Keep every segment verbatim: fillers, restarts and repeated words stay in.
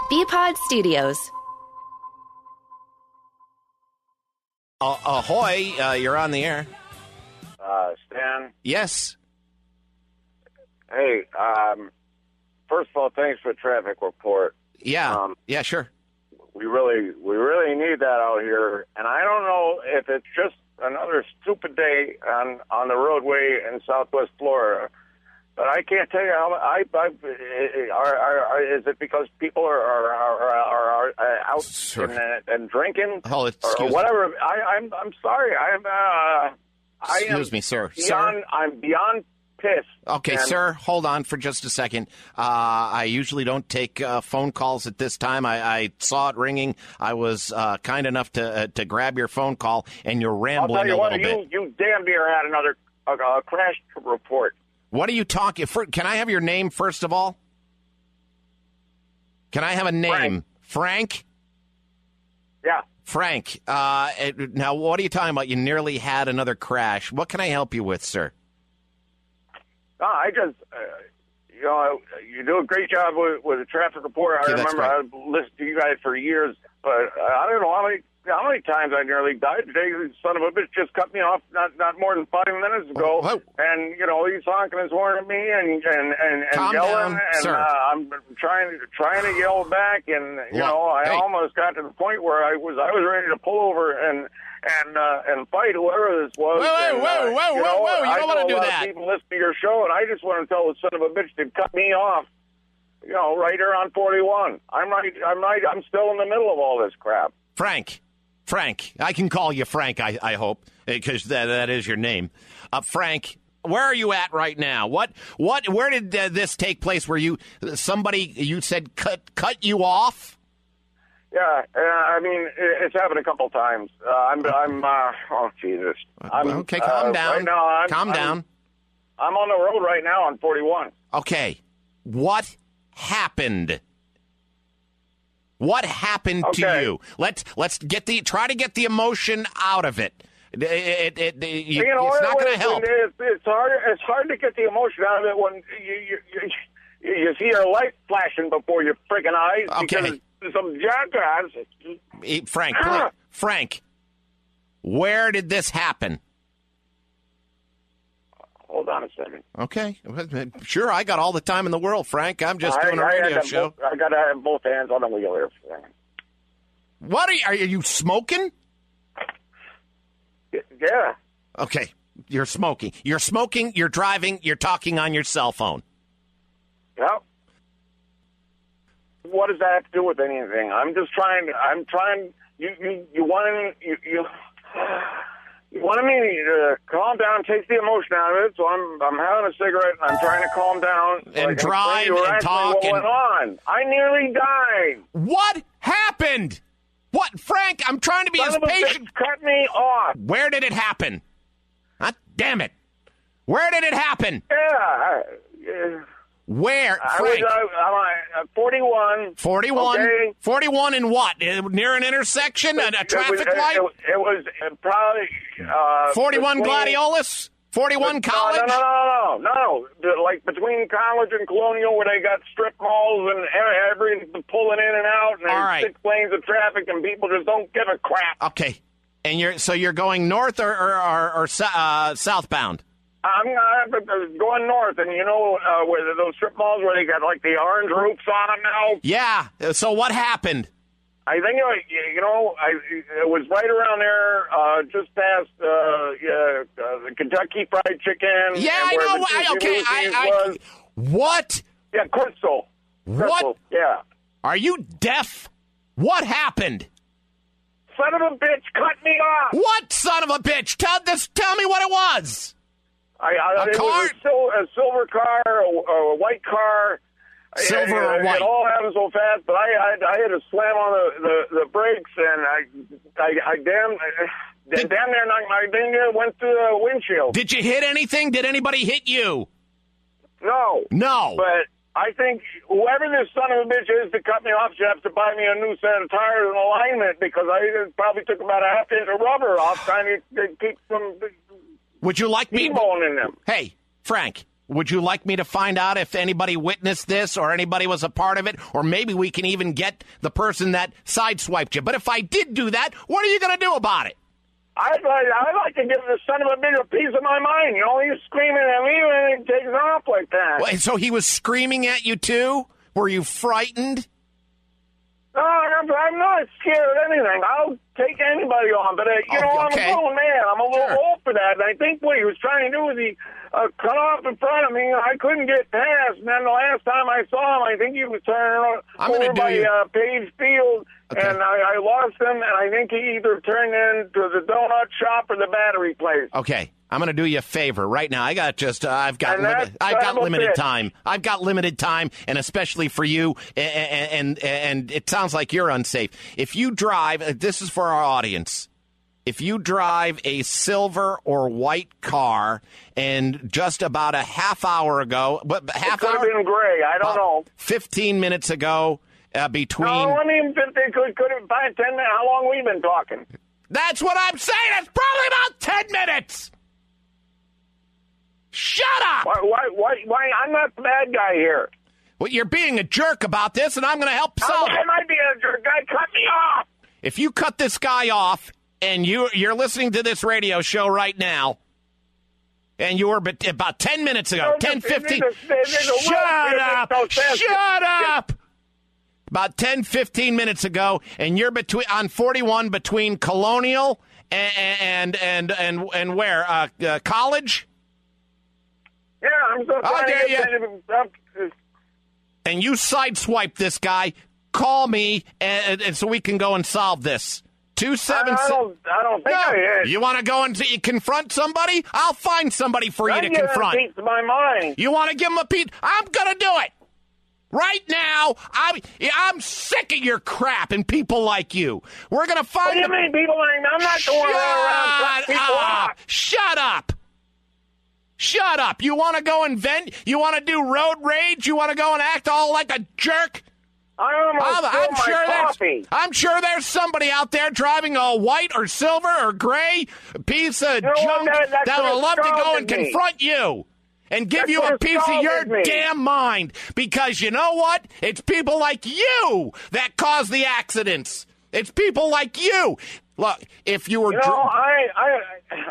B-Pod Studios. Uh, ahoy, uh, you're on the air. Uh, Stan? Yes. Hey, um, first of all, thanks for the traffic report. Yeah, Um, yeah, sure. We really, we really need that out here, and I don't know if it's just another stupid day on, on the roadway in Southwest Florida, but I can't tell you how, I, I, are, are, are, is it because people are, are, are, are, are out Sure. and, and drinking? Oh, excuse or me. whatever. I, I'm, I'm sorry. I'm, uh, I am Excuse me, sir. Beyond, Sir? I'm beyond pissed. Okay, And- sir, hold on for just a second. Uh, I usually don't take uh, phone calls at this time. I, I saw it ringing. I was uh, kind enough to uh, to grab your phone call, and you're I'll rambling tell you a what, little you, bit. you damn near had another uh, uh, crash report. What are you talking? For, can I have your name first of all? Can I have a name? Frank? Yeah. Frank. Uh, it- now, what are you talking about? You nearly had another crash. What can I help you with, sir? No, I just, uh, you know, you do a great job with, with the traffic report. I Okay, that's remember I've listened to you guys for years, but uh, I don't know how many how many times I nearly died today. This son of a bitch just cut me off not not more than five minutes ago, Whoa. and you know he's honking his horn at me and and and, and Calm yelling, down, and sir. uh, I'm trying trying to yell back, and you Look, know I hey. almost got to the point where I was I was ready to pull over and. And uh, and fight whoever this was. Whoa, whoa, and, whoa, uh, whoa, you whoa, know, whoa, you I don't wanna know do a lot that. Of people listen to your show, and I just want to tell the son of a bitch to cut me off. You know, right here on forty-one. I'm right. I'm right. I'm still in the middle of all this crap. Frank. Frank. I can call you Frank, I, I hope, because that, that is your name. Uh, Frank, where are you at right now? What, what, where did uh, this take place where you, somebody, you said cut, cut you off? Yeah, uh, I mean, it, it's happened a couple times. Uh, I'm. I'm. Uh, oh Jesus. I'm, Okay, calm uh, down. Right now, I'm, calm I'm, down. I'm on the road right now on forty-one. Okay. What happened? What happened to Okay. you? Let's let's get the try to get the emotion out of it. It, it, it, it- you- You know, it's not it- going to help. It's, it's hard. It's hard to get the emotion out of it when you you, you, you see your light flashing before your freaking eyes. Okay. Because some jackass. Eh, Frank, Ah. please- Frank, where did this happen? Hold on a second. Okay, sure. I got all the time in the world, Frank. I'm just doing a I, I radio got show. Both, I got to have both hands on the wheel here. for a second. What are you? Are you smoking? Yeah. Okay, you're smoking. You're smoking. You're driving. You're talking on your cell phone. Yeah. What does that have to do with anything? I'm just trying. to- I'm trying. You you you want you you. You wanted me to calm down, take the emotion out of it, so I'm I'm having a cigarette and I'm trying to calm down. so And I can drive explain to you and actually talk what and- went on. I nearly died. What happened? What, Frank? I'm trying to be Son as of a patient. bitch cut me off. Where did it happen? Ah, damn it! Where did it happen? Yeah. I, uh, Where, I Frank? was uh, I'm, uh, forty-one. forty-one. Okay. forty-one in what? Uh, Near an intersection? A, a It was- traffic it, light? It, it was uh, probably uh, forty-one between- Gladiolus? forty-one College? No, no, no, no, no, no. The- Like between College and Colonial, where they got strip malls and every pulling in and out, and All there's right. six lanes of traffic, and people just don't give a crap. Okay. And you're so you're going north or or, or, or sou- uh, southbound? I'm uh, going north, and you know uh, where those strip malls where they got like the orange roofs on them now. Yeah. So what happened? I think uh, you know I it was right around there, uh, just past uh, yeah, uh, the Kentucky Fried Chicken. Yeah, and I where know. the I, Juicy okay. I, Lucy's I, was. what? Yeah, Crystal. What? Crystal, yeah. Are you deaf? What happened? Son of a bitch cut me off. What son of a bitch? Tell this. Tell me what it was. I, I, A it car? was a, sil- a silver car, a, a white car. Silver it, or it, white? It all happened so fast, but I, I, I had to slam on the, the, the brakes, and I, I, I damn, I, Did- damn near knocked my thing there, went through the windshield. Did you hit anything? Did anybody hit you? no, No. but I think whoever this son of a bitch is to cut me off should have to buy me a new set of tires and alignment, because I probably took about a half inch of rubber off trying to, to keep some Would you like me? T-bone in them. Hey, Frank. Would you like me to find out if anybody witnessed this or anybody was a part of it? Or maybe we can even get the person that sideswiped you. But if I did do that, what are you going to do about it? I'd like, I'd like to give the son of a bitch a piece of my mind. You know, he's screaming at me and he takes off like that. Wait, so he was screaming at you too? Were you frightened? No, I'm, I'm not scared of anything. I'll take anybody on. But, uh, you Oh, know, okay. I'm a grown man. I'm a little Sure. old for that. And I think what he was trying to do was he uh, cut off in front of me. I couldn't get past. And then the last time I saw him, I think he was turning I'm gonna over do by you- uh, Page Field. Okay. And I, I lost him. And I think he either turned into the donut shop or the battery place. Okay, I'm going to do you a favor right now. I got just, uh, I've got, And limit, that's- I've got that'll limited fit. time. I've got limited time, and especially for you. And, and and it sounds like you're unsafe. If you drive, uh, this is for our audience. If you drive a silver or white car, and just about a half hour ago, but half It could hour, have been gray. I don't about know. fifteen minutes ago, uh, between. No, I mean, fifty could could have five, ten minutes. How long we been talking? That's what I'm saying. It's probably about ten minutes. Shut up. Why? Why? Why? why I'm not the bad guy here. Well, you're being a jerk about this, and I'm going to help How solve it. am I being a jerk? Guy, cut me off. If you cut this guy off, and you you're listening to this radio show right now, and you were bet- about ten minutes ago, No, ten, there's- fifteen. there's a- there's a Shut word there up! that makes no sense. Shut up! About ten, fifteen minutes ago, and you're between on forty-one between Colonial and and and and, and where uh, uh, College, Yeah, I'm so Oh, trying there to get you- to- I'm- and you sideswipe this guy. Call me, and, and so we can go and solve this. Two I, seven I six. don't. I don't think I No, hit. you want to go and t- confront somebody? I'll find somebody for you I'm to getting confront. a piece of my mind. You want to give him a piece? I'm gonna do it right now. I'm I'm sick of your crap and people like you. We're gonna What find. do you a- mean, people? Ain't, I'm not going around cutting Shut people up! off. Shut up! Shut up! You want to go and vent? You want to do road rage? You want to go and act all like a jerk? I almost I'm, spilled I'm my sure coffee. there's I'm sure there's somebody out there driving a white or silver or gray piece of know what? junk That- that that could've would love to go and scalded me. confront you and give That you a could've piece of your scalded me. damn mind. Because you know what? It's people like you that cause the accidents. It's people like you. Look, if you were You know, dri- I, I,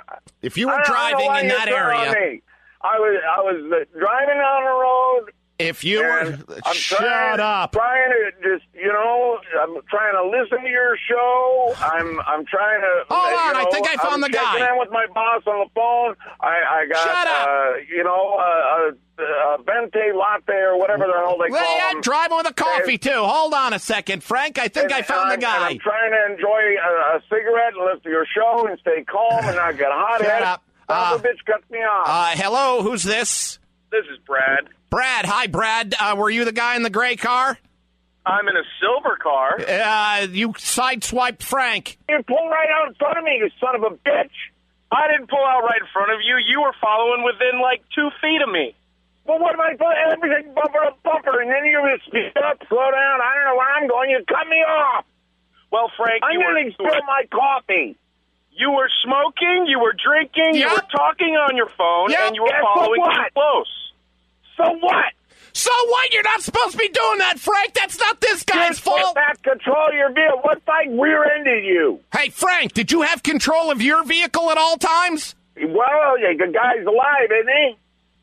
if you were I don't know driving why in you're that turning on area, me. I was, I was uh, driving down the road. if you And were I'm shut trying, up. Trying to just, you know, I'm trying to listen to your show. I'm, I'm trying to. Hold you on, I know, think I found I'm the guy. checking in with my boss on the phone. I, I got, Shut up. Uh, you know, a, a, a venti latte or whatever the hell they Well, call yeah, them. driving with a coffee And- too. Hold on a second, Frank. I think And- I found and the I'm- guy. and I'm trying to enjoy a, a cigarette and listen to your show and stay calm and not get hot Shut head. up. Son of a Uh, bitch cuts me off. Uh, hello, who's this? This is Brad. Brad. Hi, Brad. Uh, were you the guy in the gray car? I'm in a silver car. Uh, you sideswiped Frank. You pull right out in front of me, you son of a bitch. I didn't pull out right in front of you. You were following within like two feet of me. Well, what am I doing? Everything bumper to bumper, and then you just speed up, slow down. I don't know where I'm going. You cut me off. Well, Frank, I you were, nearly spilled my coffee. you were smoking, you were drinking, you Yeah. were talking on your phone, Yeah. and you were Yeah, so following what? too close. So what? So what? You're not supposed to be doing that, Frank. That's not this guy's Just get fault. back control of your vehicle. What if I rear-ended you? Hey, Frank, did you have control of your vehicle at all times? Well, yeah, the guy's alive, isn't he?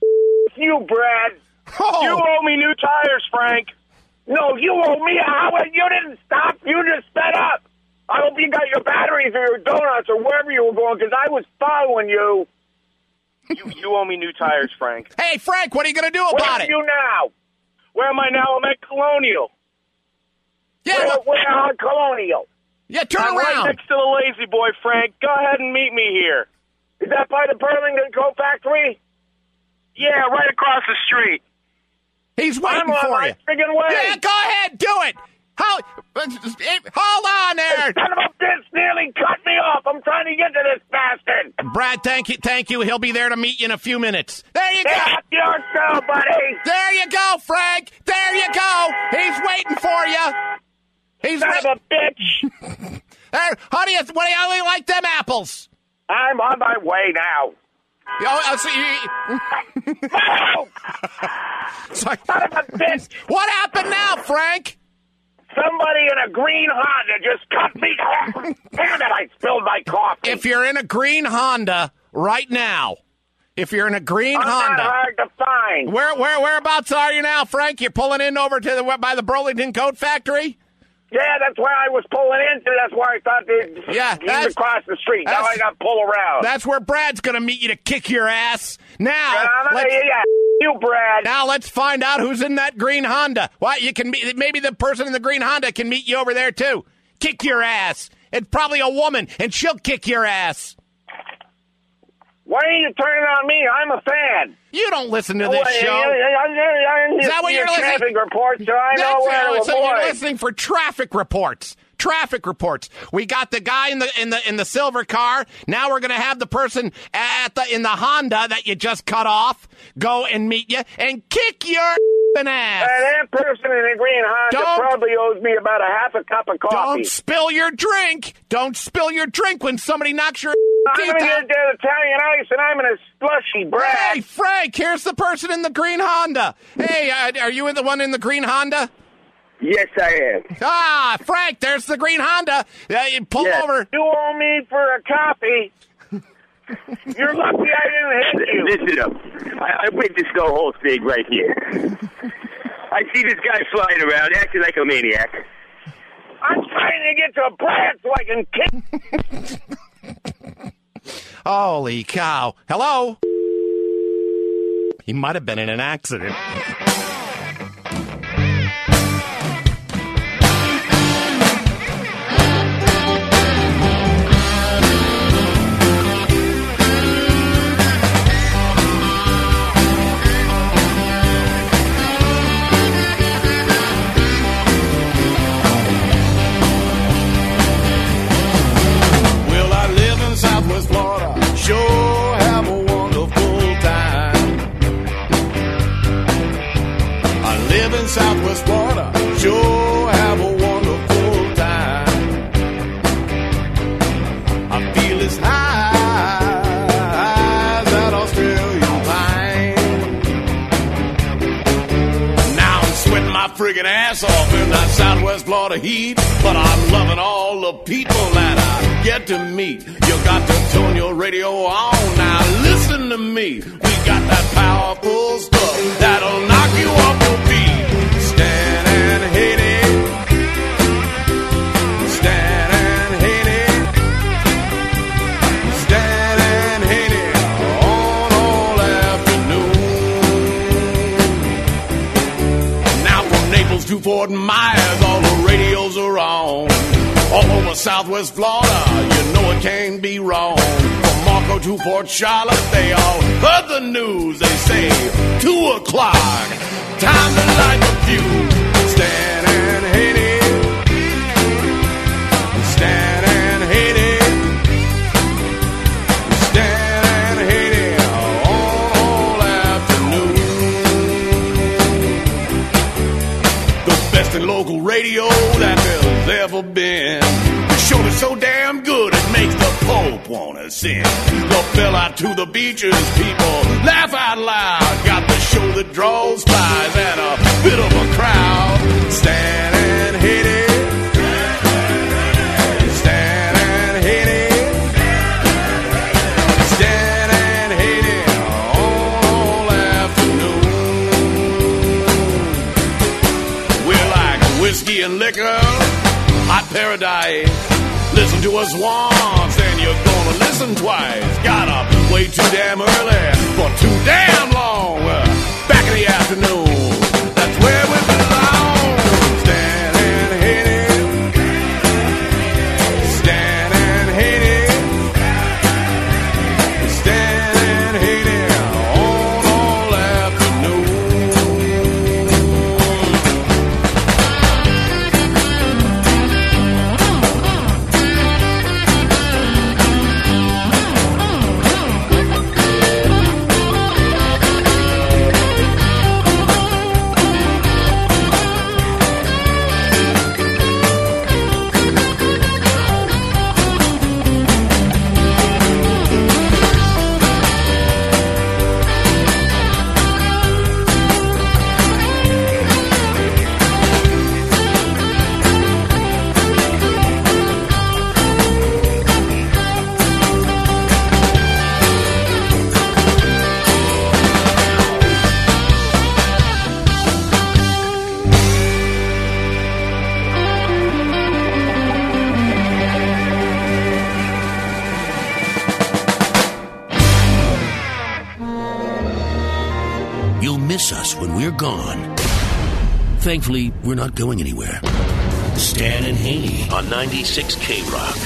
You, Brad. Oh, You owe me new tires, Frank. No, you owe me. How? You didn't stop. You just sped up. I hope you got your batteries or your donuts or wherever you were going, because I was following you. You you owe me new tires, Frank. hey, Frank, what are you going to do Where about are it? you now? Where am I now? I'm at Colonial. Yeah, We're, look- we're on Colonial. yeah, turn I'm right around. next to the Lazy Boy, Frank. Go ahead and meet me here. Is that by the Burlington Coat Factory? Yeah, right across the street. He's I'm waiting on for my you. friggin' way. Yeah, go ahead, do it. How? Hold on there, Son of a bitch nearly cut me off. I'm trying to get to this bastard. Brad. Thank you, thank you. He'll be there to meet you in a few minutes. There you go. Get yourself, buddy. There you go, Frank. There you go. He's waiting for you. He's Son wait- of a bitch. there, honey. What do you, how do you like them apples? I'm on my way now. Oh, I see. Sorry. Son of a bitch! What happened now, Frank? Somebody in a green Honda just cut me off. Damn it, I spilled my coffee. If you're in a green Honda right now, if you're in a green I'm Honda. not hard to find. Where, where, whereabouts are you now, Frank? You're pulling in over to the by the Burlington Coat Factory? Yeah, that's where I was pulling into. That's where I thought they'd Yeah, he's that's- across the street. Now that's- I got to pull around. That's where Brad's going to meet you to kick your ass. Now, yeah, let's, yeah, you, Brad. now let's find out who's in that green Honda. Why you can meet, maybe the person in the green Honda can meet you over there too. Kick your ass. It's probably a woman, and she'll kick your ass. Why are you turning on me? I'm a fan. You don't listen to this What, show. Is that what you're listening- Traffic report, so I know That's where it. to So you're avoid. listening for traffic reports. Traffic reports. We got the guy in the in the in the silver car. Now we're gonna have the person at the in the Honda that you just cut off go and meet you and kick your ass. And that person in the green Honda Don't- probably owes me about a half a cup of coffee. Don't spill your drink. Don't spill your drink when somebody knocks your I'm teeth going to out. get that Italian ice, and I'm in a slushy, Brad. Hey, Frank, here's the person in the green Honda. Hey, uh, are you in the one in the green Honda? Yes, I am. Ah, Frank, there's the green Honda. Uh, you pull Yes. over. You owe me for a coffee. You're lucky I didn't hit you. Listen up. I, I went to Snow Hole Stig right here. I see this guy flying around, acting like a maniac. I'm trying to get to Brad so I can kick. Holy cow. Hello? He might have been in an accident. Well, I live in Southwest Florida. Sure have a wonderful time. I live in Southwest Florida. Sure have a wonderful time. I feel as high as that Australian pine. Now I'm sweating my friggin' ass off in that Southwest Florida heat, but I'm loving all the people that I get to meet. You got to turn your radio on now. Listen to me. We got that powerful stuff that'll knock you off your feet. Stand and hit it. Stand and hit it. Stand and hit it on all afternoon. Now from Naples to Fort Myers, all the radios are on. All over Southwest Florida, you know it can't be wrong. From Marco to Port Charlotte, they all heard the news. They say, two o'clock, time to light the fuse. Stand and hit it. Stand and hit it. Stand and hit it on all afternoon. The best in local radio that there's ever been. The show is so damn good it makes the Pope wanna sing. The bell out to the beaches, people laugh out loud. Got the show that draws flies and a bit of a crowd. Stand and hit it. Stand and hit it. Stand and hit it on all afternoon. We're like whiskey and liquor, hot paradise. Listen to us once, then you're gonna listen twice. Got up way too damn early for too damn long. Uh, back in the afternoon, that's where we belong. Stand and hit it. Stand and hit it. Stand and hit it on all afternoon. gone. Thankfully, we're not going anywhere. Stan and Haney on ninety-six K Rock.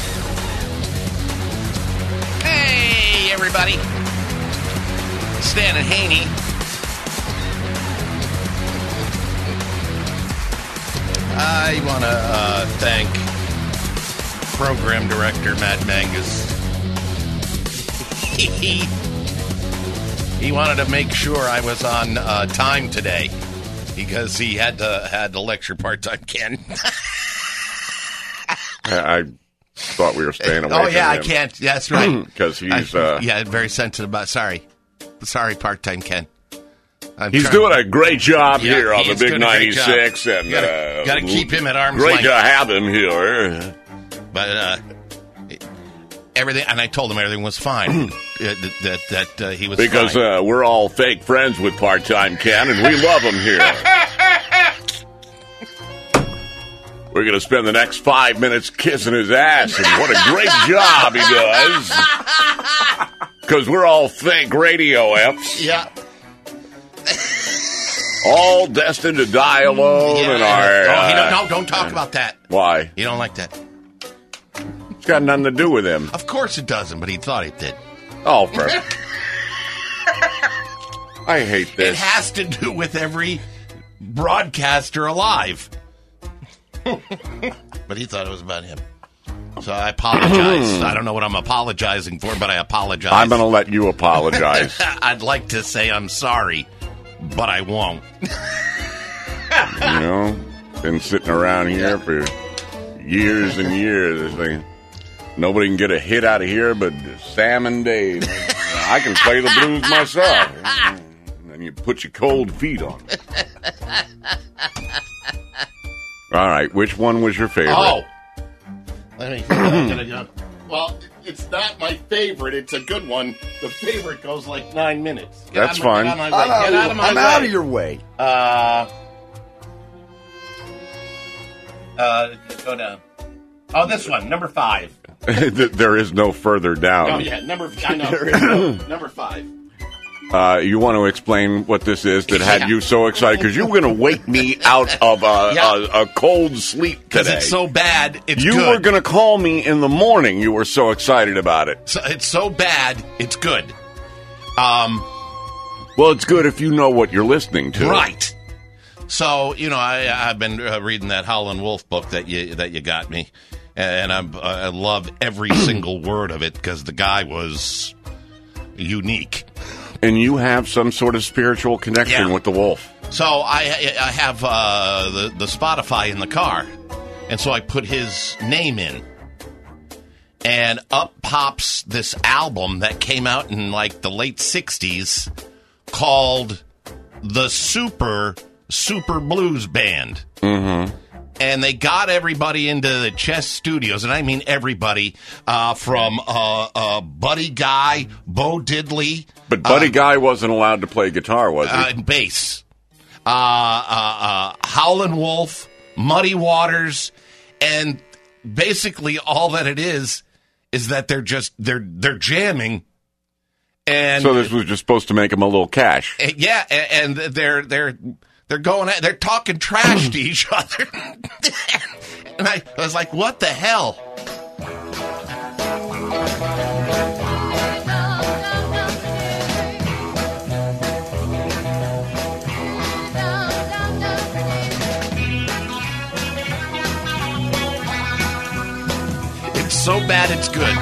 Hey, everybody. Stan and Haney. I want to uh, thank Program Director Matt Mangus. he, he wanted to make sure I was on uh, time today because he had to had to lecture part-time Ken. I thought we were staying away. Oh from yeah, him. I can't. That's right. Because he's I, uh, yeah, very sensitive about. Sorry, sorry, part-time Ken. I'm he's trying. doing a great job Yeah, here on he the is Big doing a great ninety-six, job. and Gotta- uh, gotta keep him at arm's great length. to have him here. But uh, everything, and I told him everything was fine. uh, that that, that uh, he was Because fine. uh, we're all fake friends with part-time Ken, and we love him here. We're going to spend the next five minutes kissing his ass, and what a great job he does. Because we're all fake radio F's. Yeah. All destined to die alone Yeah. in our... Oh, he uh, don't, no, don't talk about that. Why? You don't like that. It's got nothing to do with him. Of course it doesn't, but he thought it did. Oh, for... I hate It this. has to do with every broadcaster alive. But he thought it was about him. So I apologize. I don't know what I'm apologizing for, but I apologize. I'm going to let you apologize. I'd like to say I'm sorry, but I won't. You know, been sitting around here for years and years. It's like, nobody can get a hit out of here but Sam and Dave. I can play the blues myself. And you put your cold feet on. All right, which one was your favorite? Oh. Let me. I'm gonna go. Well, it's not my favorite. It's a good one. The favorite goes like nine minutes. Get That's out of my- fine. Get out of my way. Get out of my I'm way. out of your way. Uh, uh, go down. Oh, this one, number five. There is no further down. Oh, yeah, number. I know. number five. Uh, you want to explain what this is that had Yeah. you so excited? Because you were going to wake me out of a, Yeah. a, a cold sleep Because today. it's so bad, it's you good. were going to call me in the morning. You were so excited about it. So, it's so bad, it's good. Um, Well, it's good if you know what you're listening to. right. So you know, I, I've been uh, reading that Howlin' Wolf book that you that you got me, and I'm, I love every single word of it because the guy was unique. And you have some sort of spiritual connection Yeah. with the wolf. So I I have uh, the the Spotify in the car, and so I put his name in, and up pops this album that came out in like the late sixties called the Super Super Blues Band. Mm-hmm. And they got everybody into the Chess Studios, and I mean everybody, uh, from uh, uh, Buddy Guy, Bo Diddley. But Buddy uh, Guy wasn't allowed to play guitar, was he? Uh, and bass. Uh, uh, uh, Howlin' Wolf, Muddy Waters, and basically all that it is is that they're just they're they're jamming, and so this was just supposed to make him a little cash. uh, yeah, a- and they're they're they're going at, they're talking trash to each other, and I, I was like, what the hell? It's so bad, it's good.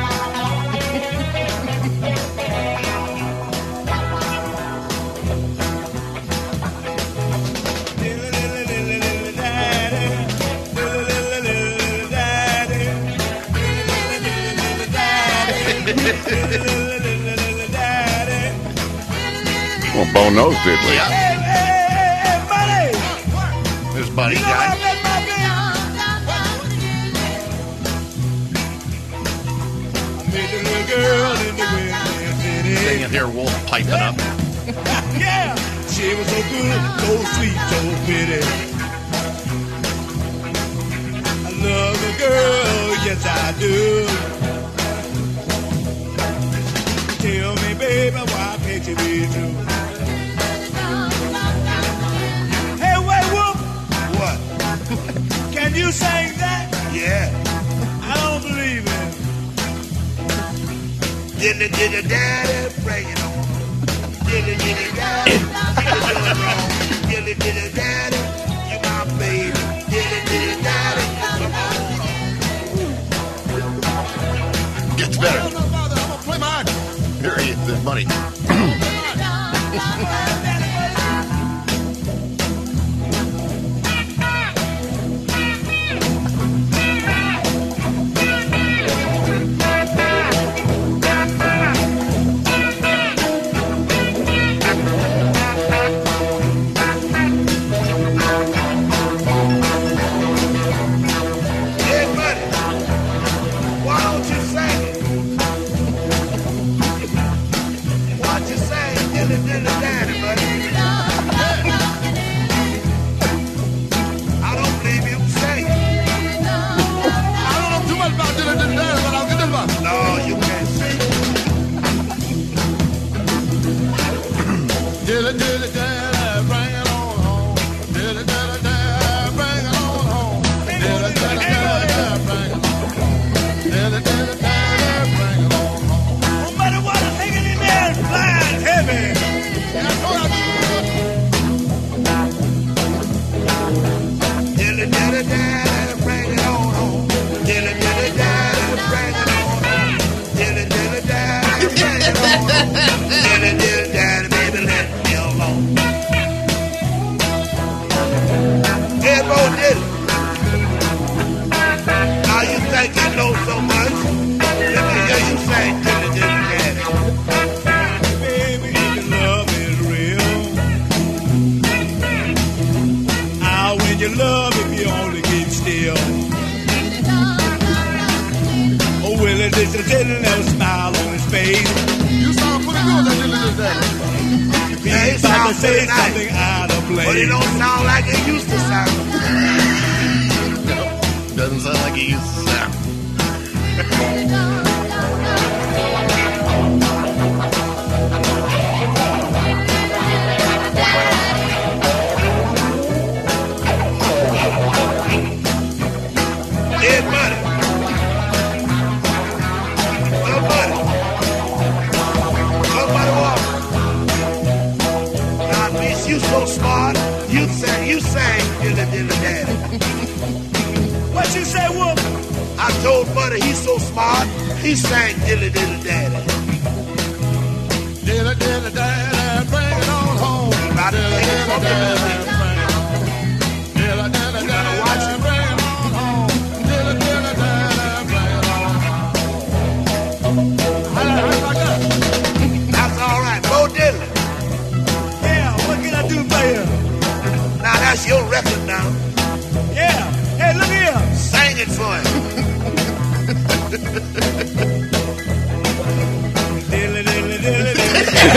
Well, Bo knows diddly. Yeah. This Buddy Guy. Then you hear Wolf piping up. Yeah, she was so good, so sweet, so pretty. I love the girl, yes I do. Tell me, baby, why can't you be true? Can you sing that? Yeah. I don't believe it. Dilly dilly daddy, bring it on. Dilly dilly daddy, you doing wrong. Dilly dilly daddy, you my baby. Dilly dilly daddy, come on. Gets better. I'm gonna play my Here he is, the money. Hey, buddy, why don't you sing it? Why don't you sing dilly dilly daddy, buddy? I don't believe you sing it. I don't know too much about Dilly Dilly Daddy, but I'll get this one. No, you can't sing it. Dilly Dilly Daddy, bring it on home. Dilly Dilly Daddy, bring it on home. Dilly Dilly Daddy, bring it on home. Dilly Dilly Daddy, bring it on home. No matter what, I'm hanging in there and flying heavy. Yeah, I told you. Dilly dilly daddy, bring it on home. Dilly dilly daddy, bring it on home. Dilly dilly daddy, bring it on home. Dilly dilly daddy, baby, let me alone. Hey, Bo Dilly. Now you think you know so much? Let me hear you say dilly dilly daddy. Baby, if your love is real, ah, when you love, if you only keep still. Oh, will it just a little never smile on his face? You sound pretty good, that little daddy. Yeah, he He's about to sounds say pretty nice. something out of place. But it don't sound like it used to sound. Doesn't sound like he used to sound. Hey, buddy. Oh, buddy. Oh, buddy, what? Now, bitch, you so smart. You sang, you sang dilly dilly daddy. What you say, Wolf? I told Buddy he's so smart. He sang dilly dilly daddy. Dilly Dilly Daddy, bring it on home. About to Dilly take it Dilly from Daddy, me. bring it on. Dilly Dilly Daddy, watch it. bring it on home. Dilly Dilly Daddy, bring it on home. How how about that? That's all right. Bo Diddley. Yeah, what can I do for you? Now, that's your record now. Yeah. Hey, look here. Sing it for him. Dilly Dilly Dilly Dilly.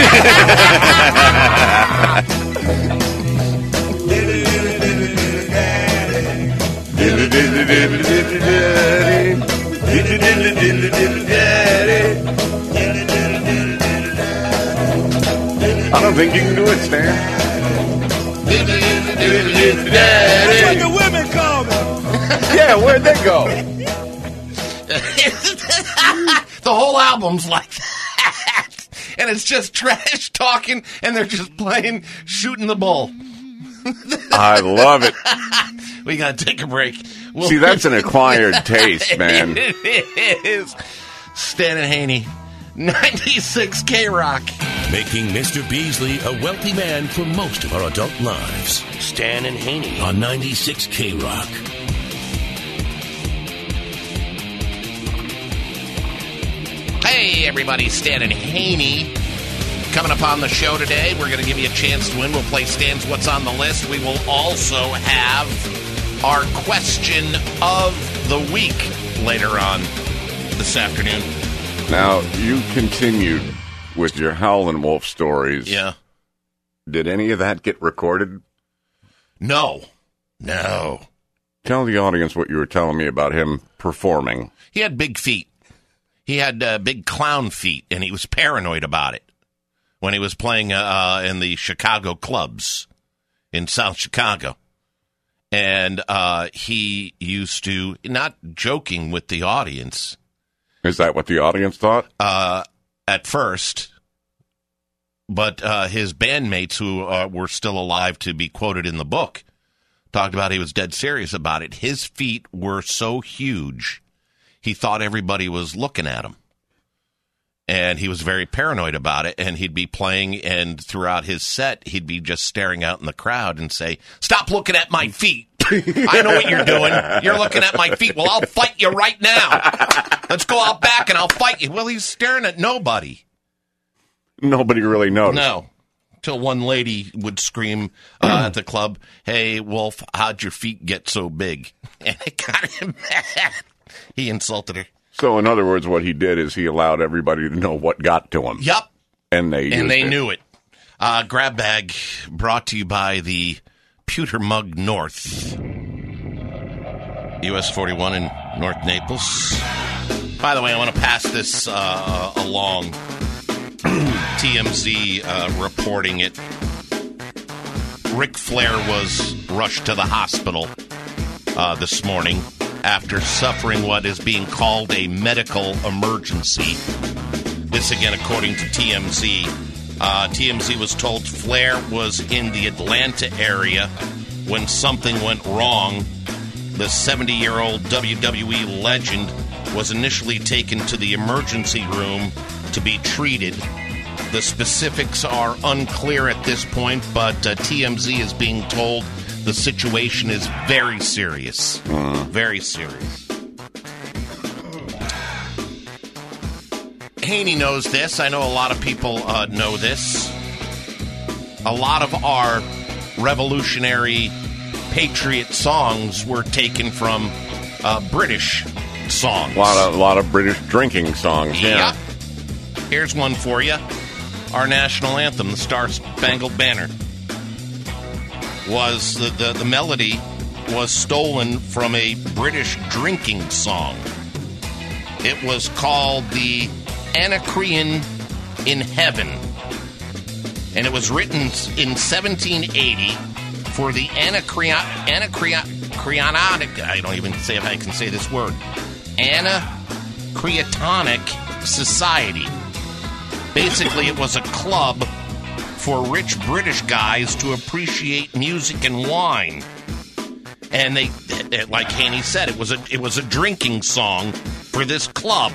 Dilly dilly dilly dilly daddy. Dilly dilly dilly dilly daddy. Dilly dilly dilly dilly daddy. Dilly dilly dilly dilly daddy. I don't think you can do it, Stan. Dilly dilly dilly dilly That's what daddy. the women call me. Yeah, where'd they go? The whole album's like that. And it's just trash talking, and they're just playing shooting the bull. I love it. We got to take a break. We'll See, that's an acquired taste, man. It is. Stan and Haney, ninety-six K Rock. Making Mister Beasley a wealthy man for most of our adult lives. Stan and Haney on ninety-six K Rock. Hey, everybody, Stan and Haney. Coming up on the show today, we're going to give you a chance to win. We'll play Stan's What's on the List. We will also have our question of the week later on this afternoon. Now, you continued with your Howlin' Wolf stories. Yeah. Did any of that get recorded? No. No. Tell the audience what you were telling me about him performing. He had big feet. He had uh, big clown feet, and he was paranoid about it when he was playing uh, in the Chicago clubs in South Chicago. And uh, he used to, not joking with the audience. Is that what the audience thought? Uh, at first. But uh, his bandmates, who uh, were still alive to be quoted in the book, talked about he was dead serious about it. His feet were so huge, he thought everybody was looking at him. And he was very paranoid about it, and he'd be playing, and throughout his set, he'd be just staring out in the crowd and say, "Stop looking at my feet. I know what you're doing. You're looking at my feet. Well, I'll fight you right now. Let's go out back, and I'll fight you." Well, he's staring at nobody. Nobody really noticed. No. Till one lady would scream uh, at the club, "Hey, Wolf, how'd your feet get so big?" And it got him mad. He insulted her. So, in other words, what he did is he allowed everybody to know what got to him. Yep. And they And they it. knew it. Uh, Grab Bag brought to you by the Pewter Mug North. U S forty-one in North Naples. By the way, I want to pass this uh, along. T M Z uh, reporting it. Ric Flair was rushed to the hospital uh, this morning after suffering what is being called a medical emergency. This again, according to T M Z. Uh, T M Z was told Flair was in the Atlanta area when something went wrong. The seventy-year-old W W E legend was initially taken to the emergency room to be treated. The specifics are unclear at this point, but uh, T M Z is being told the situation is very serious. Mm. Very serious. Haney knows this. I know a lot of people uh, know this. A lot of our revolutionary patriot songs were taken from uh, British songs. A lot of, a lot of British drinking songs, yeah. Yep. Here's one for you. Our national anthem, the Star Spangled Banner, was the, the, the melody was stolen from a British drinking song. It was called the Anacreon in Heaven, and it was written in seventeen eighty for the Anacreon, Anacreonic, I don't even say if I can say this word, Anacreonic Society. Basically, it was a club for rich British guys to appreciate music and wine. And they, like Haney said, it was a it was a drinking song for this club.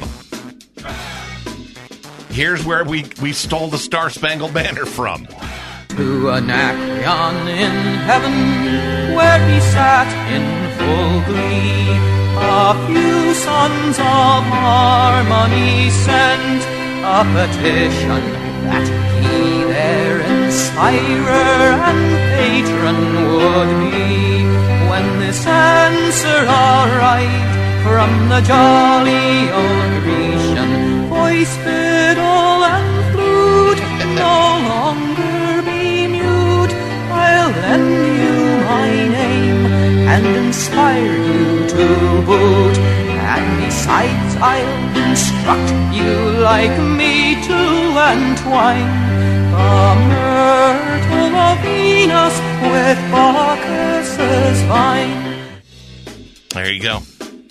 Here's where we, we stole the Star Spangled Banner from. To Anacreon in heaven, where he sat in full glee, a few sons of harmony sent a petition that he their inspirer and patron would be. When this answer arrived from the jolly old Grecian, voice, fiddle, and flute no longer be mute. I'll lend you my name and inspire you to boot. And besides, I'll instruct you like me to entwine the myrtle of Venus with Bacchus's vine. There you go.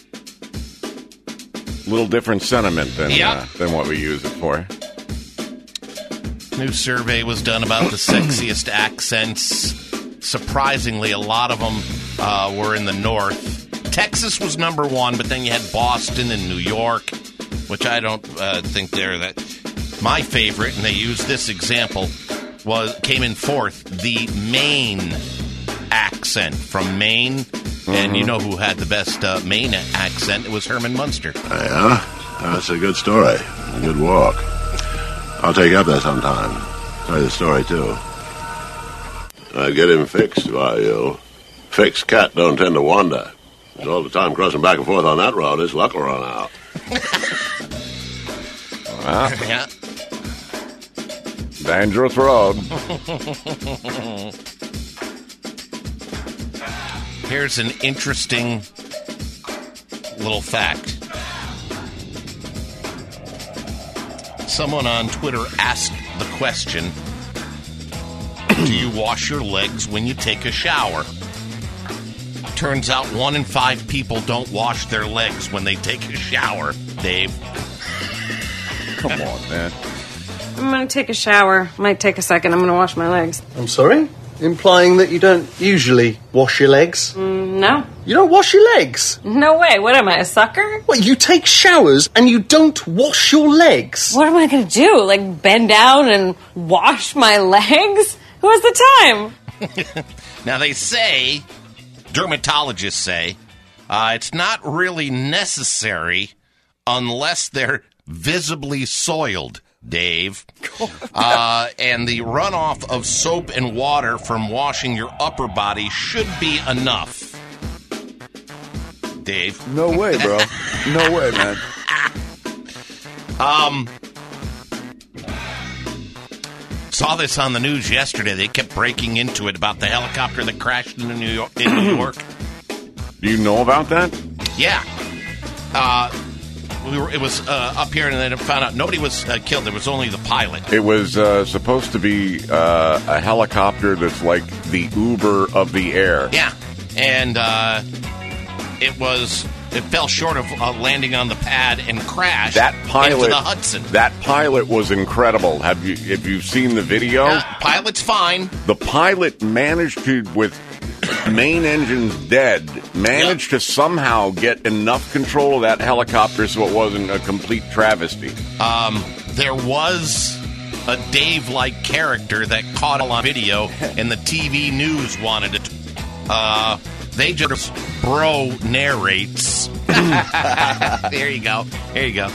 A little different sentiment than yep. uh, than what we use it for. New survey was done about the sexiest accents. Surprisingly, a lot of them uh, were in the north. Texas was number one, but then you had Boston and New York, which I don't uh, think they're that. My favorite, and they used this example, was came in fourth, the Maine accent from Maine. Mm-hmm. And you know who had the best uh, Maine accent? It was Herman Munster. Yeah, that's a good story. A good walk. I'll take you up there sometime. Tell you the story, too. I get him fixed, why, you fixed cat don't tend to wander. And all the time crossing back and forth on that road, his luck will run out. Well, yeah. Dangerous road. Here's an interesting little fact. Someone on Twitter asked the question, do you wash your legs when you take a shower? Turns out one in five people don't wash their legs when they take a shower, Dave. Come on, man. I'm going to take a shower. Might take a second. I'm going to wash my legs. I'm sorry? Implying that you don't usually wash your legs? Mm, no. You don't wash your legs? No way. What am I, a sucker? What, you take showers and you don't wash your legs? What am I going to do? Like, bend down and wash my legs? Who has the time? Now, they say, dermatologists say, uh, it's not really necessary unless they're visibly soiled, Dave. Uh, and the runoff of soap and water from washing your upper body should be enough. Dave. No way, bro. No way, man. Um, saw this on the news yesterday. They kept breaking into it about the helicopter that crashed in New York. In New York. Do you know about that? Yeah. Uh, we were. It was uh, up here, and then found out nobody was uh, killed. There was only the pilot. It was uh, supposed to be uh, a helicopter that's like the Uber of the air. Yeah, and uh, it was. It fell short of uh, landing on the pad and crashed that pilot, into the Hudson. That pilot was incredible. Have you have you seen the video? Uh, pilot's fine. The pilot managed to, with main engines dead, managed yep. to somehow get enough control of that helicopter so it wasn't a complete travesty. Um, there was a Dave-like character that caught it on video, and the T V news wanted it. Uh, they just bro narrates. There you go. There you go.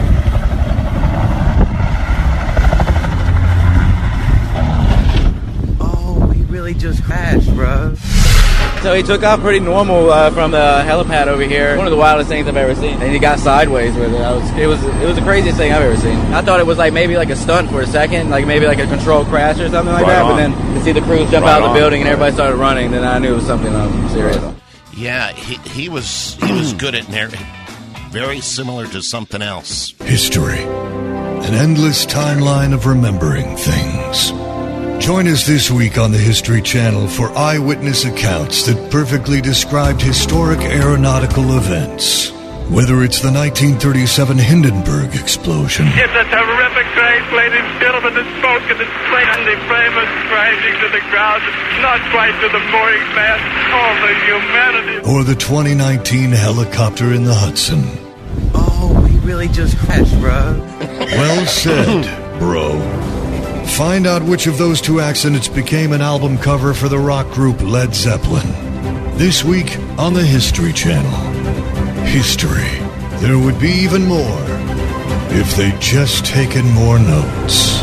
Oh, he really just crashed, bro. So he took off pretty normal uh, from the helipad over here. One of the wildest things I've ever seen. And he got sideways with it. I was, it was it was the craziest thing I've ever seen. I thought it was like maybe like a stunt for a second, like maybe like a controlled crash or something like right that. On. But then to see the crews jump right out of the on. building and everybody started running, then I knew it was something um, serious. Yeah, he, he was he was good at narrating. Very similar to something else. History. An endless timeline of remembering things. Join us this week on the History Channel for eyewitness accounts that perfectly described historic aeronautical events. Whether it's the nineteen thirty-seven Hindenburg explosion. It's a terrific crash, ladies and gentlemen. The smoke and the flame and the flame is crashing to the ground. Not quite to the mooring mast. All the humanity. Or the twenty nineteen helicopter in the Hudson. Oh, he really just crashed, bro. Well said, bro. Find out which of those two accidents became an album cover for the rock group Led Zeppelin. This week on the History Channel. History. There would be even more if they'd just taken more notes.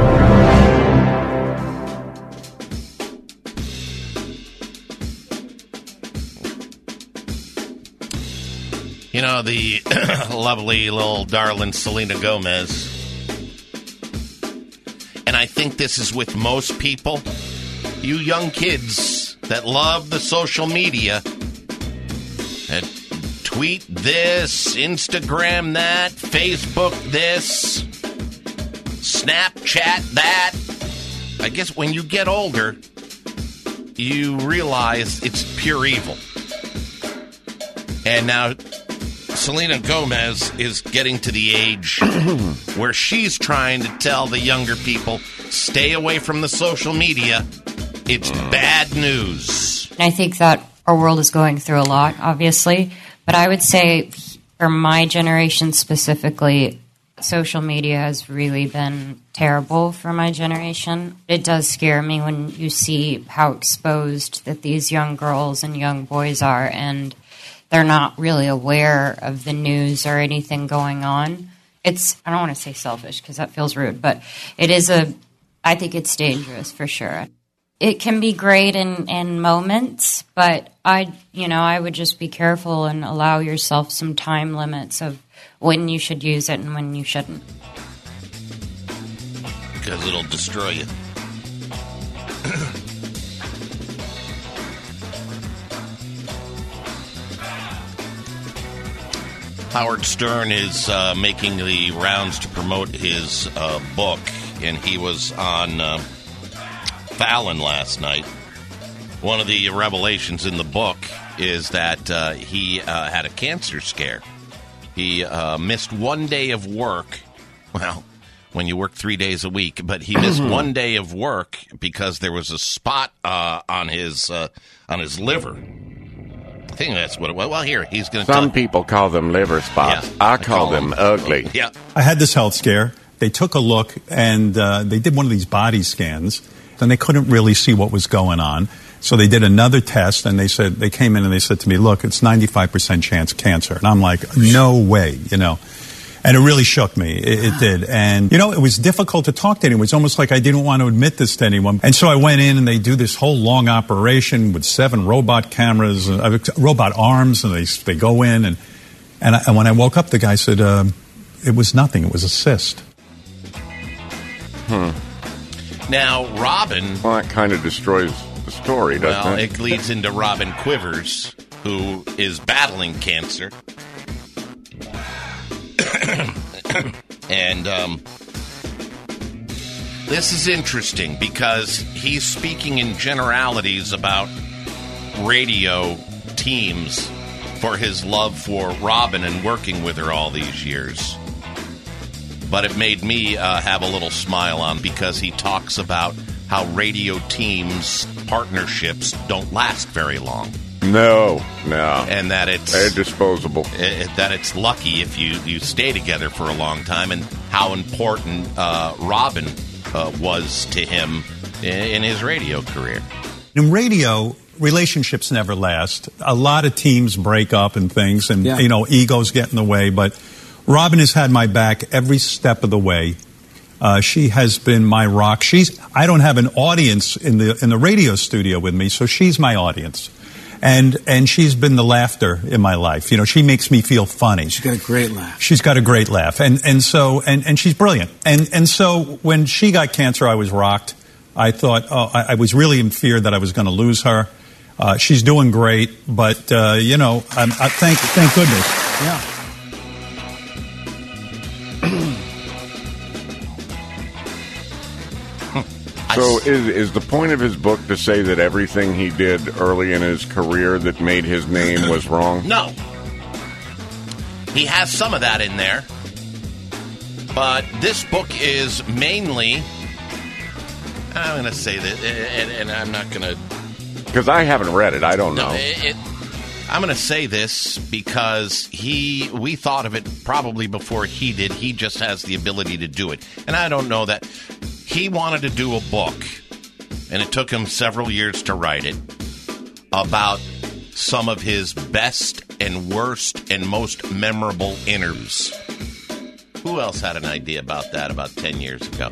You know, the lovely little darling Selena Gomez. And I think this is with most people. You young kids that love the social media. That tweet this, Instagram that, Facebook this, Snapchat that. I guess when you get older, you realize it's pure evil. And now Selena Gomez is getting to the age where she's trying to tell the younger people, stay away from the social media. It's bad news. I think that our world is going through a lot, obviously. But I would say for my generation specifically, social media has really been terrible for my generation. It does scare me when you see how exposed that these young girls and young boys are, and they're not really aware of the news or anything going on. It's, I don't want to say selfish because that feels rude, but it is a, I think it's dangerous for sure. It can be great in, in moments, but I, you know, I would just be careful and allow yourself some time limits of when you should use it and when you shouldn't. Because it'll destroy you. Howard Stern is uh, making the rounds to promote his uh, book, and he was on uh, Fallon last night. One of the revelations in the book is that uh, he uh, had a cancer scare. He uh, missed one day of work. Well, when you work three days a week, but he missed one day of work because there was a spot uh, on his uh, on his liver. I think that's what it was. Well, here, he's going to Some talk. people call them liver spots. Yeah, I, I call, call them them- ugly. Yeah. I had this health scare. They took a look, and uh, they did one of these body scans, and they couldn't really see what was going on. So they did another test, and they said they came in and they said to me, "Look, it's ninety-five percent chance cancer." And I'm like, "No way," you know. And it really shook me. It, it did. And, you know, it was difficult to talk to anyone. It was almost like I didn't want to admit this to anyone. And so I went in, and they do this whole long operation with seven robot cameras, uh, robot arms, and they they go in. And and, I, and when I woke up, the guy said, um, it was nothing. It was a cyst. Hmm. Now, Robin... Well, that kind of destroys the story, doesn't Well, it? it leads into Robin Quivers, who is battling cancer. And um, this is interesting because he's speaking in generalities about radio teams for his love for Robin and working with her all these years. But it made me uh, have a little smile on because he talks about how radio teams, partnerships don't last very long. No, no. And that it's... They're disposable. Uh, that it's lucky if you, you stay together for a long time, and how important uh, Robin uh, was to him in, in his radio career. In radio, relationships never last. A lot of teams break up and things, and, Yeah. you know, egos get in the way. But Robin has had my back every step of the way. Uh, she has been my rock. She's. I don't have an audience in the in the radio studio with me, so she's my audience. And and she's been the laughter in my life. You know, she makes me feel funny. She's got a great laugh. She's got a great laugh. And and so and, and she's brilliant. And and so when she got cancer, I was rocked. I thought, oh, I, I was really in fear that I was going to lose her. Uh, she's doing great, but uh, you know, um, I, thank thank goodness. Yeah. So is is the point of his book to say that everything he did early in his career that made his name was wrong? No. He has some of that in there. But this book is mainly... I'm going to say that, and, and I'm not going to... Because I haven't read it. I don't know. No, it, it, I'm going to say this because he, we thought of it probably before he did. He just has the ability to do it. And I don't know that... He wanted to do a book, and it took him several years to write it, about some of his best and worst and most memorable interviews. Who else had an idea about that about ten years ago?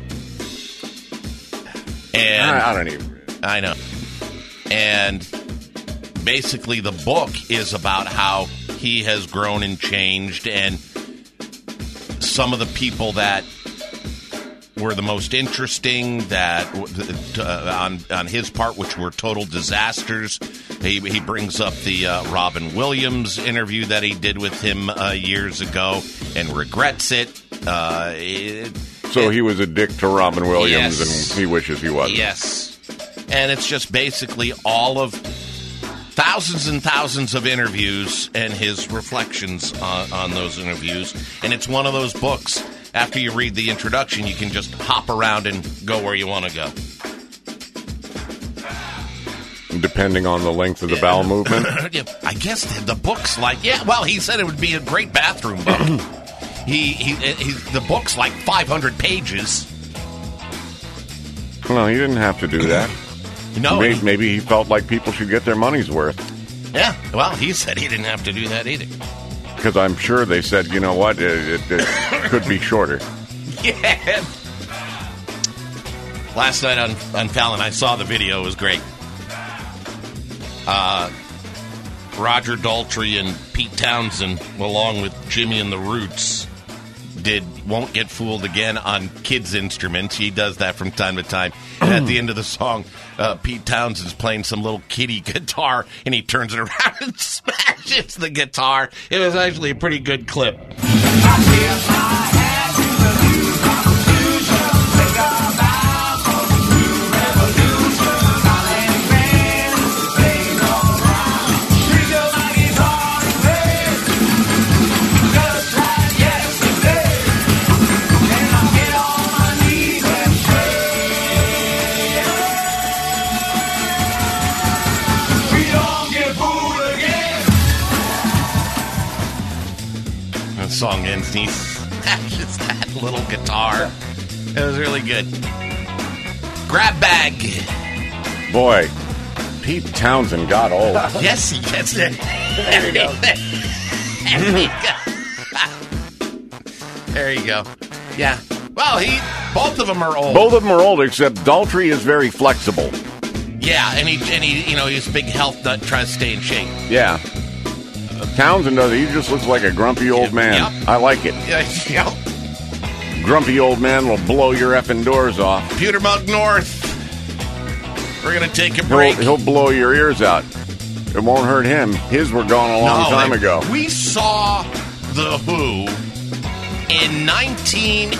And I, I don't even... I know. And basically the book is about how he has grown and changed, and some of the people that were the most interesting that uh, on on his part, which were total disasters. He he brings up the uh, Robin Williams interview that he did with him uh, years ago and regrets it. Uh, it So he was a dick to Robin Williams, Yes. and he wishes he wasn't. Yes. And it's just basically all of thousands and thousands of interviews and his reflections on, on those interviews. And it's one of those books. After you read the introduction, you can just hop around and go where you want to go. Depending on the length of the bowel movement. I guess the, the book's like, yeah, well, he said it would be a great bathroom book. he, he, he, the book's like five hundred pages. Well, he didn't have to do that. No. Maybe, maybe he felt like people should get their money's worth. Yeah, well, he said he didn't have to do that either. Because I'm sure they said, you know what, it, it, it could be shorter. Yeah. Last night on, on Fallon, I saw the video. It was great. Uh, Roger Daltrey and Pete Townsend, along with Jimmy and the Roots, did Won't Get Fooled Again on kids' instruments. He does that from time to time. And at the end of the song, uh, Pete Townsend's playing some little kiddie guitar, and he turns it around and smashes the guitar. It was actually a pretty good clip. song ends, and he smashes that little guitar. It was really good. Grab bag. Boy, Pete Townsend got old. Yes, he gets it. There you go. There you go. There you go. Yeah. Well, he. Both of them are old. Both of them are old, except Daltrey is very flexible. Yeah, and he, and he, you know, he's a big health nut, tries to stay in shape. Yeah. Townsend does. He just looks like a grumpy old man. Yep. I like it. Yeah, yep. Grumpy old man will blow your effing doors off. Pewter Mug North. We're going to take a break. He'll, he'll blow your ears out. It won't hurt him. His were gone a long no, time they, ago. We saw The Who in nineteen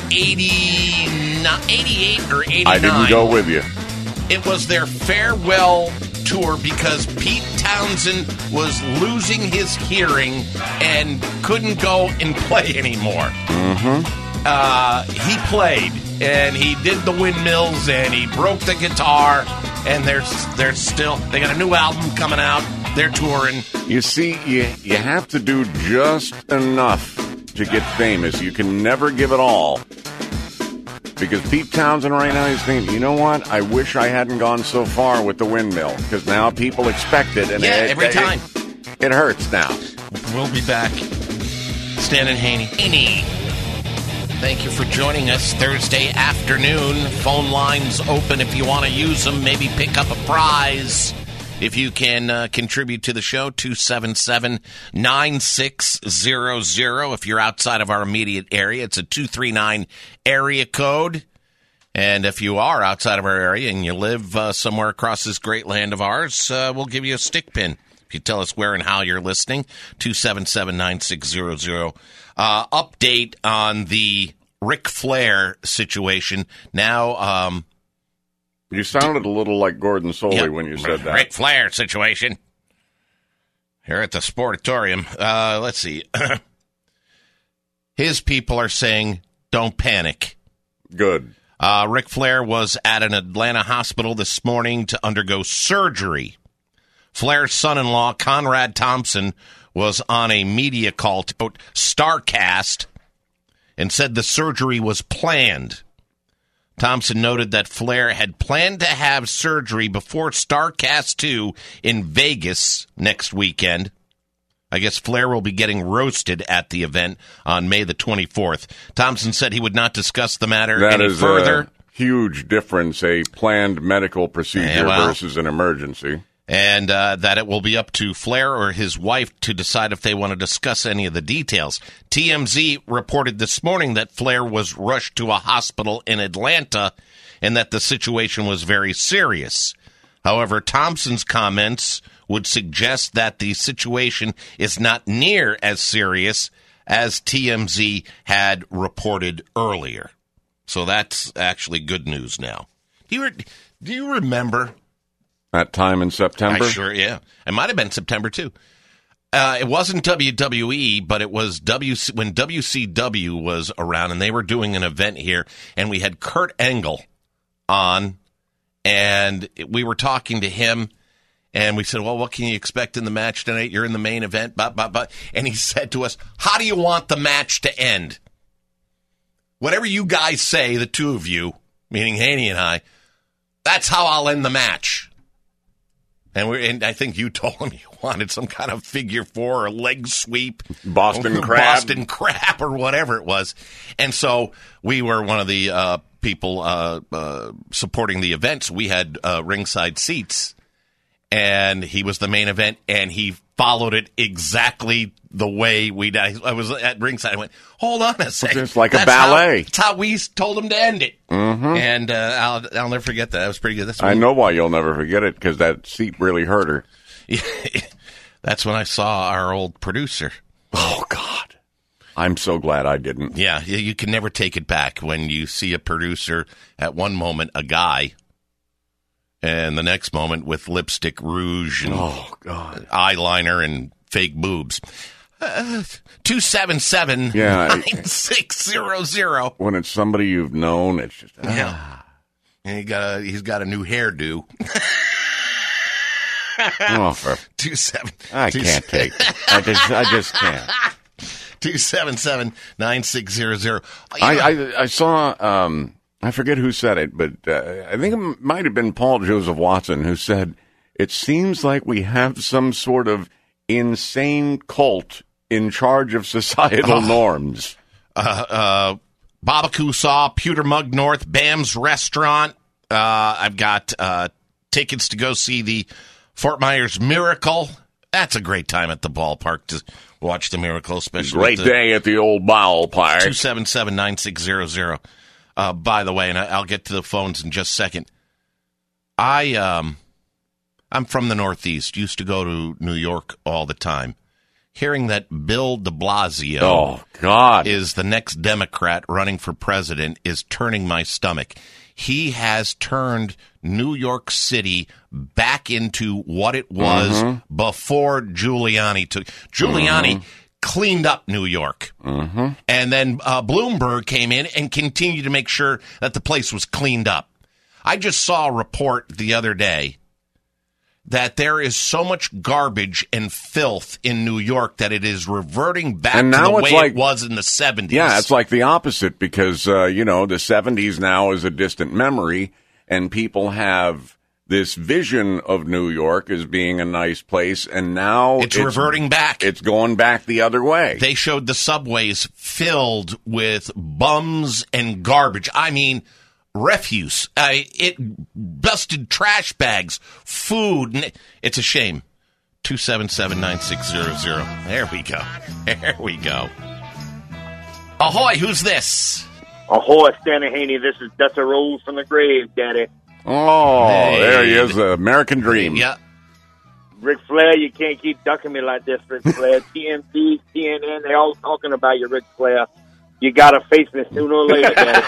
eighty-eight or eighty-nine. I didn't go with you. It was their farewell tour because Pete Townsend was losing his hearing and couldn't go and play anymore. Mm-hmm. Uh, he played, and he did the windmills, and he broke the guitar, and they're, they're still, they got a new album coming out. They're touring. You see, you, you have to do just enough to get famous. You can never give it all. Because Pete Townsend right now is thinking, you know what? I wish I hadn't gone so far with the windmill. Because now people expect it. And yeah, it, every it, time. It, it hurts now. We'll be back. Stan and Haney. Haney. Thank you for joining us Thursday afternoon. Phone lines open if you want to use them. Maybe pick up a prize. If you can uh, contribute to the show, two seven seven, nine six zero zero. If you're outside of our immediate area, it's a two three nine area code. And if you are outside of our area and you live uh, somewhere across this great land of ours, uh, we'll give you a stick pin. If you tell us where and how you're listening, two seven seven, nine six zero zero. Uh, update on the Ric Flair situation. Now, um... You sounded a little like Gordon Soley yep. when you said that. Ric Flair situation. Here at the Sportatorium. Uh, let's see. His people are saying, don't panic. Good. Uh, Ric Flair was at an Atlanta hospital this morning to undergo surgery. Flair's son-in-law, Conrad Thompson, was on a media call to quote, StarCast and said the surgery was planned. Thompson noted that Flair had planned to have surgery before StarCast two in Vegas next weekend. I guess Flair will be getting roasted at the event on May the twenty-fourth. Thompson said he would not discuss the matter that any is further. A huge difference, a planned medical procedure yeah, well, versus an emergency. And uh, that it will be up to Flair or his wife to decide if they want to discuss any of the details. T M Z reported this morning that Flair was rushed to a hospital in Atlanta and that the situation was very serious. However, Thompson's comments would suggest that the situation is not near as serious as T M Z had reported earlier. So that's actually good news now. Do you, re- do you remember... That time in September? I sure, yeah. It might have been September, too. Uh, it wasn't W W E, but it was W C, when W C W was around, and they were doing an event here, and we had Kurt Angle on, and we were talking to him, and we said, well, what can you expect in the match tonight? You're in the main event, blah, blah, blah. And he said to us, how do you want the match to end? Whatever you guys say, the two of you, meaning Haney and I, that's how I'll end the match. And, we and I think you told him you wanted some kind of figure four or leg sweep. Boston crab. Boston crab or whatever it was. And so we were one of the uh, people uh, uh, supporting the events. We had uh, ringside seats. And he was the main event. And he followed it exactly the way we did. I was at ringside. I went, hold on a second. It's like that's a ballet. How, that's how we told him to end it. Mm-hmm. And uh, I'll, I'll never forget that. That was pretty good. That's I know why you'll never forget it, because that seat really hurt her. That's when I saw our old producer. Oh, God. I'm so glad I didn't. Yeah, you can never take it back when you see a producer at one moment, a guy, and the next moment with lipstick, rouge, and oh, God. eyeliner and fake boobs. Uh, two seven seven, nine six zero zero. When it's somebody you've known, it's just... Ah. Yeah. And he got a, he's got a new hairdo. Oh, for... Two seven. I two can't seven. take it. I just, I just can't. two seven seven, nine six zero zero. I, I, I saw, um, I forget who said it, but uh, I think it might have been Paul Joseph Watson who said, it seems like we have some sort of insane cult in charge of societal Oh. norms. Uh, uh, Babaku Saw, Pewter Mug North, Bam's Restaurant. Uh, I've got uh, tickets to go see the Fort Myers Miracle. That's a great time at the ballpark to watch the Miracle, especially. Great with the day at the old ballpark. two seven seven, nine six zero zero. Uh, by the way, and I, I'll get to the phones in just a second. I, um, I'm from the Northeast, used to go to New York all the time. Hearing that Bill de Blasio Oh, God. is the next Democrat running for president is turning my stomach. He has turned New York City back into what it was Mhm. before Giuliani took. Giuliani Mhm. cleaned up New York. Mm-hmm. And then uh, Bloomberg came in and continued to make sure that the place was cleaned up. I just saw a report the other day that there is so much garbage and filth in New York that it is reverting back And to now the it's way like- it was in the seventies. Yeah, it's like the opposite because, uh, you know, the seventies now is a distant memory, and people have this vision of New York as being a nice place, and now It's reverting back. It's going back the other way. They showed the subways filled with bums and garbage. I mean, refuse. Uh, it busted trash bags, food. And it's a shame. two seven seven, nine six zero zero. There we go. There we go. Ahoy, who's this? Ahoy, Stanley Haney. This is That's a Rose from the Grave, Daddy. Oh, Hey. there he is, the American Dream. Yeah. Ric Flair, you can't keep ducking me like this, Ric Flair. T M Z, T N N, they all talking about you, Ric Flair. You gotta face me sooner or later, Daddy.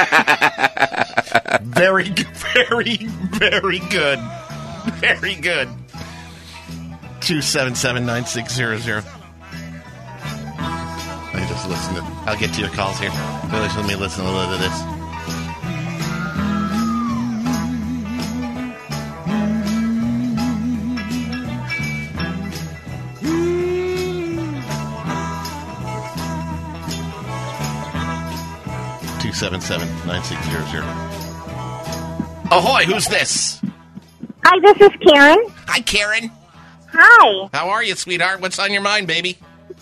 Very, very, very good. Very good. two seven seven, nine six zero zero. I just listen to, I'll get to your calls here. Let me listen a little to this. two seven seven, nine six zero zero. Ahoy, who's this? Hi, this is Karen. Hi, Karen. Hi. How are you, sweetheart? What's on your mind, baby?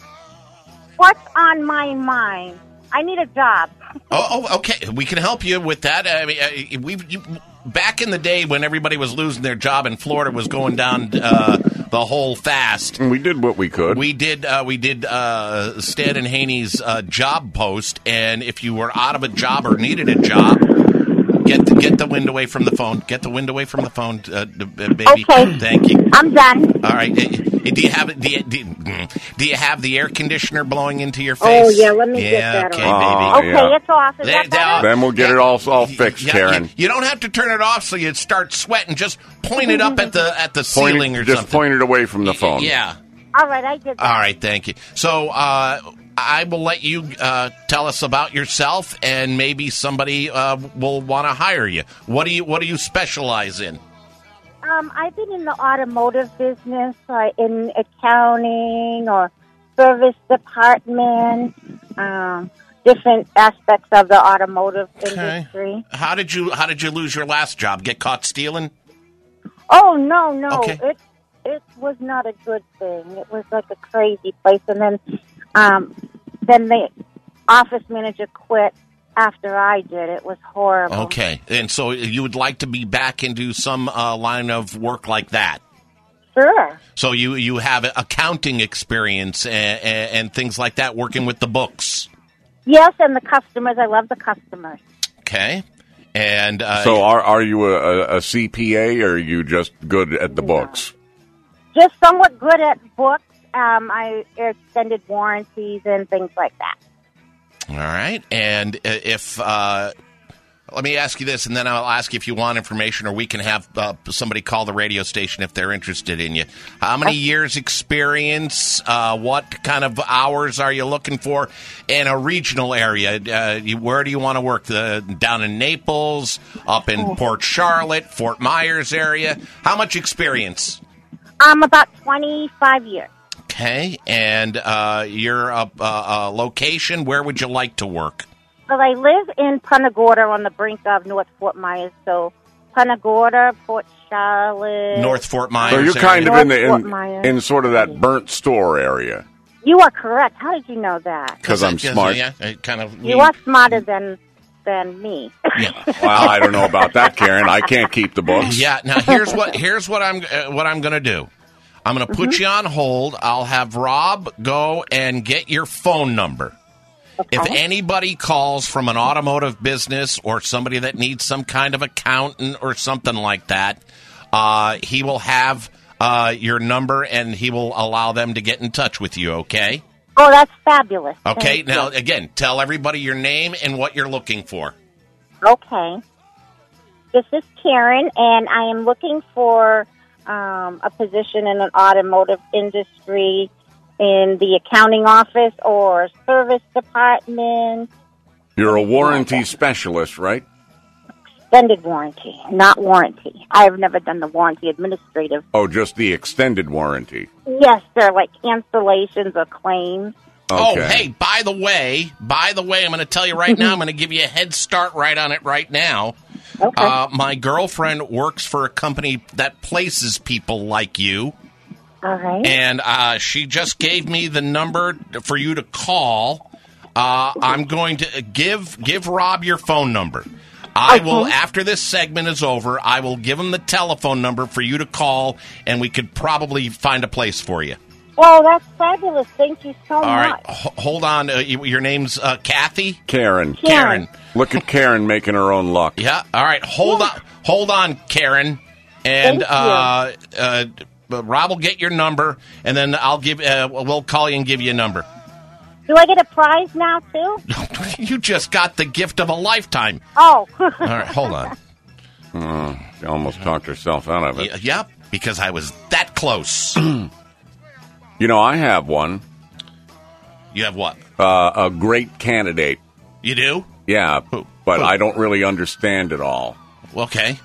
What's on my mind? I need a job. Oh, oh, okay. We can help you with that. I mean, uh, we you, back in the day when everybody was losing their job and Florida was going down uh, the whole fast. And we did what we could. We did. Uh, we did uh, Stan and Haney's uh, job post, and if you were out of a job or needed a job, get the, get the wind away from the phone. Get the wind away from the phone, uh, baby. Okay. Thank you. I'm done. All right. Uh, Do you have do you, do you, do you have the air conditioner blowing into your face? Oh, yeah, let me yeah, get that okay, on. baby. Oh, Okay, yeah. it's off. Is There- that better? Then we'll get it all, all fixed, Yeah, Karen. You, you don't have to turn it off so you start sweating. Just point it up at the at the Point it- ceiling or just something. point it away from the phone. Yeah. All right, I did that. All right. Thank you. So uh, I will let you uh, tell us about yourself, and maybe somebody uh, will want to hire you. What do you What do you specialize in? Um, I've been in the automotive business, uh, in accounting or service department, um, different aspects of the automotive industry. How did you How did you lose your last job? Get caught stealing? Oh, no, no. Okay. It, it was not a good thing. It was like a crazy place. And then, um, then the office manager quit after I did. It was horrible. Okay. And so you would like to be back into some uh, line of work like that? Sure. So you, you have accounting experience and, and, and things like that, working with the books. Yes, and the customers. I love the customers. Okay. And uh, So are are you a, a C P A or are you just good at the books? Just somewhat good at books. Um, I extended warranties and things like that. all right. And if uh, let me ask you this, and then I'll ask you if you want information, or we can have uh, somebody call the radio station if they're interested in you. How many years experience? Uh, what kind of hours are you looking for in a regional area? Uh, you, where do you want to work? The, down in Naples, up in Port Charlotte, Fort Myers area? How much experience? Um, about twenty-five years. Okay, and uh, your uh, uh, location, where would you like to work? Well, I live in Punta Gorda on the brink of North Fort Myers, so Punta Gorda, Port Charlotte. North Fort Myers. So you're kind area. of in the North in, Fort Myers. in sort of that burnt store area. You are correct. How did you know that? Because I'm smart. Yeah, it kind of. You are smarter than than me. Well, I don't know about that, Karen. I can't keep the books. Yeah. Now here's what here's what I'm uh, what I'm going to do. I'm going to put Mm-hmm. you on hold. I'll have Rob go and get your phone number. Okay. If anybody calls from an automotive business or somebody that needs some kind of accountant or something like that, uh, he will have uh, your number and he will allow them to get in touch with you. Okay. Oh, that's fabulous. Okay. Thank Now you. again, tell everybody your name and what you're looking for. Okay. This is Karen, and I am looking for um, a position in an automotive industry in the accounting office or service department. You're a warranty specialist, right? Extended warranty, not warranty. I have never done the warranty administrative. Oh, just the extended warranty. Yes, they're like cancellations or claims. Oh, hey, by the way, by the way, I'm going to tell you right now, I'm going to give you a head start right on it right now. Okay. Uh, my girlfriend works for a company that places people like you. All right. And uh, she just gave me the number for you to call. Uh, I'm going to give give Rob your phone number. I Okay. will, after this segment is over, I will give him the telephone number for you to call, and we could probably find a place for you. Well, that's fabulous. Thank you so All right, much. H- hold on. Uh, you, your name's uh, Kathy? Karen. Karen. Look at Karen making her own luck. Yeah. All right. Hold on. Hold on, Karen. And Thank you. uh, uh, Rob will get your number, and then I'll give. Uh, we'll call you and give you a number. Do I get a prize now, too? You just got the gift of a lifetime. Oh. All right. Hold on. Oh, she almost talked herself out of it. Y- Yep. Because I was that close. You know, I have one. You have what? Uh, a great candidate. You do? Yeah, but Who? I don't really understand it all. Okay.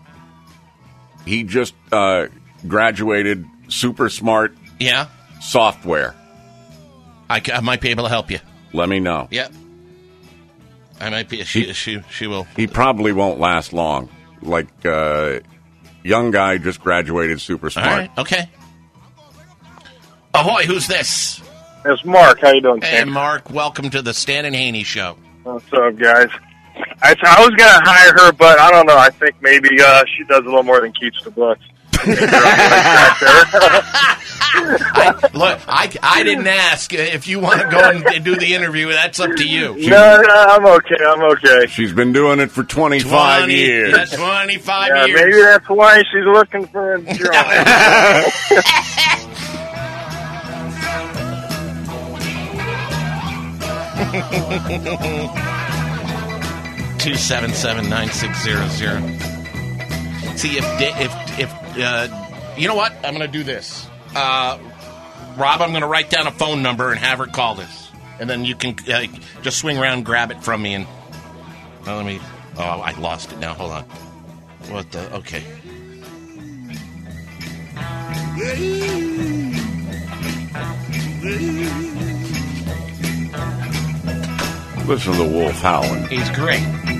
He just uh, graduated super smart Yeah. software. I, c- I might be able to help you. Let me know. Yep. I might be. She. She. She will. He probably won't last long. Like, uh, young guy just graduated super All smart. right. Okay. Ahoy! Who's this? It's Mark. How you doing, Hey, Sam? Mark. Welcome to the Stan and Haney Show. What's up, guys? I, I was going to hire her, but I don't know. I think maybe uh, she does a little more than keeps the books. I, look, I, I didn't ask. If you want to go and do the interview, that's up to you. No, no, I'm okay. I'm okay. She's been doing it for twenty-five twenty years. Yeah, twenty-five Yeah, years. maybe that's why she's looking for a job. Two seven seven nine six zero zero. See if Da- if if uh, you know what, I'm going to do this. Uh, Rob, I'm going to write down a phone number and have her call this, and then you can uh, just swing around, and grab it from me, and oh, let me. Oh, I lost it now. Hold on. What the? Okay. Listen to the wolf howling. He's great.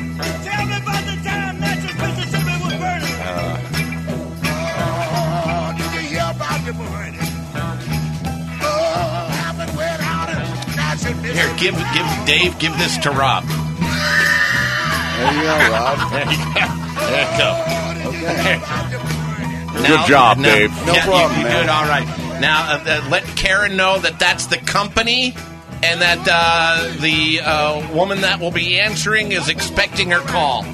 Here, give give Dave, give this to Rob. There you go, Rob. There you go. There you go. Okay. Now- Good job, now- Dave. yeah, you, you did all right. Now, uh, uh, let Karen know that that's the company and that uh, the uh, woman that will be answering is expecting her call.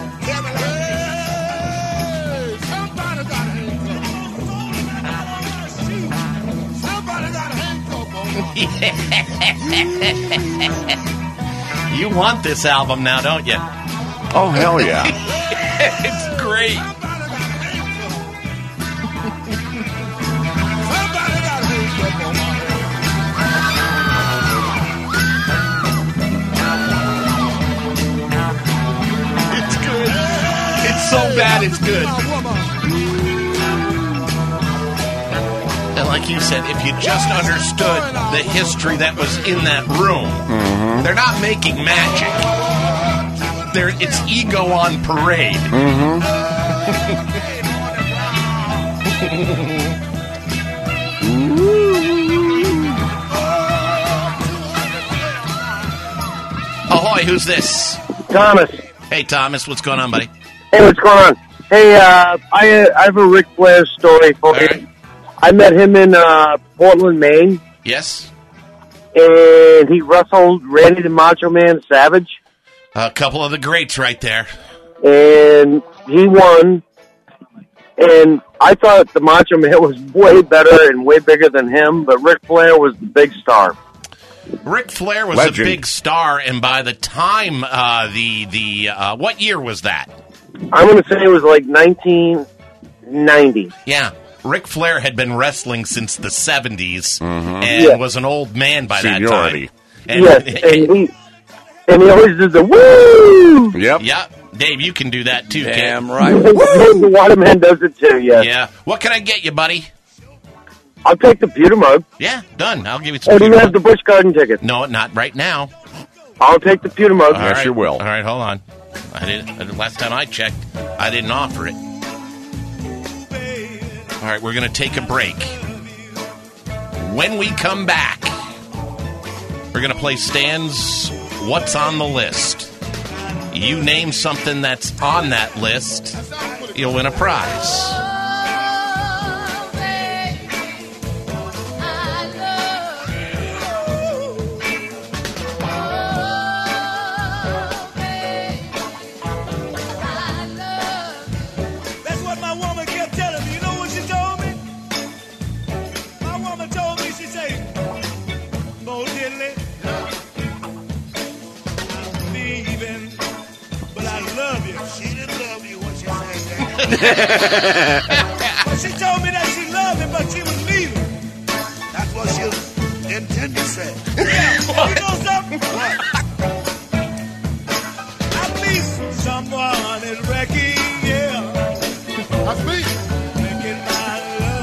You want this album now, don't you? Oh, hell yeah. It's great. It's good. It's so bad it's good. like you said, if you just understood the history that was in that room, mm-hmm. they're not making magic. They're, it's ego on parade. Mm-hmm. Ahoy, who's this? Thomas. Hey, Thomas, what's going on, buddy? Hey, what's going on? Hey, uh, I, I have a Ric Flair story for you. Right. I met him in uh, Portland, Maine. Yes. And he wrestled Randy the Macho Man Savage. A couple of the greats right there. And he won. And I thought the Macho Man was way better and way bigger than him, but Ric Flair was the big star. Ric Flair was Legend. a big star, and by the time uh, the the uh, what year was that? I'm going to say it was like nineteen ninety. Yeah, Ric Flair had been wrestling since the seventies mm-hmm. and yeah. was an old man by Seniority. that time. And, yes, and he and he always did the woo. Yep. Yep. Dave, you can do that too. Damn kid. right. The Waterman does it too. Yes. Yeah. What can I get you, buddy? I'll take the pewter mug. Yeah, done. I'll give you some. Oh, do you pewter have mug. the Busch Garden ticket? No, not right now. I'll take the pewter mug. All Yes, right. you will. All right, hold on. I didn't. Last time I checked, I didn't offer it. All right, we're going to take a break. When we come back, we're going to play Stan's What's on the List. You name something that's on that list, you'll win a prize. She told me that she loved me, but she was leaving. That's what she intended to say. Yeah, you know something? What? At least someone is wrecking, yeah. That's me. Making my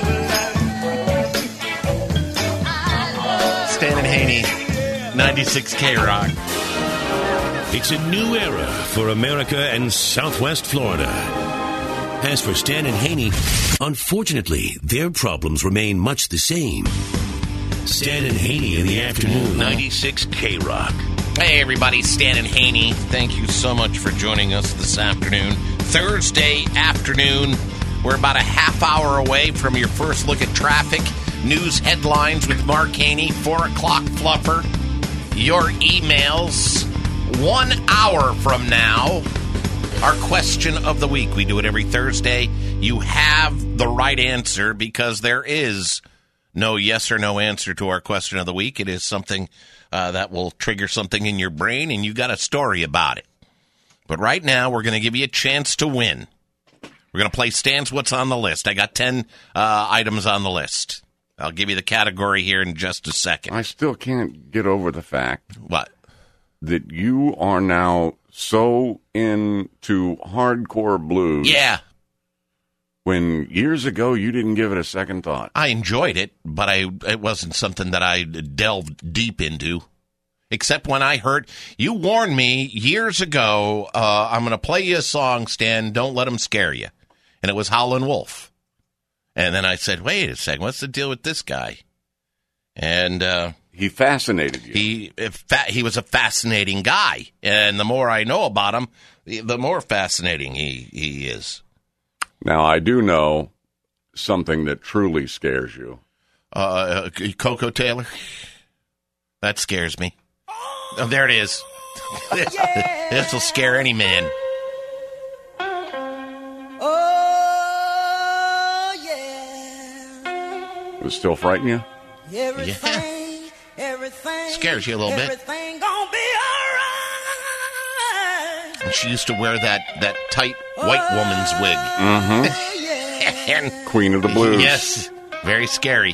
love. Stan and Haney, ninety-six K Rock. It's a new era for America and Southwest Florida. As for Stan and Haney, unfortunately, their problems remain much the same. Stan and Haney in the afternoon, ninety-six K Rock. Hey, everybody, Stan and Haney. Thank you so much for joining us this afternoon. Thursday afternoon, we're about a half hour away from your first look at traffic, news headlines with Mark Haney, four o'clock fluffer, your emails. One hour from now, our question of the week. We do it every Thursday. You have the right answer because there is no yes or no answer to our question of the week. It is something uh, that will trigger something in your brain, and you got a story about it. But right now, we're going to give you a chance to win. We're going to play Stan's What's on the List. I got ten uh, items on the list. I'll give you the category here in just a second. I still can't get over the fact. What? That you are now so into hardcore blues. Yeah. When years ago you didn't give it a second thought. I enjoyed it, but I it wasn't something that I delved deep into. Except when I heard, you warned me years ago, uh, I'm going to play you a song, Stan, don't let them scare you. And it was Howlin' Wolf. And then I said, wait a second, what's the deal with this guy? And uh, he fascinated you. He fa- he was a fascinating guy. And the more I know about him, the more fascinating he, he is. Now, I do know something that truly scares you. Uh, Coco Taylor? That scares me. Oh, there it is. this, this will scare any man. Oh, yeah. Does it still frighten you? Everything, yeah. everything. Scares you a little everything bit. Everything gonna be all right. And she used to wear that, that tight white woman's wig. Mm-hmm. and, Queen of the Blues. Yes. Very scary.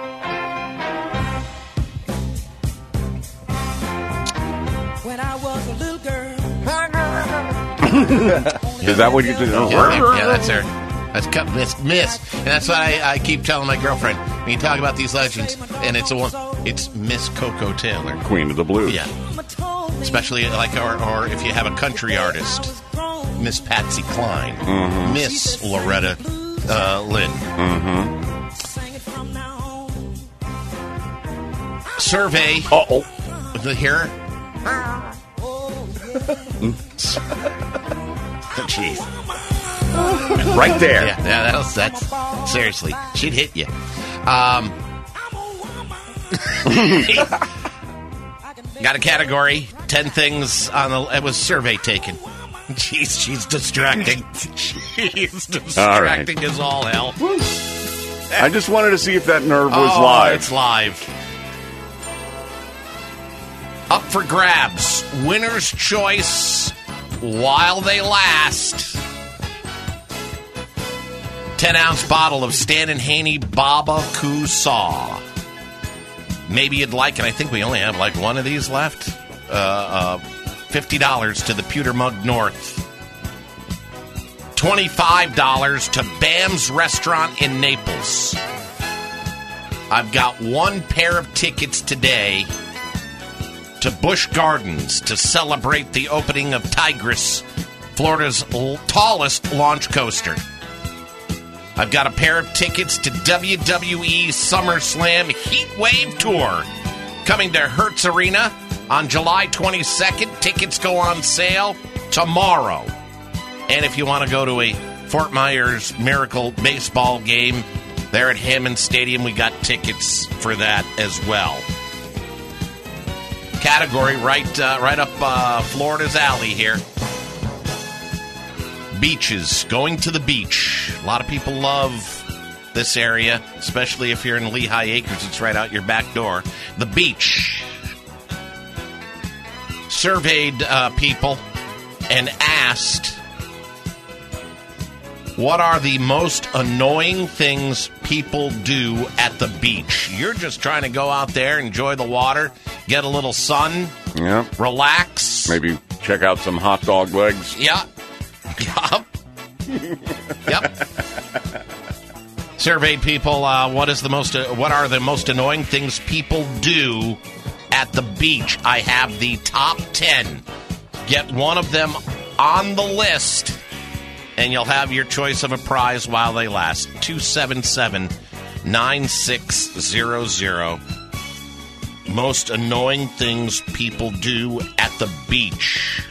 When I was a little girl. Is that what you did? Yeah, yeah, that's her. That's cut, miss, miss. And that's why I, I keep telling my girlfriend, When you talk about these legends, and it's a one, it's Miss Coco Taylor, Queen of the Blues. Yeah, especially like, or, or if you have a country artist, Miss Patsy Cline, Mhm. Miss Loretta uh, Lynn. Mm-hmm. Survey. Uh oh. Here. Jeez. Right there. Yeah, yeah, that was, that's seriously, she'd hit you. Um, got a category. Ten things on the. It was survey taken. Jeez, she's distracting. She's distracting right. as all hell. I just wanted to see if that nerve was oh, live. It's live. Up for grabs. Winner's choice while they last. ten ounce bottle of Stan and Haney Baba Kusaw. Maybe you'd like, and I think we only have like one of these left. Uh, uh, fifty dollars to the Pewter Mug North. twenty-five dollars to Bam's Restaurant in Naples. I've got one pair of tickets today to Busch Gardens to celebrate the opening of Tigris, Florida's l- tallest launch coaster. I've got a pair of tickets to W W E SummerSlam Heat Wave Tour coming to Hertz Arena on July twenty-second. Tickets go on sale tomorrow. And if you want to go to a Fort Myers Miracle baseball game there at Hammond Stadium, we got tickets for that as well. Category right uh, right up uh, Florida's alley here. Beaches. Going to the beach. A lot of people love this area, especially if you're in Lehigh Acres. It's right out your back door. The beach. Surveyed uh, people and asked, what are the most annoying things people do at the beach? You're just trying to go out there, enjoy the water, get a little sun, Yeah. relax. Maybe check out some hot dog legs. Yeah. Yup. Yep. Surveyed people, uh, what is the most? Uh, what are the most annoying things people do at the beach? I have the top ten. Get one of them on the list, and you'll have your choice of a prize while they last. two seven seven, nine six zero zero. Most annoying things people do at the beach.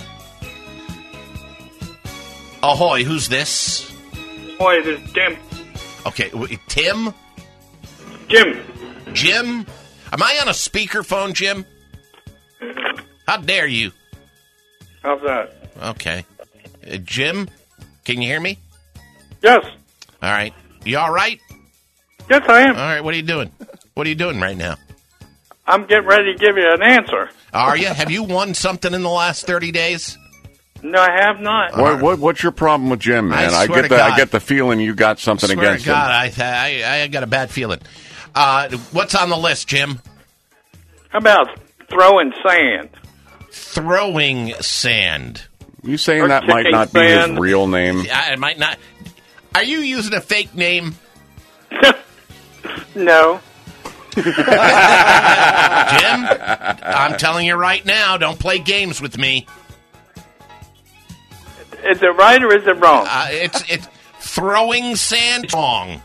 Ahoy, who's this? Ahoy, this is Tim. Okay, w- Tim? Jim. Jim? Am I on a speakerphone, Jim? How dare you? How's that? Okay. Uh, Jim, can you hear me? Yes. All right. You all right? Yes, I am. All right, what are you doing? What are you doing right now? I'm getting ready to give you an answer. Are you? Have you won something in the last thirty days? No, I have not. What, what what's your problem with Jim, man? I I, swear get to the I God. get the feeling you got something Swear against to God, I, I I got a bad feeling. Uh, what's on the list, Jim? How about throwing sand? Throwing sand. him. You saying Or that might kicking not be his sand. real name? I, it might not. Are you using a fake name? No. Jim, I'm telling you right now, don't play games with me. Is it right or is it wrong? Uh, it's it's throwing sand wrong.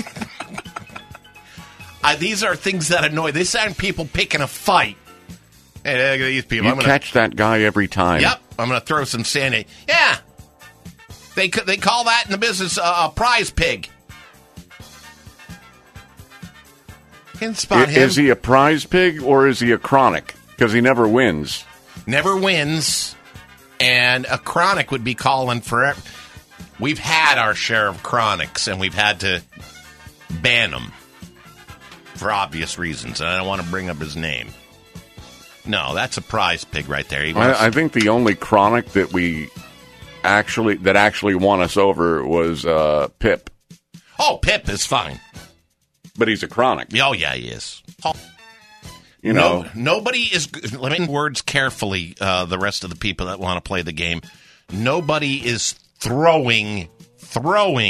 uh, these are things that annoy. These aren't people picking a fight. Hey, look at these people. You I'm gonna, catch that guy every time. Yep, I'm going to throw some sand at. Yeah, they c- they call that in the business uh, a prize pig. Can spot I- him. Is he a prize pig or is he a chronic? Because he never wins. Never wins, and a chronic would be calling for. We've had our share of chronics, and we've had to ban them for obvious reasons. And I don't want to bring up his name. No, that's a prize pig right there. He wants- I, I think the only chronic that we actually that actually won us over was uh, Pip. oh, Pip is fine. But he's a chronic. Oh, yeah, he is. Oh. You know, No, nobody is. Let me words carefully. Uh, the rest of the people that want to play the game, nobody is throwing throwing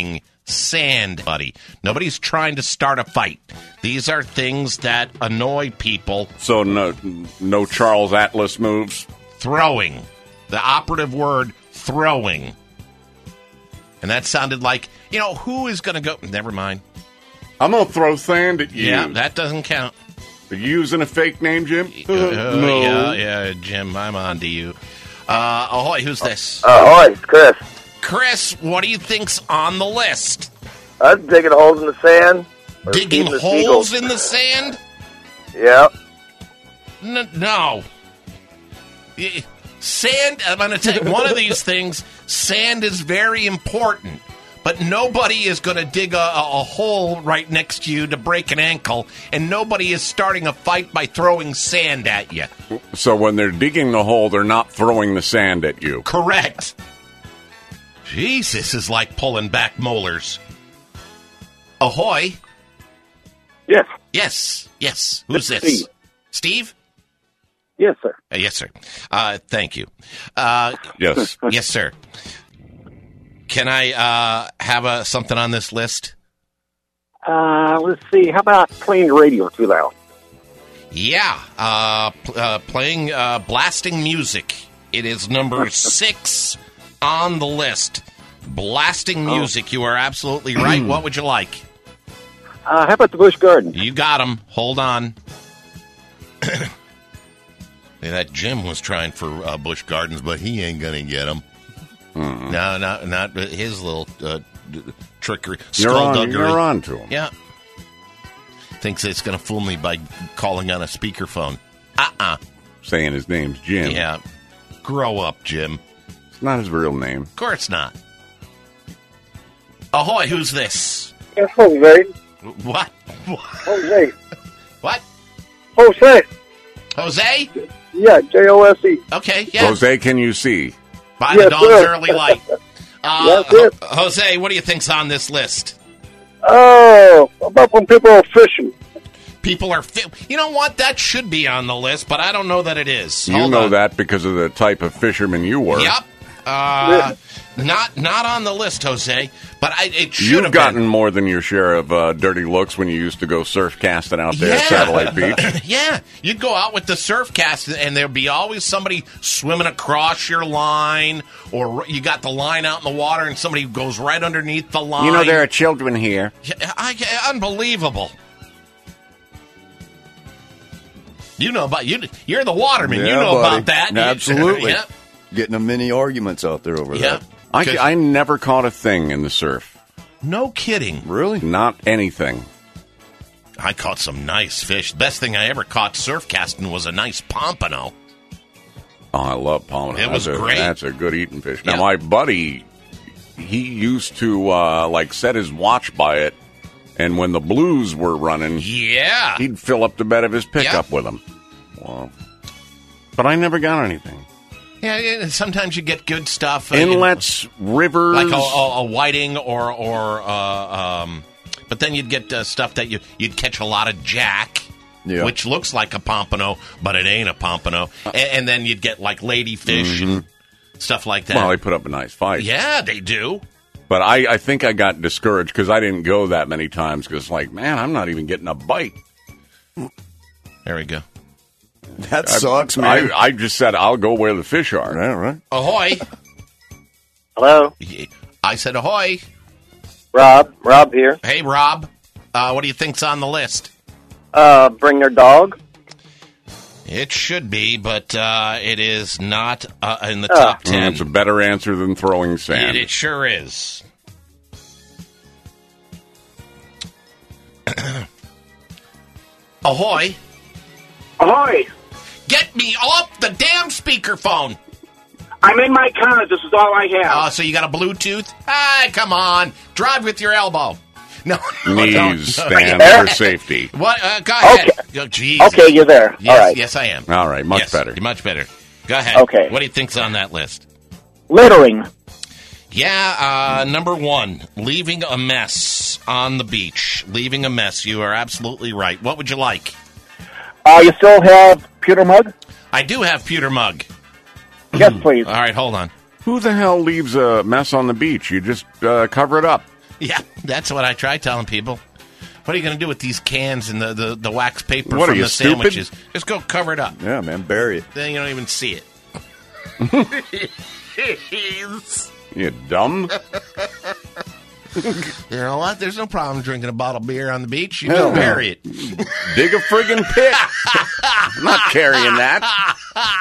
sand, buddy. Nobody's trying to start a fight. These are things that annoy people. So no, no Charles Atlas moves? Throwing. The operative word, throwing. And that sounded like, you know, who is going to go? Never mind. I'm going to throw sand at you. Yeah, that doesn't count. Are you using a fake name, Jim? Uh, no. Yeah, yeah, Jim, I'm on to you. Uh, ahoy, who's this? Uh, ahoy, it's Chris. Chris, what do you think's on the list? I'm digging holes in the sand. or Digging feeding the holes seagulls. in the sand? Yeah. N- no. Y- Sand, I'm going to tell you, one of these things, sand is very important. But nobody is going to dig a, a, a hole right next to you to break an ankle, and nobody is starting a fight by throwing sand at you. So when they're digging the hole, they're not throwing the sand at you. Correct. Jesus is like pulling back molars. Ahoy. Yes. Yes. Yes. Who's It's this? Steve. Steve? Yes, sir. Uh, yes, sir. Uh, thank you. Uh, yes. Yes, sir. Can I uh, have a, something on this list? Uh, let's see. How about playing the radio too loud? Yeah. Uh, pl- uh, playing, uh, blasting music. It is number six on the list. Blasting music. You are absolutely right. What would you like? Uh, how about the Busch Garden? You got him. Hold on. Yeah, that Jim was trying for uh, Busch Gardens, but he ain't going to get them. Mm. No, not not his little uh, d- trickery. You're on, Skullduggery. you're on to him. Yeah. Thinks it's going to fool me by calling on a speakerphone. Uh-uh. Saying his name's Jim. Yeah. Grow up, Jim. It's not his real name. Of course not. Ahoy, who's this? Yes, Jose. What? Jose. What? Jose. Jose? Yeah, J O S E. Okay, yeah. Jose, can you see? By Yes, the dawn's sir. early light. Uh, That's it. Ho- Jose, what do you think's on this list? Oh, about when people are fishing. People are... Fi- you know what? That should be on the list, but I don't know that it is. You Hold know on. that because of the type of fisherman you were. Yep. Uh, not not on the list, Jose, but I, it should You've have gotten been. more than your share of uh, dirty looks when you used to go surf casting out there at Satellite Beach. Yeah, you'd go out with the surf cast, and there'd be always somebody swimming across your line, or you got the line out in the water, and somebody goes right underneath the line. You know, there are children here. Yeah, I, I- unbelievable. You know about you. You're the waterman. you Yeah, know buddy. about that. Absolutely. Yeah. Getting a mini arguments out there over Yeah. that. I, I never caught a thing in the surf. No kidding. Really? Not anything. I caught some nice fish. The best thing I ever caught surf casting was a nice pompano. Oh, I love pompano. It was that's a, great. That's a good eating fish. Now, Yeah. my buddy, he used to, uh, like, set his watch by it, and when the blues were running, Yeah. he'd fill up the bed of his pickup with them. Well, but I never got anything. Yeah, yeah, sometimes you get good stuff. uh, you know, Inlets, rivers. like a, a, a whiting or or uh, um, but then you'd get uh, stuff that you you'd catch a lot of jack, Yeah. which looks like a pompano, but it ain't a pompano. And, and then you'd get like ladyfish and stuff like that. Well, they put up a nice fight. Yeah, they do. But I, I think I got discouraged because I didn't go that many times because, like, man, I'm not even getting a bite. There we go. That sucks, man. I, I just said I'll go where the fish are. Yeah, right. Ahoy! Hello, I said ahoy. Rob. Rob here. Hey, Rob. Uh, what do you think's on the list? Uh, bring their dog. It should be, but uh, it is not uh, in the Oh. top Mm, ten. it's a better answer than throwing It, sand. it sure is. Ahoy! Ahoy! Get me off the damn speakerphone! I'm in my car. This is all I have. Oh, so you got a Bluetooth? Ah, come on. Drive with your elbow. No. Knees don't. stand for safety. What? Uh, go ahead. Oh, geez. Okay, you're there. Yes, All right. yes, I am. All right, much Yes, better. You're much better. Go ahead. Okay. What do you think's on that list? Littering. Yeah, uh, number one, leaving a mess on the beach. Leaving a mess. You are absolutely right. What would you like? Uh, you still have pewter mug? I do have pewter mug. Yes, please. All right, hold on. Who the hell leaves a mess on the beach? You just uh, cover it up. Yeah, that's what I try telling people. What are you going to do with these cans and the, the, the wax paper What are from you, the stupid? sandwiches? Just go cover it up. Yeah, man, bury it. Then you don't even see it. You dumb? You know what? There's no problem drinking a bottle of beer on the beach. You Hell just no. bury it. Dig a friggin' pit. I'm not carrying that.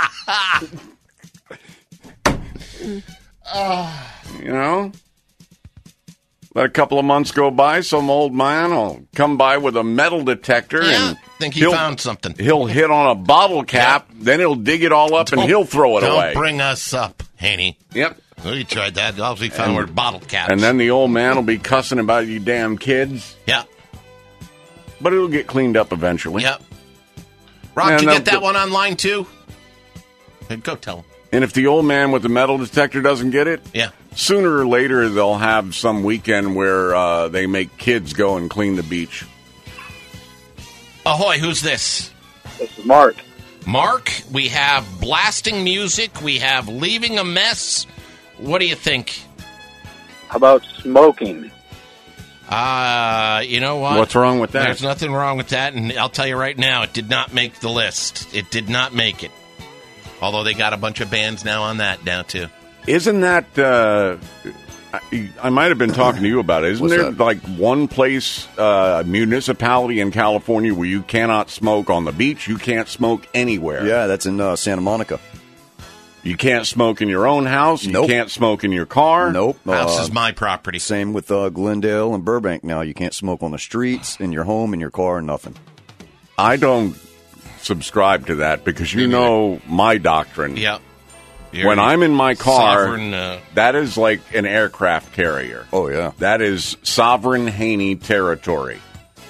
You know? Let a couple of months go by, some old man will come by with a metal detector Yeah, and think he he'll- found something. He'll hit on a bottle cap, then he'll dig it all up and Don't- he'll throw it don't away. bring us up, Haney. Yep. We tried that. All we found And- were bottle caps. And then the old man will be cussing about you damn kids. Yeah. But it'll get cleaned up eventually. Yep. Rock, And you they'll get that get- one online too? Hey, go tell him. And if the old man with the metal detector doesn't get it, yeah, sooner or later they'll have some weekend where uh, they make kids go and clean the beach. Ahoy, who's this? This is Mark. Mark, we have blasting music. We have leaving a mess. What do you think? How about smoking? Uh, you know what? What's wrong with that? There's nothing wrong with that, and I'll tell you right now, it did not make the list. It did not make it. Although they got a bunch of bands now on that now, too. Isn't that... Uh, I, I might have been talking to you about it. Isn't What's there that? like one place, uh, municipality in California where you cannot smoke on the beach? You can't smoke anywhere. Yeah, that's in uh, Santa Monica. You can't smoke in your own house. Nope. You can't smoke in your car. Nope. House Uh, is my property. Same with uh, Glendale and Burbank now. You can't smoke on the streets, in your home, in your car, nothing. I don't subscribe to that because you know my doctrine. Yeah. When I'm in my car, sovereign, uh, that is like an aircraft carrier. Oh, yeah. That is sovereign Haney territory.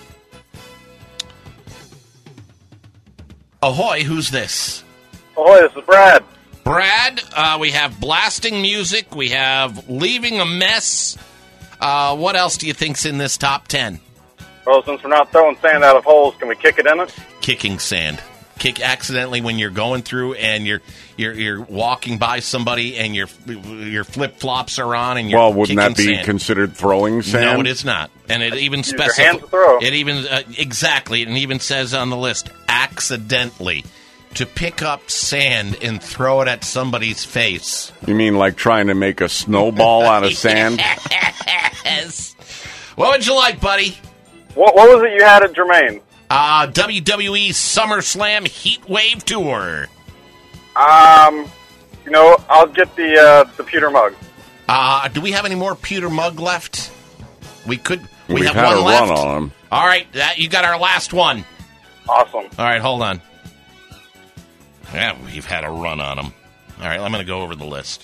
Ahoy, who's this? Ahoy, this is Brad. Brad, uh, we have blasting music. We have leaving a mess. Uh, what else do you think's in this top ten? Well, since we're not throwing sand out of holes, can we kick it in it? Kicking sand. Kick accidentally when you're going through and you're you're you're walking by somebody and your your flip flops are on and you're Well, wouldn't that kicking be sand. considered throwing sand? No, it is not, and it even Use your hands to specifies. throw. It even uh, exactly, it even says on the list, accidentally, to pick up sand and throw it at somebody's face. You mean like trying to make a snowball out of sand? Yes. What would you like, buddy? What, what was it you had at Jermaine? Uh, W W E SummerSlam Heat Wave Tour. Um, you know, I'll get the uh, the pewter mug. Uh, do we have any more pewter mug left? We could. We We've have had one a left. run on them. All right, that you got our last one. Awesome. All right, hold on. Yeah, we've had a run on them. All right, I'm going to go over the list.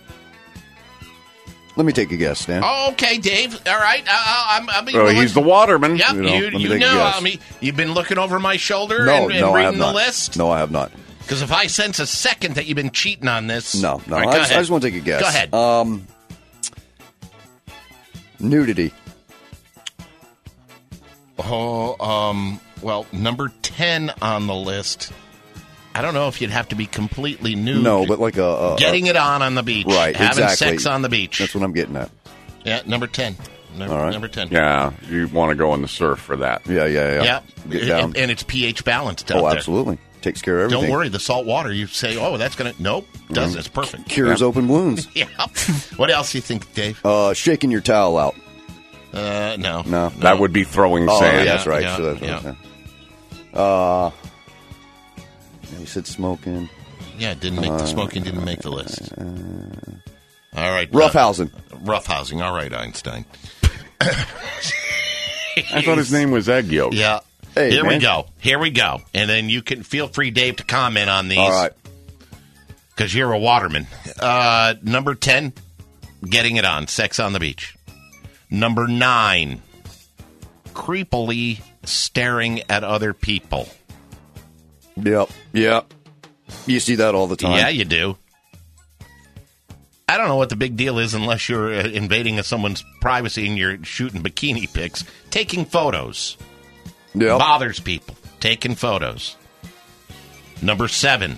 Let me take a guess, Dan. Oh, okay, Dave. All right, I, I, I'm. I'm Oh, he's the waterman. Yep, You know, you, let me you take a know. guess. I mean, you've been looking over my shoulder No, and, and no, I reading have the not. list. No, I have not. Because if I sense a second that you've been cheating on this, No, no. All right, I, go just, I ahead. just want to take a guess. Go ahead. Um, nudity. Oh, um, well, number ten on the list. I don't know if you'd have to be completely nude. No, but like a, a Getting it on on the beach. Right, Having exactly. sex on the beach. That's what I'm getting at. Yeah, number ten. Number, All right. number ten. Yeah, you want to go in the surf for that. Yeah, yeah, yeah. Yeah. Get And, down. and it's pH balanced out Oh, there. absolutely. Takes care of everything. Don't worry, the salt water, you say, oh, that's going to... Nope, doesn't. It's perfect. Cures Yeah. open wounds. Yeah. What else do you think, Dave? Uh, shaking your towel out. Uh, no. No. That would be throwing Oh, sand. yeah, that's right. Yeah, so that's what yeah. I'm saying. Uh, yeah, you said smoking. Yeah, it didn't make the Uh, smoking didn't make the list. All right. Roughhousing. Uh, roughhousing. All right, Einstein. I thought his name was Egg Yolk. Yeah. Hey, Here we man. go. Here we go. And then you can feel free, Dave, to comment on these. All right. Because you're a waterman. Uh, number ten, getting it on. Sex on the beach. Number nine, creepily staring at other people. Yep. Yep. You see that all the time. Yeah, you do. I don't know what the big deal is unless you're uh, invading someone's privacy and you're shooting bikini pics. Taking photos. Yep. Bothers people. Taking photos. Number seven,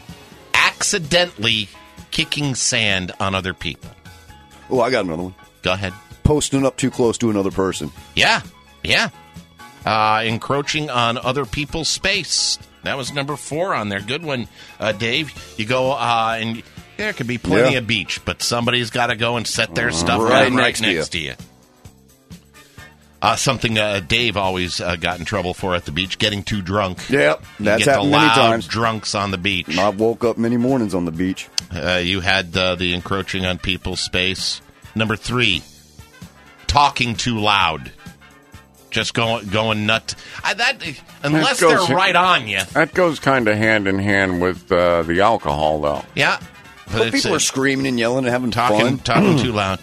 accidentally kicking sand on other people. Oh, I got another one. Go ahead. posting up too close to another person. Yeah, yeah. Uh, encroaching on other people's space. That was number four on there. Good one, uh, Dave. You go uh, and there could be plenty Yeah. of beach, but somebody's got to go and set their stuff Right down right next next, to to you. Uh, something uh, Dave always uh, got in trouble for at the beach, getting too drunk. Yep, You that's get the happened many loud times. drunks on the beach. I woke up many mornings on the beach. Uh, you had uh, the encroaching on people's space. Number three, talking too loud. Just going going nut. I, that unless That they're goes- right on you. That goes kind of hand in hand with uh, the alcohol, though. Yeah, But it's, people uh, are screaming and yelling and having talking fun. talking too loud.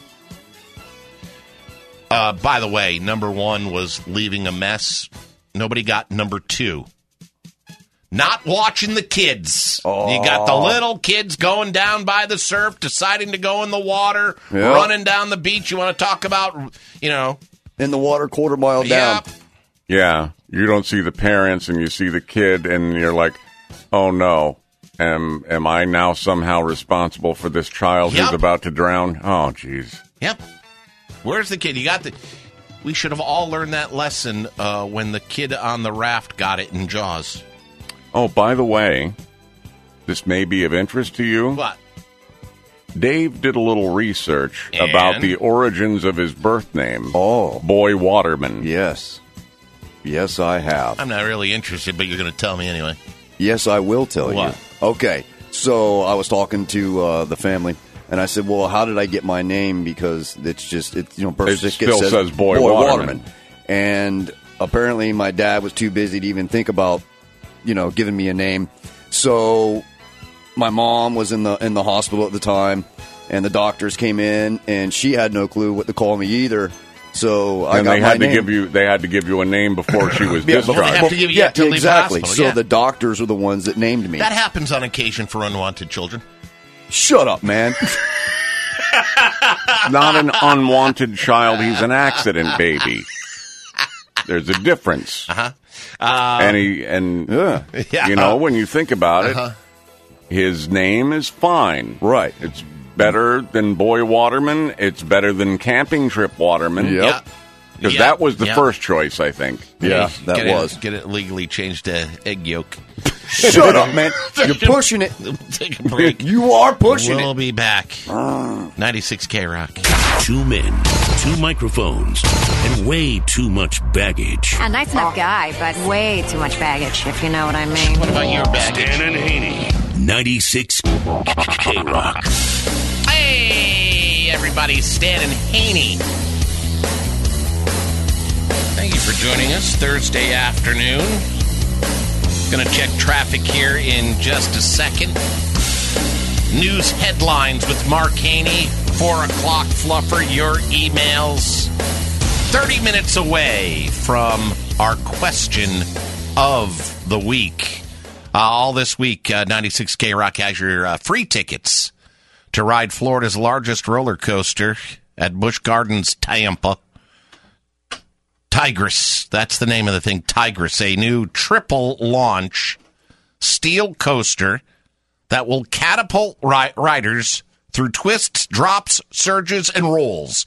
Uh, by the way, number one was leaving a mess. Nobody got number two. Not watching the kids. Oh. You got the little kids going down by the surf, deciding to go in the water, Yeah. running down the beach. You want to talk about, you know. In the water, quarter mile down. Yep. Yeah, you don't see the parents and you see the kid, and you're like, oh no. Am, am I now somehow responsible for this child Yep. who's about to drown? Oh, jeez. Yep. Where's the kid? You got the. We should have all learned that lesson uh, when the kid on the raft got it in Jaws. Oh, by the way, this may be of interest to you. What? Dave did a little research And? about the origins of his birth name. Oh. Boy Waterman. Yes. Yes, I have. I'm not really interested, but you're going to tell me anyway. Yes, I will tell What? you. Okay. So I was talking to uh, the family, and I said, well, how did I get my name? Because it's just, it's, you know, birth It certificate still says Boy Waterman. And apparently my dad was too busy to even think about, you know, giving me a name. So my mom was in the in the hospital at the time, and the doctors came in, and she had no clue what to call me either. So I and got they my had to name. give you they had to give you a name before she was Yeah, discharged. Well, they have to give you yeah, to leave the exactly. hospital, So yeah. the doctors were the ones that named me. That happens on occasion for unwanted children. Shut up, man. Not an unwanted child. He's an accident baby. There's a difference. Uh-huh. Uh, and he and Yeah. Yeah. you know, when you think about it, Uh-huh. his name is fine. Right. It's better than Boy Waterman. It's better than Camping Trip Waterman. Yep. Yeah. Because Yeah. that was the Yeah. first choice, I think. Yeah, that get was. It, get it legally changed to egg yolk. Shut up, man. You're pushing it. Take a break. You are pushing We'll it. be back. ninety-six K Rock. Two men, two microphones, and way too much baggage. A nice enough guy, but way too much baggage, if you know what I mean. What about your baggage? Stan and Haney, ninety-six K Rock. Hey, everybody. Stan and Haney. Thank you for joining us Thursday afternoon. Going to check traffic here in just a second. News headlines with Mark Haney. Four o'clock fluffer, your emails. thirty minutes away from our question of the week. Uh, all this week, uh, ninety-six K Rock has your uh, free tickets to ride Florida's largest roller coaster at Busch Gardens, Tampa. Tigris, that's the name of the thing, Tigris, a new triple launch steel coaster that will catapult ri- riders through twists, drops, surges, and rolls.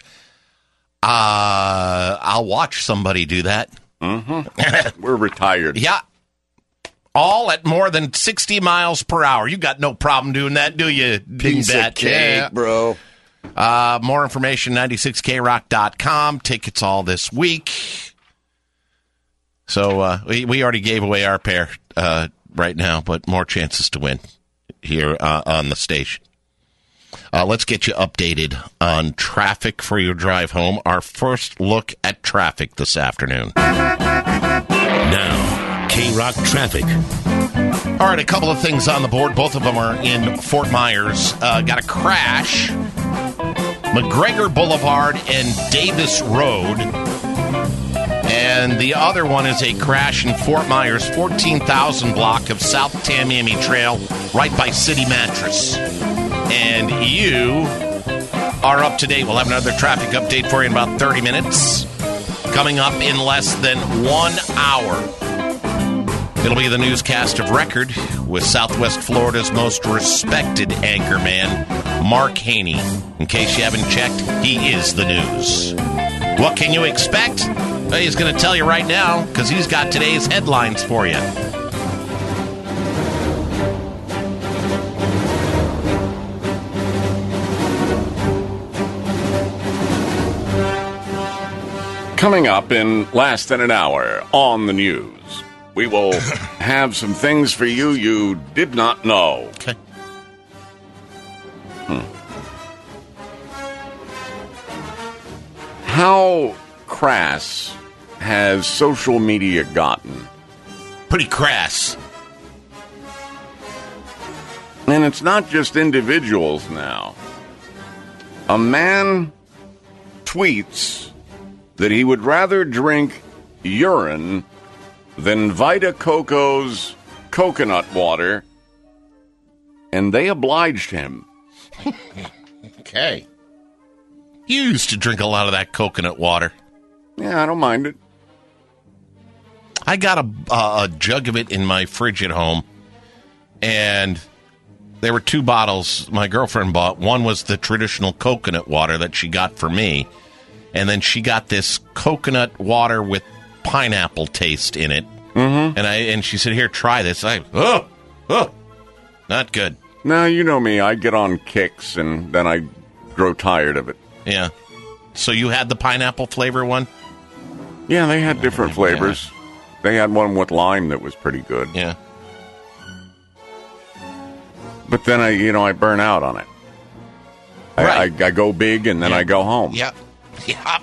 Uh, I'll watch somebody do that. Mm-hmm. We're retired. Yeah. All at more than sixty miles per hour. You got no problem doing that, do you? Piece Dingbat? of cake, Yeah. bro. Uh, more information, ninety-six K rock dot com. Tickets all this week. So uh, we, we already gave away our pair uh, right now, but more chances to win here uh, on the station. Uh, let's get you updated on traffic for your drive home. Our first look at traffic this afternoon. Now, K Rock traffic. All right, a couple of things on the board. Both of them are in Fort Myers. Uh, got a crash. McGregor Boulevard and Davis Road. And the other one is a crash in Fort Myers, fourteen thousand block of South Tamiami Trail, right by City Mattress. And you are up to date. We'll have another traffic update for you in about thirty minutes. Coming up in less than one hour. It'll be the newscast of record with Southwest Florida's most respected anchorman, Mark Haney. In case you haven't checked, he is the news. What can you expect? Well, he's going to tell you right now because he's got today's headlines for you. Coming up in less than an hour on the news, we will have some things for you you did not know. Okay. Hmm. How crass has social media gotten? Pretty crass. And it's not just individuals now. A man tweets that he would rather drink urine than Vita Coco's coconut water, and they obliged him. Okay. You used to drink a lot of that coconut water. Yeah, I don't mind it. I got a, uh, a jug of it in my fridge at home, and there were two bottles my girlfriend bought. One was the traditional coconut water that she got for me, and then she got this coconut water with pineapple taste in it. Mm-hmm. And I and she said, "Here, try this." I oh oh, not good. Now you know me. I get on kicks, and then I grow tired of it. Yeah. So you had the pineapple flavor one? Yeah, they had different oh, flavors. Yeah. They had one with lime that was pretty good. Yeah. But then I, you know, I burn out on it. Right. I, I, I go big, and then yeah. I go home. Yep. Yeah.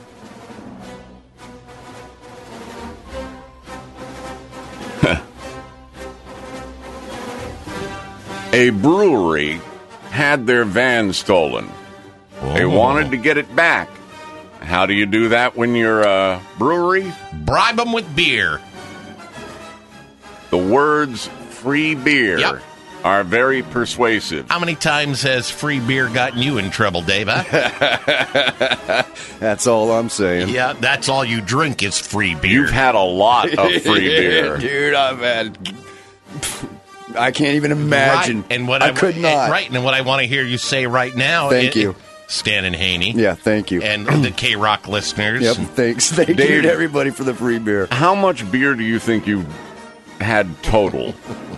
A brewery had their van stolen. Whoa. They wanted to get it back. How do you do that when you're a brewery? Bribe them with beer. The words free beer yep. are very persuasive. How many times has free beer gotten you in trouble, Dave? Huh? That's all I'm saying. Yeah, that's all you drink is free beer. You've had a lot of free beer. Dude, I've had... I can't even imagine. Right. And what I, I could not. Right, and what I want to hear you say right now... Thank it, you. Stan and Haney. Yeah, thank you. And the K-Rock listeners. Yep, thanks. Thank Dave, you to everybody for the free beer. How much beer do you think you had total?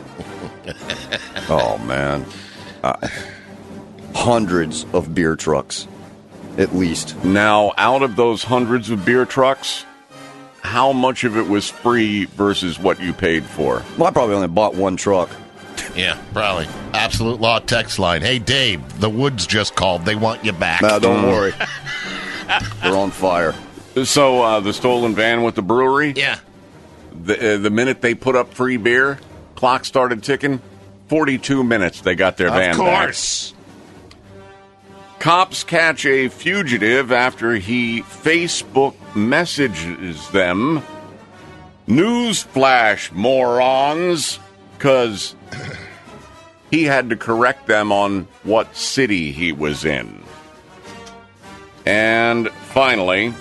Oh, man. Uh, hundreds of beer trucks, at least. Now, out of those hundreds of beer trucks, how much of it was free versus what you paid for? Well, I probably only bought one truck. Yeah, probably. Absolute Law text line. Hey, Dave, the Woods just called. They want you back. No, don't worry. They're on fire. So, uh, the stolen van with the brewery? Yeah. The, uh, the minute they put up free beer, clock started ticking. forty-two minutes they got their van back. Of course. Cops catch a fugitive after he Facebook messages them. Newsflash, morons. Because he had to correct them on what city he was in. And finally,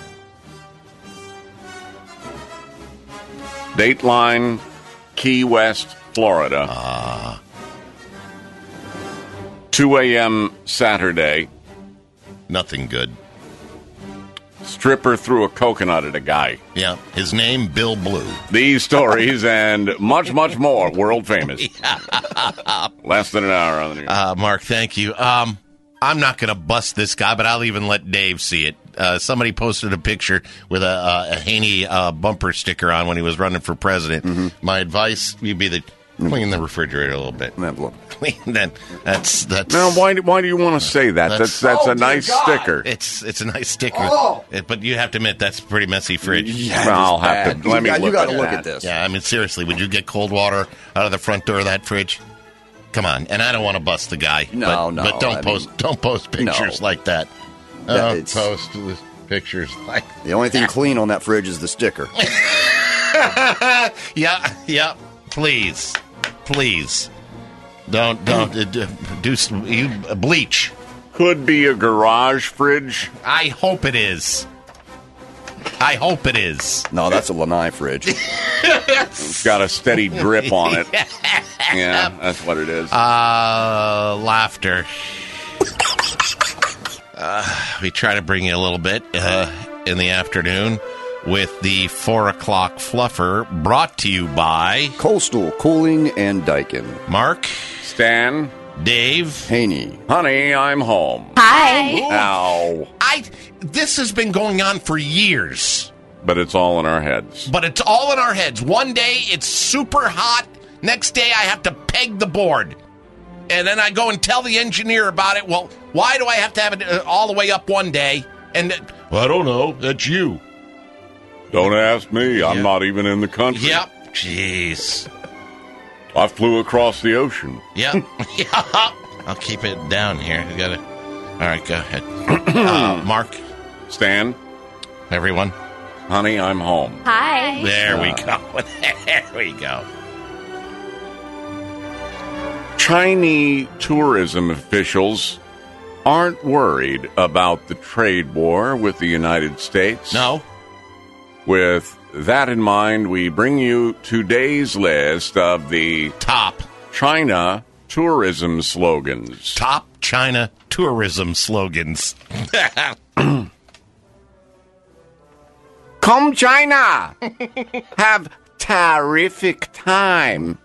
Dateline, Key West, Florida. Uh. two a.m. Saturday. Nothing good. Stripper threw a coconut at a guy. Yeah, his name, Bill Blue. These stories and much, much more, world famous. Less than an hour on the news. Uh, Mark, thank you. Um, I'm not going to bust this guy, but I'll even let Dave see it. Uh, somebody posted a picture with a, a, a Haney uh, bumper sticker on when he was running for president. Mm-hmm. My advice, you'd be the clean the refrigerator a little bit. Clean then. That's that's. Now, why why do you want to say that? That's that's, that's oh, a nice God. sticker. It's it's a nice sticker, oh. it, but you have to admit that's a pretty messy fridge. Yeah, well, I'll have bad. to. Let you me got, look, you got at, to look that. at this. Yeah, I mean seriously, would you get cold water out of the front door of that fridge? Come on, and I don't want to bust the guy. No, but, no. But don't I post mean, don't post pictures no. like that. Yeah, Don't post pictures like the only thing clean on that fridge is the sticker. yeah, yeah. Please, please, don't don't uh, do, do some, you uh, bleach. Could be a garage fridge. I hope it is. I hope it is. No, that's a Lanai fridge. It's got a steady drip on it. Yeah, that's what it is. Uh, laughter. Uh, we try to bring you a little bit uh, in the afternoon with the four o'clock fluffer, brought to you by Coastal Cooling and Daikin. Mark, Stan, Dave, Haney. Honey, I'm home. Hi. Ow. I. This has been going on for years, But it's all in our heads. but it's all in our heads. One day it's super hot. Next day I have to peg the board. And then I go and tell the engineer about it. Well, why do I have to have it uh, all the way up one day? And, uh, well, I don't know. That's you. Don't ask me. I'm Yeah. not even in the country. Yep. Jeez. I flew across the ocean. Yep. Yeah. I'll keep it down here. You gotta. All right, go ahead. uh, Mark. Stan. Everyone. Honey, I'm home. Hi. There we go. There we go. Chinese tourism officials aren't worried about the trade war with the United States. No. With that in mind, we bring you today's list of the top China tourism slogans. Top China tourism slogans. Come China! Have terrific time.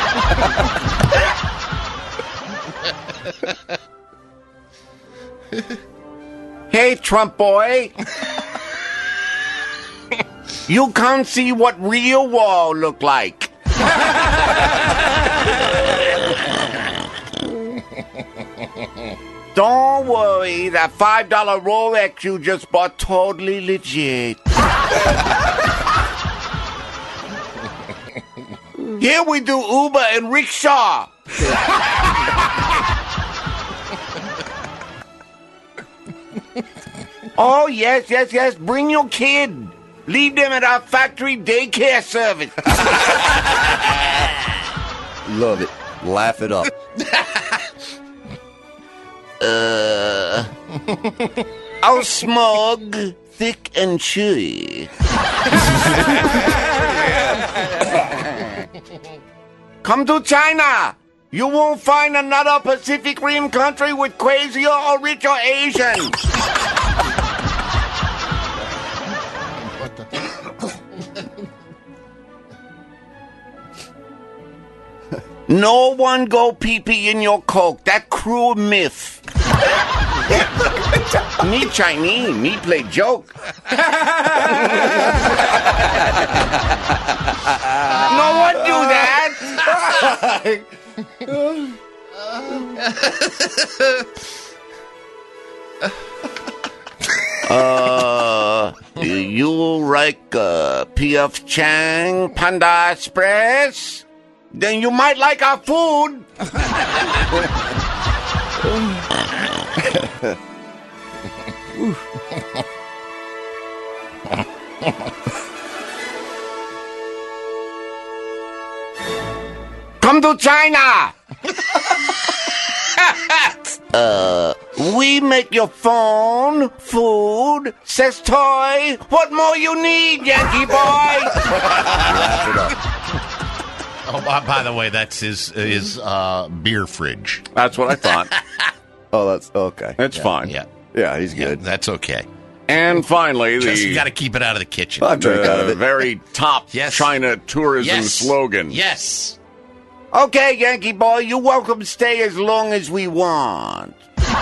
Hey, Trump boy. You can't see what real wall look like. Don't worry, that five dollar Rolex you just bought totally legit. Here we do Uber and rickshaw. Oh, yes, yes, yes. Bring your kid. Leave them at our factory daycare service. Love it. Laugh it up. Uh, I'll smug, thick and chewy. Come to China. You won't find another Pacific Rim country with crazier or richer Asians. No one go pee-pee in your Coke. That cruel myth. Me Chinese, me play joke. No one do that. uh, you like uh, P F Chang Panda Express? Then you might like our food. Come to China. uh, we make your phone, food, sex toy. What more you need, Yankee boy? Laugh it up. Oh, by, by the way, that's his his uh, beer fridge. That's what I thought. Oh, that's okay. It's Yeah, fine. Yeah, Yeah, he's yeah, good. that's okay. And finally, Just you the got to keep it out of the kitchen. I'll drink out of the it. very top Yes. China tourism Yes. slogan. Yes. Okay, Yankee boy, you're welcome to stay as long as we want.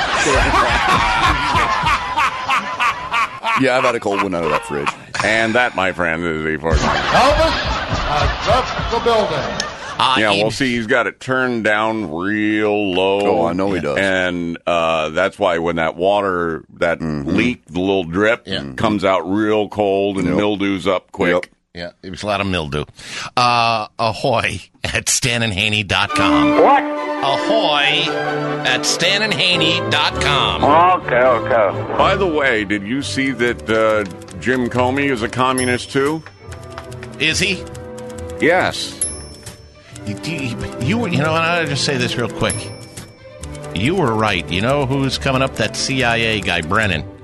Yeah, I've had a cold one out of that fridge. And that, my friend, is the fourth. Elvis has left the building. Uh, Yeah, he- well, see, he's got it turned down real low. Oh, I know he does. And uh, that's why when that water, that leak, the little drip, Yeah. comes out real cold and Yep. mildews up quick. Yep. Yeah, it was a lot of mildew. Uh, ahoy at stan and haney dot com. What? Ahoy at stan and haney dot com. Okay, okay. By the way, did you see that uh, Jim Comey is a communist too? Is he? Yes. You, you, you, were- you know, and I'll just say this real quick. You were right. You know who's coming up? That C I A guy, Brennan.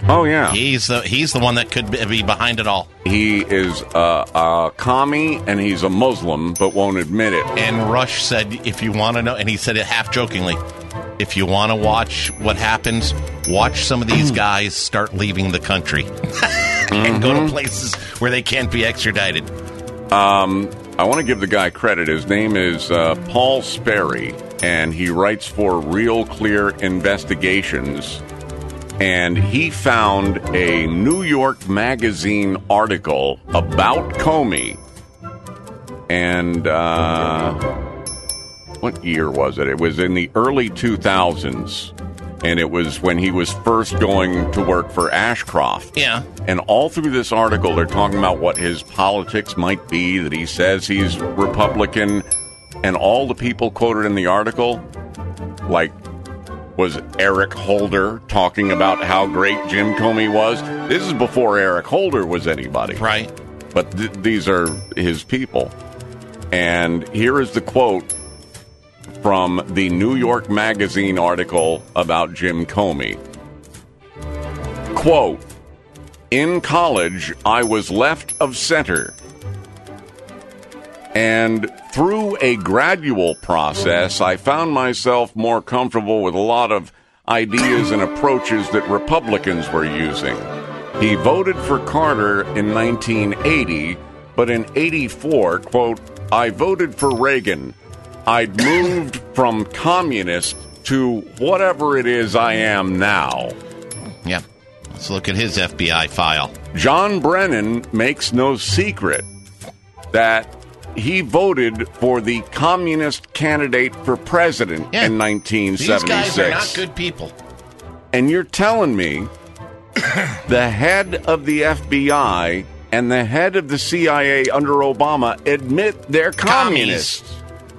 Oh, yeah. He's the, he's the one that could be behind it all. He is a, a commie, and he's a Muslim, but won't admit it. And Rush said, if you want to know, and he said it half jokingly, if you want to watch what happens, watch some of these guys start leaving the country and mm-hmm. go to places where they can't be extradited. Um, I want to give the guy credit. His name is uh, Paul Sperry, and he writes for Real Clear Investigations. And he found a New York Magazine article about Comey. And uh, what year was it? It was in the early two thousands. And it was when he was first going to work for Ashcroft. Yeah. And all through this article, they're talking about what his politics might be, that he says he's Republican. And all the people quoted in the article, like, was Eric Holder talking about how great Jim Comey was. This is before Eric Holder was anybody. Right. But th- these are his people. And here is the quote from the New York Magazine article about Jim Comey. Quote, "In college, I was left of center. And through a gradual process, I found myself more comfortable with a lot of ideas and approaches that Republicans were using. He voted for Carter in nineteen eighty, but in eighty-four, quote, I voted for Reagan. I'd moved from communist to whatever it is I am now." Yep. Let's look at his F B I file. John Brennan makes no secret that he voted for the communist candidate for president yeah. in nineteen seventy-six. These guys are not good people. And you're telling me the head of the F B I and the head of the C I A under Obama admit they're communists. Commies.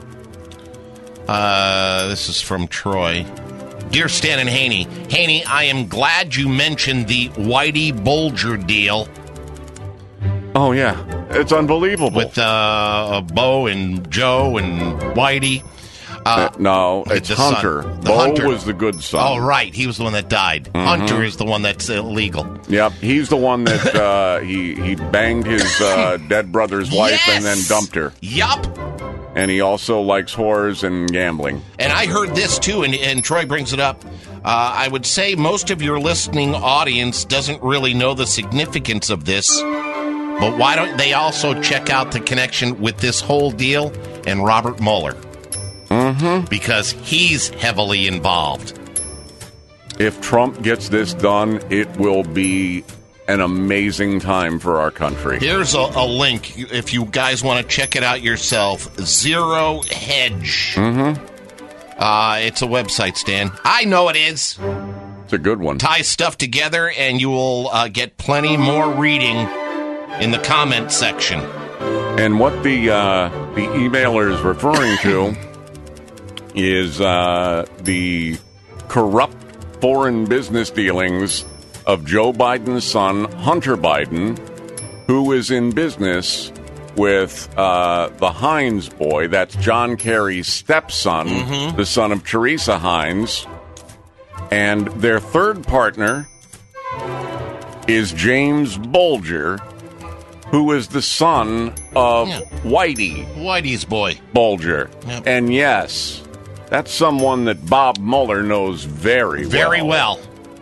Uh, this is from Troy. Dear Stan and Haney, Haney, I am glad you mentioned the Whitey Bulger deal. Oh, yeah. It's unbelievable. With uh, Bo and Joe and Whitey. Uh, uh, no, it's Hunter. Son, Bo Hunter. was the good son. Oh, right. He was the one that died. Mm-hmm. Hunter is the one that's illegal. Yep. He's the one that uh, he, he banged his uh, dead brother's wife yes! and then dumped her. Yup. And he also likes whores and gambling. And I heard this, too, and, and Troy brings it up. Uh, I would say most of your listening audience doesn't really know the significance of this. But why don't they also check out the connection with this whole deal and Robert Mueller? Mm-hmm. Because he's heavily involved. If Trump gets this done, it will be an amazing time for our country. Here's a, a link if you guys want to check it out yourself. Zero Hedge. Mm-hmm. Uh, it's a website, Stan. I know it is. It's a good one. Tie stuff together, and you will uh, get plenty more reading in the comment section. And what the uh, the emailer is referring to is uh, the corrupt foreign business dealings of Joe Biden's son, Hunter Biden, who is in business with uh, the Hines boy. That's John Kerry's stepson, mm-hmm. the son of Teresa Hines. And their third partner is James Bulger, who is the son of yeah. Whitey. Whitey's boy. Bulger. Yep. And yes, that's someone that Bob Mueller knows very, very well. well.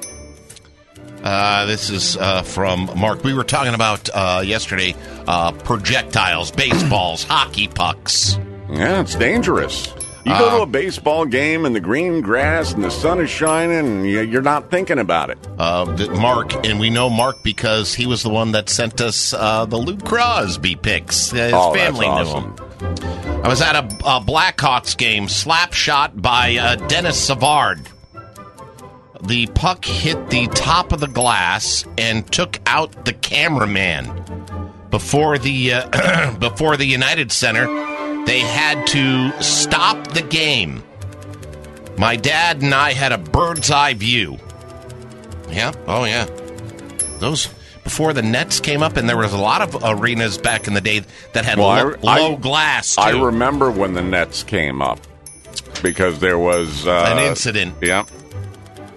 Uh, this is uh, from Mark. We were talking about uh, yesterday uh, projectiles, baseballs, hockey pucks. Yeah, it's dangerous. You uh, go to a baseball game and the green grass and the sun is shining and you're not thinking about it. Uh, Mark, and we know Mark because he was the one that sent us uh, the Luke Crosby pics. His oh, family that's knew awesome. him. I was at a, a Blackhawks game, slap shot by uh, Dennis Savard. The puck hit the top of the glass and took out the cameraman. Before the uh, before the United Center, they had to stop the game. My dad and I had a bird's eye view. Yeah, oh yeah. Those before the nets came up, and there was a lot of arenas back in the day that had well, low, I, low I, glass, too. I remember when the nets came up because there was uh, an incident. Yeah.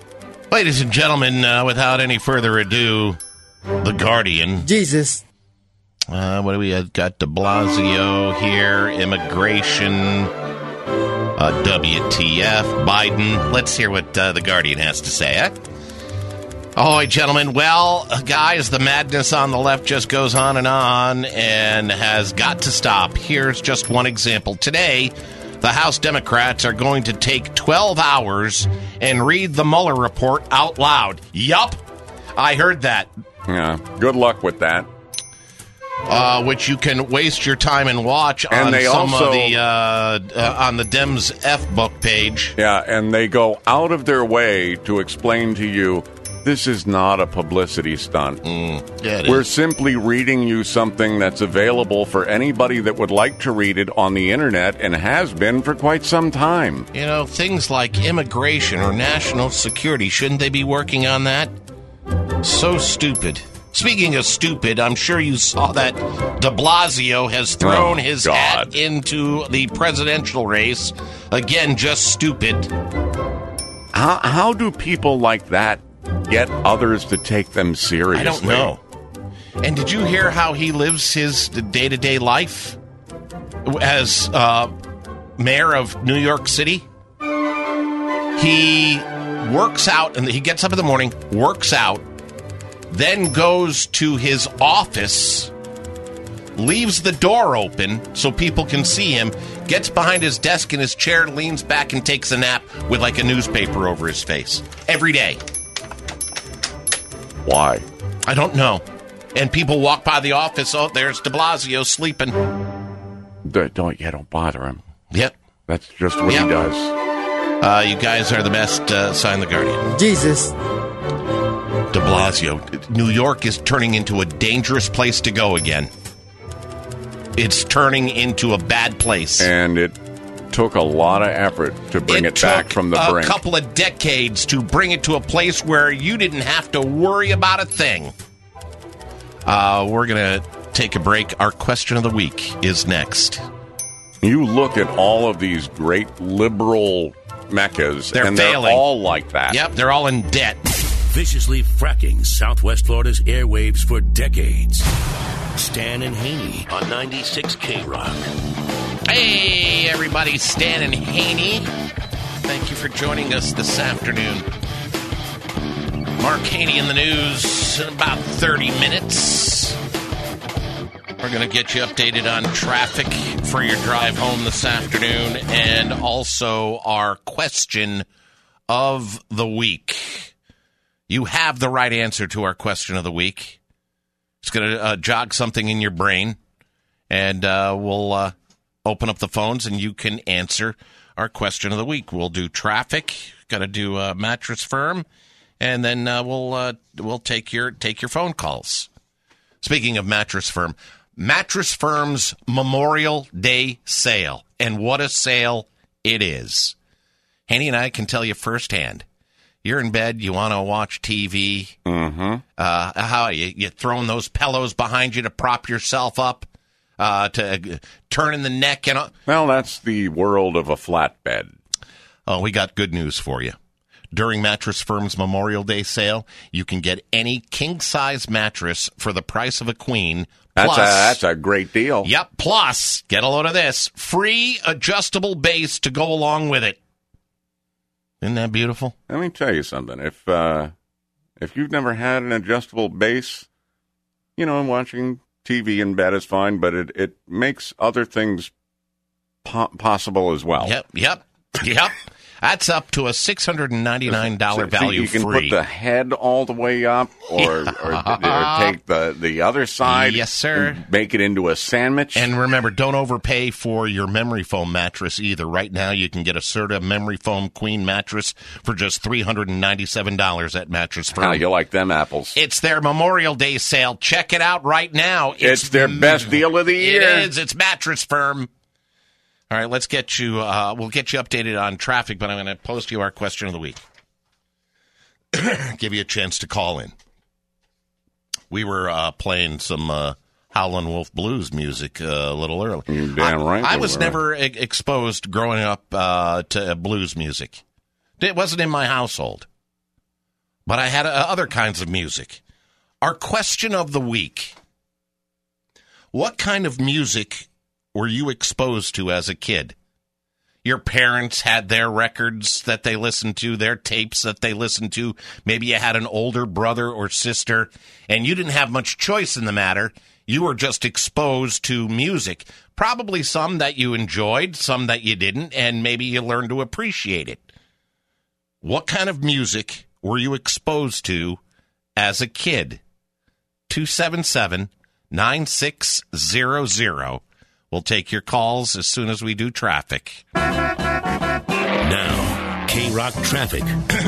Ladies and gentlemen, uh, without any further ado, The Guardian. Jesus. Uh, what do we have? Got de Blasio here, immigration, uh, W T F, Biden. Let's hear what uh, The Guardian has to say, eh? Ahoy, gentlemen. Well, guys, the madness on the left just goes on and on and has got to stop. Here's just one example. Today, the House Democrats are going to take twelve hours and read the Mueller report out loud. Yup, I heard that. Yeah, good luck with that. Uh, which you can waste your time and watch and on they some also, of the uh, uh, on the Dems F book page. Yeah, and they go out of their way to explain to you this is not a publicity stunt. Mm, yeah, it We're is. simply reading you something that's available for anybody that would like to read it on the internet and has been for quite some time. You know, things like immigration or national security, shouldn't they be working on that? So stupid. Speaking of stupid, I'm sure you saw that de Blasio has thrown Oh, his God. hat into the presidential race. Again, just stupid. How, how do people like that get others to take them seriously? I don't know. And did you hear how he lives his day-to-day life as uh, mayor of New York City? He works out, and he gets up in the morning, works out, then goes to his office, leaves the door open so people can see him, gets behind his desk in his chair, leans back, and takes a nap with like a newspaper over his face. Every day. Why? I don't know. And people walk by the office, oh, there's de Blasio sleeping. Don't, don't, yeah, don't bother him. Yep. That's just what Yep. he does. Uh, you guys are the best. Uh, sign the Guardian. Jesus. De Blasio. New York is turning into a dangerous place to go again. It's turning into a bad place. And it took a lot of effort to bring it, it back took from the a brink. couple of decades to bring it to a place where you didn't have to worry about a thing. Uh, we're going to take a break. Our question of the week is next. You look at all of these great liberal meccas, They're and failing. they're all like that. Yep, they're all in debt. Viciously fracking Southwest Florida's airwaves for decades. Stan and Haney on ninety-six K Rock. Hey, everybody, Stan and Haney. Thank you for joining us this afternoon. Mark Haney in the news in about thirty minutes. We're going to get you updated on traffic for your drive home this afternoon and also our question of the week. You have the right answer to our question of the week. It's going to uh, jog something in your brain, and uh, we'll uh, open up the phones, and you can answer our question of the week. We'll do traffic, got to do uh, Mattress Firm, and then uh, we'll uh, we'll take your take your phone calls. Speaking of Mattress Firm, Mattress Firm's Memorial Day sale, and what a sale it is. Haney and I can tell you firsthand. You're in bed, you want to watch T V. Mm-hmm. Uh, how are you? You throwing those pillows behind you to prop yourself up, uh, to uh, turning the neck and all. Well, that's the world of a flatbed. Oh, we got good news for you. During Mattress Firm's Memorial Day sale, you can get any king-size mattress for the price of a queen. That's Plus, a, that's a great deal. Yep. Plus, get a load of this. Free adjustable base to go along with it. Isn't that beautiful? Let me tell you something. If uh, if you've never had an adjustable base, you know, watching T V in bed is fine, but it, it makes other things po- possible as well. Yep, yep, yep. That's up to a six hundred ninety-nine dollars See, value you can free. put the head all the way up or, or, or take the, the other side. Yes, sir. And make it into a sandwich. And remember, don't overpay for your memory foam mattress either. Right now, you can get a Serta memory foam queen mattress for just three hundred ninety-seven dollars at Mattress Firm. How you like them apples? It's their Memorial Day sale. Check it out right now. It's, it's their best deal of the year. It is. It's Mattress Firm. All right, let's get you, uh, we'll get you updated on traffic, but I'm going to post you our question of the week. Give you a chance to call in. We were uh, playing some uh, Howlin' Wolf Blues music uh, a little early. You're damn right. I, I was never e- exposed growing up uh, to blues music. It wasn't in my household. but I had uh, other kinds of music. Our question of the week: what kind of music were you exposed to as a kid? Your parents had their records that they listened to, their tapes that they listened to. Maybe you had an older brother or sister, and you didn't have much choice in the matter. You were just exposed to music. Probably some that you enjoyed, some that you didn't, and maybe you learned to appreciate it. What kind of music were you exposed to as a kid? two seven seven, nine six zero zero. We'll take your calls as soon as we do traffic. Now, K-Rock traffic.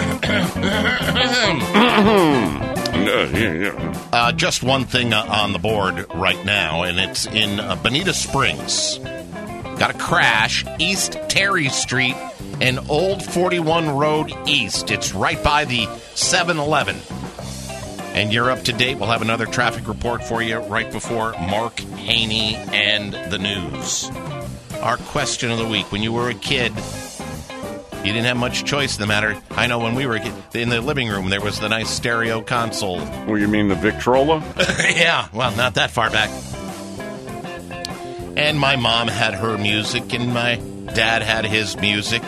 uh, just one thing uh, on the board right now, and it's in uh, Bonita Springs. Got a crash, East Terry Street and Old forty-one Road East. It's right by the seven eleven. And you're up to date. We'll have another traffic report for you right before Mark Haney and the news. Our question of the week: when you were a kid, you didn't have much choice in the matter. I know when we were a kid, in the living room, there was the nice stereo console. Well, you mean the Victrola? Yeah, well, not that far back. And my mom had her music, and my dad had his music.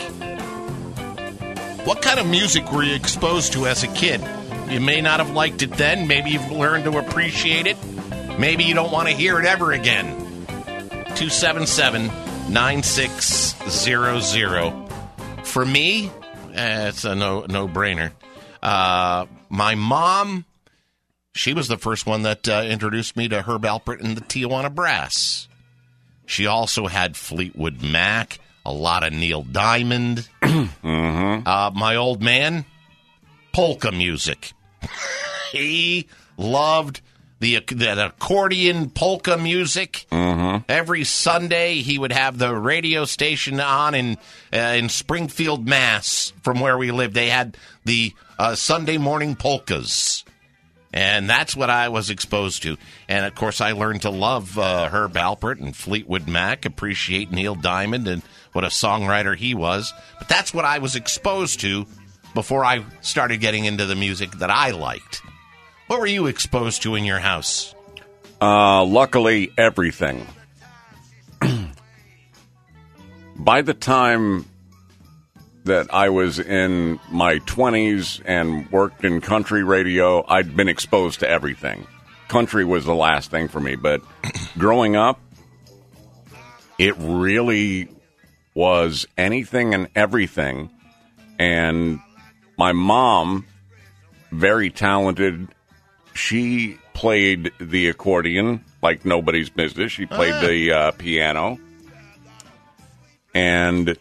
What kind of music were you exposed to as a kid? You may not have liked it then. Maybe you've learned to appreciate it. Maybe you don't want to hear it ever again. two seven seven, nine six zero zero. For me, eh, it's a no, no-brainer. Uh, my mom, she was the first one that uh, introduced me to Herb Alpert and the Tijuana Brass. She also had Fleetwood Mac, a lot of Neil Diamond. mm-hmm. uh, my old man, polka music. He loved the, the accordion polka music. Mm-hmm. Every Sunday, he would have the radio station on in uh, in Springfield, Mass. From where we lived, they had the uh, Sunday morning polkas, and that's what I was exposed to. And of course, I learned to love uh, Herb Alpert and Fleetwood Mac, appreciate Neil Diamond, and what a songwriter he was. But that's what I was exposed to before I started getting into the music that I liked. What were you exposed to in your house? Uh, luckily, everything. By the time that I was in my twenties and worked in country radio, I'd been exposed to everything. Country was the last thing for me, but growing up, it really was anything and everything. And my mom, very talented, she played the accordion like nobody's business. She played ah. the uh, piano. And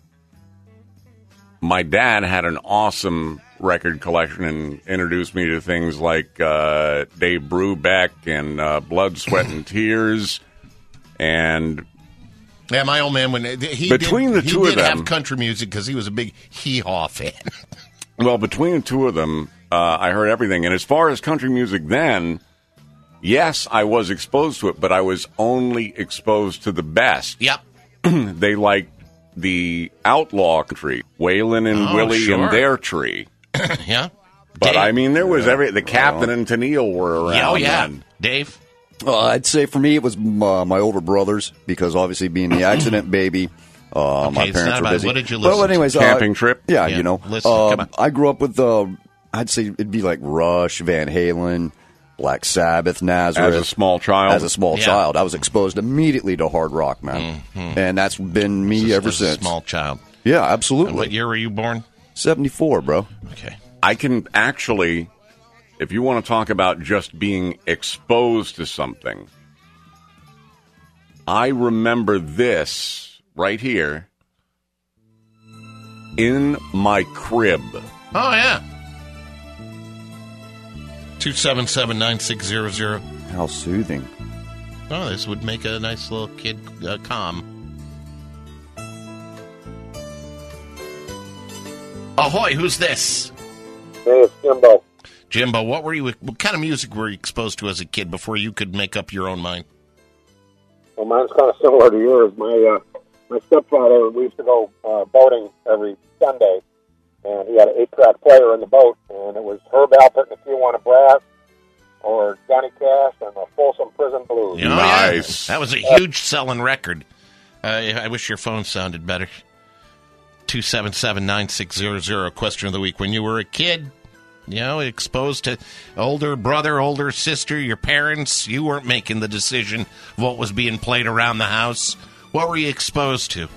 my dad had an awesome record collection and introduced me to things like uh, Dave Brubeck and uh, Blood, Sweat, and Tears. And yeah, my old man, when he between did, the two he of did them, have country music because he was a big hee-haw fan. Well, between the two of them, uh, I heard everything. And as far as country music then, yes, I was exposed to it, but I was only exposed to the best. Yep. They liked the outlaw country, Waylon and oh, Willie sure. and their tree. Yeah. But Dave. I mean, there was every the Captain and Tennille were around. Yeah, oh, yeah. Then. Dave? Uh, I'd say for me it was uh, my older brothers, because obviously being the accident baby, uh, okay, my parents were busy. What did you listen Well, anyways, to? Camping uh, trip? Yeah, yeah, you know. Listen, uh, come on. I grew up with, uh, I'd say it'd be like Rush, Van Halen, Black Sabbath, Nazareth. As a small child? As a small Yeah. child. I was exposed immediately to hard rock, man. Mm-hmm. And that's been me Just ever as since. a small child. Yeah, absolutely. And what year were you born? seventy-four, bro. Okay. I can actually, if you want to talk about just being exposed to something, I remember this right here in my crib. Oh, yeah. two seven seven, nine six zero zero. How soothing. Oh, this would make a nice little kid uh, calm. Ahoy, who's this? Hey, it's Jimbo. Jimbo, what were you? What kind of music were you exposed to as a kid before you could make up your own mind? Well, mine's kind of similar to yours. My uh, my stepfather, we used to go uh, boating every Sunday, and he had an eight-track player in the boat, and it was Herb Alpert and the Tijuana Brass, or Johnny Cash and the Folsom Prison Blues. Oh, nice. Yeah. That was a huge selling record. Uh, I wish your phone sounded better. two seven seven, nine six zero zero, question of the week. When you were a kid, you know, exposed to older brother, older sister, your parents, you weren't making the decision of what was being played around the house. What were you exposed to?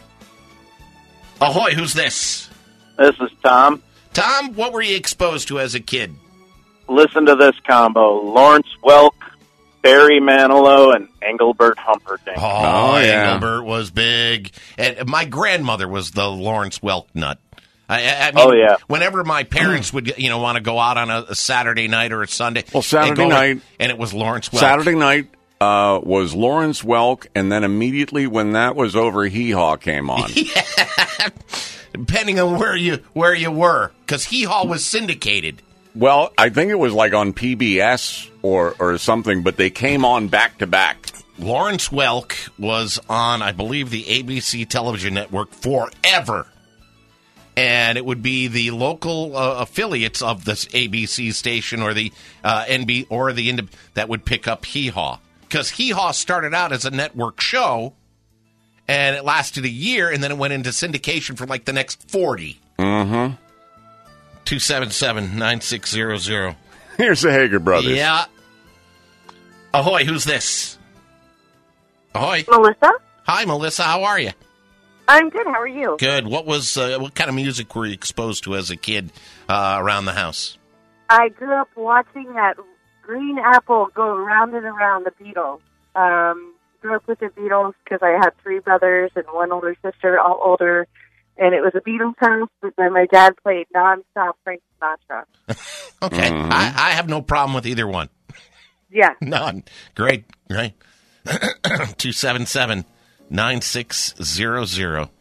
Ahoy, who's this? This is Tom. Tom, what were you exposed to as a kid? Listen to this combo. Lawrence Welk, Barry Manilow, and Engelbert Humperdinck. Oh, oh yeah. Engelbert was big. And my grandmother was the Lawrence Welk nut. I, I mean, oh, yeah. Whenever my parents would, you know, want to go out on a, a Saturday night or a Sunday. Well, Saturday night. In, and it was Lawrence Welk. Saturday night uh, was Lawrence Welk, and then immediately when that was over, Hee Haw came on. Yeah. Depending on where you where you were, because Hee Haw was syndicated. Well, I think it was like on P B S or, or something, but they came on back to back. Lawrence Welk was on, I believe, the A B C television network forever. And it would be the local uh, affiliates of this A B C station or the uh, N B or the Ind- that would pick up Hee Haw. Because Hee Haw started out as a network show, and it lasted a year, and then it went into syndication for like the next forty. Mm-hmm. two seven seven, nine six zero zero. Here's the Hager brothers. Yeah. Ahoy, who's this? Ahoy. Melissa. Hi, Melissa. How are you? I'm good. How are you? Good. What was uh, what kind of music were you exposed to as a kid uh, around the house? I grew up watching that green apple go round and around the Beatles. Um, grew up with the Beatles because I had three brothers and one older sister, all older. And it was a Beatles house, but then my dad played nonstop Frank Sinatra. Okay. Mm-hmm. I, I have no problem with either one. Yeah. None. Great. Great. two seven seven, nine six zero zero.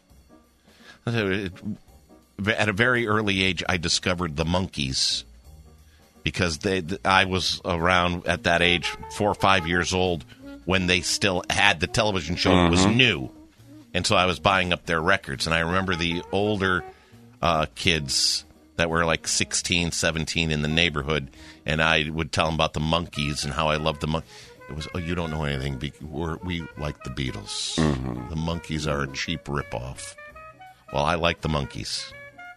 At a very early age, I discovered the Monkees because they, I was around at that age, four or five years old, when they still had the television show that was new. And so I was buying up their records. And I remember the older uh, kids that were like sixteen, seventeen in the neighborhood. And I would tell them about the Monkees and how I loved the Monkees. It was, oh, you don't know anything. We're, we like the Beatles. Mm-hmm. The Monkees are a cheap ripoff. Well, I like the Monkees.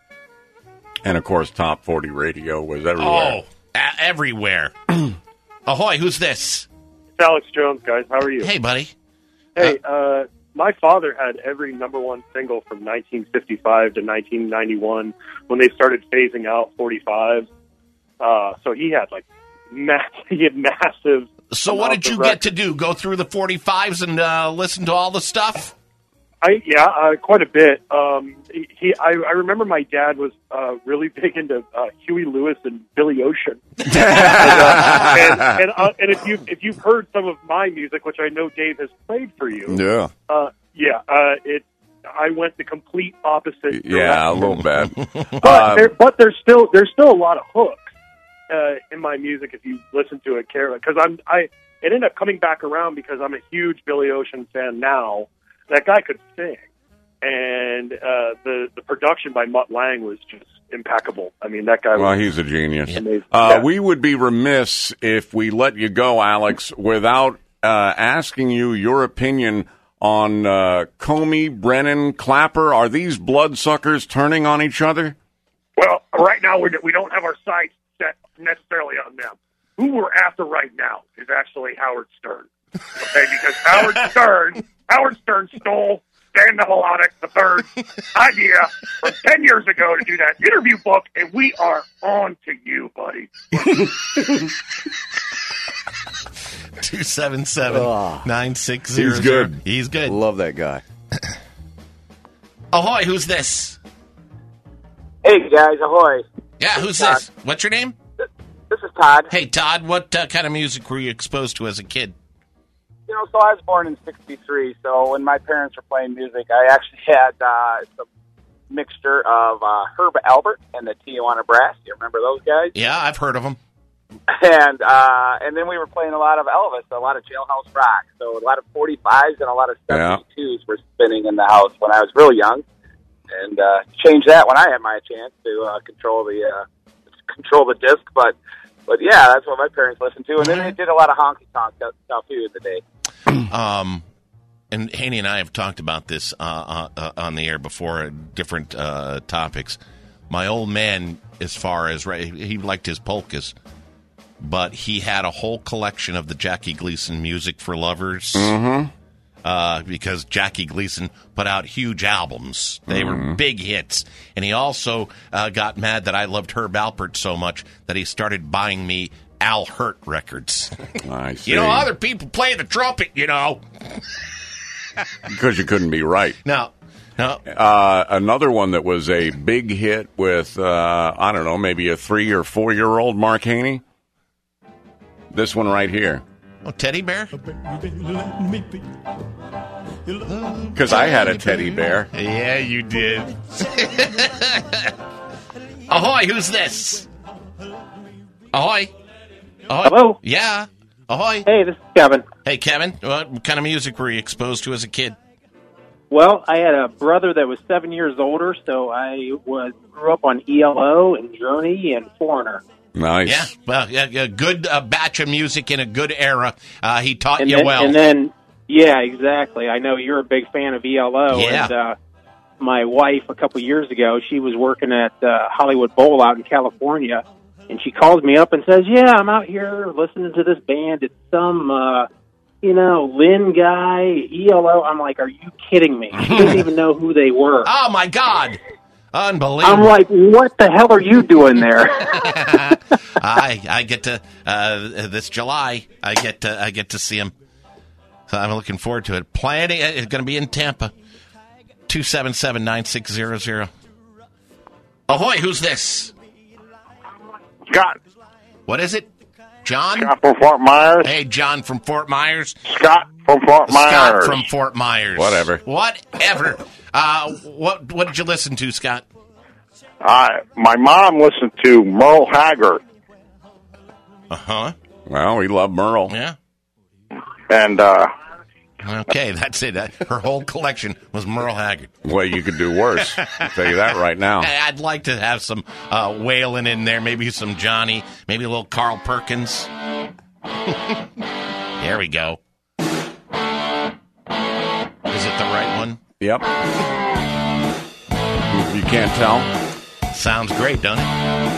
And, of course, Top forty Radio was everywhere. Oh, a- everywhere. Ahoy, who's this? It's Alex Jones, guys. How are you? Hey, buddy. Hey, uh, uh my father had every number one single from nineteen fifty-five to nineteen ninety-one when they started phasing out forty-five. Uh, so he had like mass- he had massive. So what did you get to do? Go through the forty-fives and uh, listen to all the stuff? I yeah, uh, quite a bit. Um, he, I, I remember my dad was uh, really big into uh, Huey Lewis and Billy Ocean. and uh, and, and, uh, and if you if you've heard some of my music, which I know Dave has played for you, yeah, uh, yeah, uh, it I went the complete opposite. Yeah, a little bit. but um, there, but there's still there's still a lot of hooks uh, in my music if you listen to it carefully. Because I'm I it ended up coming back around because I'm a huge Billy Ocean fan now. That guy could sing, and uh, the the production by Mutt Lange was just impeccable. I mean, that guy. Well, was he's a genius. Amazing. Uh, yeah. We would be remiss if we let you go, Alex, without uh, asking you your opinion on uh, Comey, Brennan, Clapper. Are these bloodsuckers turning on each other? Well, right now we're, we don't have our sights set necessarily on them. Who we're after right now is actually Howard Stern. Okay, because Howard Stern, Howard Stern stole Dan Mihalonic the third idea from ten years ago to do that interview book, and we are on to you, buddy. two seven seven, nine six zero zero. He's good. He's good. Love that guy. Ahoy, who's this? Hey, guys, ahoy. Yeah, who's Todd. this? What's your name? This is Todd. Hey, Todd, what uh, kind of music were you exposed to as a kid? You know, so I was born in sixty-three, so when my parents were playing music, I actually had uh, some mixture of uh, Herb Alpert and the Tijuana Brass. You remember those guys? Yeah, I've heard of them. And uh, and then we were playing a lot of Elvis, a lot of Jailhouse Rock. So a lot of forty-fives and a lot of seventy-twos yeah. were spinning in the house when I was real young. and uh, change that when I had my chance to uh, control the uh, control the disc. But but yeah, that's what my parents listened to, and then they did a lot of honky tonk stuff too in the day. Um, and Haney and I have talked about this uh, uh, on the air before, different uh, topics. My old man, as far as he liked his polkas, but he had a whole collection of the Jackie Gleason Music for Lovers. Mm-hmm. Uh, because Jackie Gleason put out huge albums. They Mm-hmm. were big hits. And he also uh, got mad that I loved Herb Alpert so much that he started buying me Al Hurt records. I see. You know, other people play the trumpet, you know. Because you couldn't be right. No. No. Uh, another one that was a big hit with, uh, I don't know, maybe a three or four year old Mark Haney. This one right here. Oh, Teddy Bear? Because I had a teddy bear. Yeah, you did. Ahoy, who's this? Ahoy. Ahoy. Hello? Yeah. Ahoy. Hey, this is Kevin. Hey, Kevin. What kind of music were you exposed to as a kid? Well, I had a brother that was seven years older, so I was grew up on E L O and Journey and Foreigner. Nice. Yeah, well, yeah, a good uh, batch of music in a good era. Uh, he taught And you then, well. and then, yeah, exactly. I know you're a big fan of E L O. Yeah. And uh, my wife, a couple years ago, she was working at uh, Hollywood Bowl out in California, and she calls me up and says, "Yeah, I'm out here listening to this band. It's some, uh, you know, Lynn guy, E L O." I'm like, "Are you kidding me?" She didn't even know who they were. Oh, my God. Unbelievable. I'm like, what the hell are you doing there? I I get to uh, this July. I get to I get to see him. So I'm looking forward to it. Planning. It's going to be in Tampa. Two seven seven nine six zero zero. Ahoy! Who's this? Scott. What is it? John. Scott from Fort Myers. Hey, John from Fort Myers. Scott from Fort Myers. Scott from Fort Myers. Whatever. Whatever. Uh, what what did you listen to, Scott? Uh, my mom listened to Merle Haggard. Uh huh. Well, we love Merle. Yeah. And, uh... Okay, that's it. That, her whole collection was Merle Haggard. Well, you could do worse. I'll tell you that right now. I'd like to have some uh, Waylon in there, maybe some Johnny, maybe a little Carl Perkins. There we go. Is it the right one? Yep. You can't tell? Sounds great, doesn't it?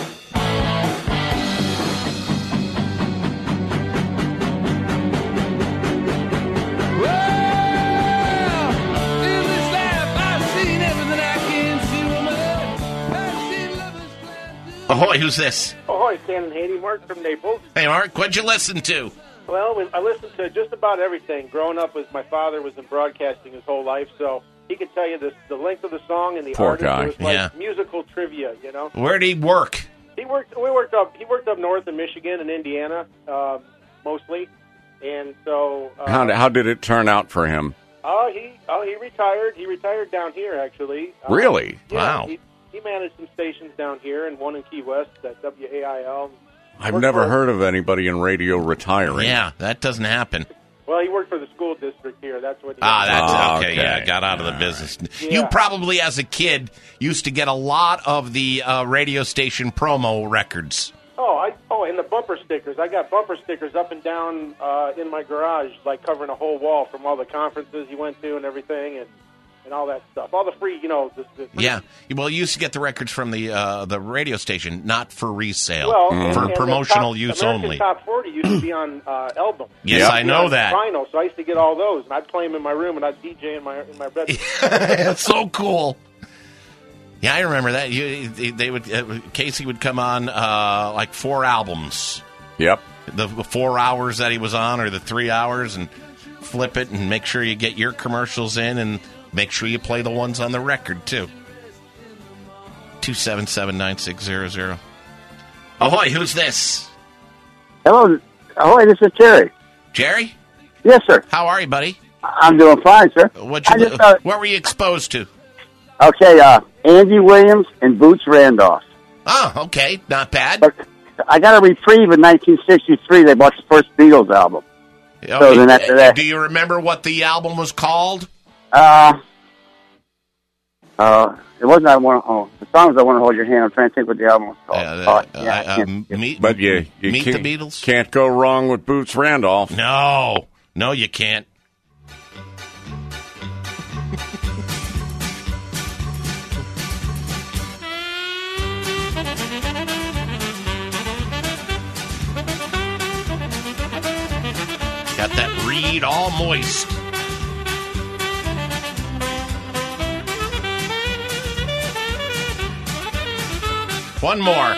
Ahoy, who's this? Ahoy, Stan and Haiti. Mark from Naples. Hey, Mark, what'd you listen to? Well, when I listened to just about everything. Growing up, was my father was in broadcasting his whole life, so he could tell you this, the length of the song and the Poor artist. guy. It was like Yeah. musical trivia, you know. Where'd he work? He worked. We worked up. He worked up north in Michigan and Indiana, um, mostly, and so. Uh, How, how did it turn out for him? Oh, he oh he retired. He retired down here, actually. Um, Really? yeah, Wow. He, he managed some stations down here, and one in Key West at W A I L. I've Worked never for- heard of anybody in radio retiring. Yeah, that doesn't happen. Well, he worked for the school district here. That's what. He Ah, that's Oh, okay. okay. Yeah, got out of the business. Yeah. You probably, as a kid, used to get a lot of the uh, radio station promo records. Oh, I oh, and the bumper stickers. I got bumper stickers up and down uh, in my garage, like covering a whole wall from all the conferences you went to and everything, and, and all that stuff. All the free, you know. The, the free, Yeah, well, you used to get the records from the uh, the radio station, not for resale, Well, for and, and the promotional top, use American only. Top forty used to be on uh, album. Yes, Used to I be know on that. Vinyl, so I used to get all those, and I'd play them in my room, and I'd D J in my in my bedroom. It's so cool. Yeah, I remember that. You, they would uh, Casey would come on uh, like four albums. Yep. The four hours that he was on, or the three hours, and flip it and make sure you get your commercials in, and make sure you play the ones on the record too. Two seven seven nine six zero zero. Ahoy! Who's this? Hello. Ahoy, this is Jerry. Jerry? Yes, sir. How are you, buddy? I'm doing fine, sir. What'd I you, just, uh, what were you exposed to? Okay, uh, Andy Williams and Boots Randolph. Oh, okay, not bad. But I got a reprieve in nineteen sixty-three. They bought the first Beatles album. Oh, so then after that, do you remember what the album was called? uh, Uh, it wasn't I want. Oh, the song was I Want to Hold Your Hand. I'm trying to think what the album was called. Uh, Oh, uh, yeah, I uh, can't- meet, But you, you meet can't, the Beatles? can't go wrong with Boots Randolph. No, no, you can't. Got that reed all moist. One more.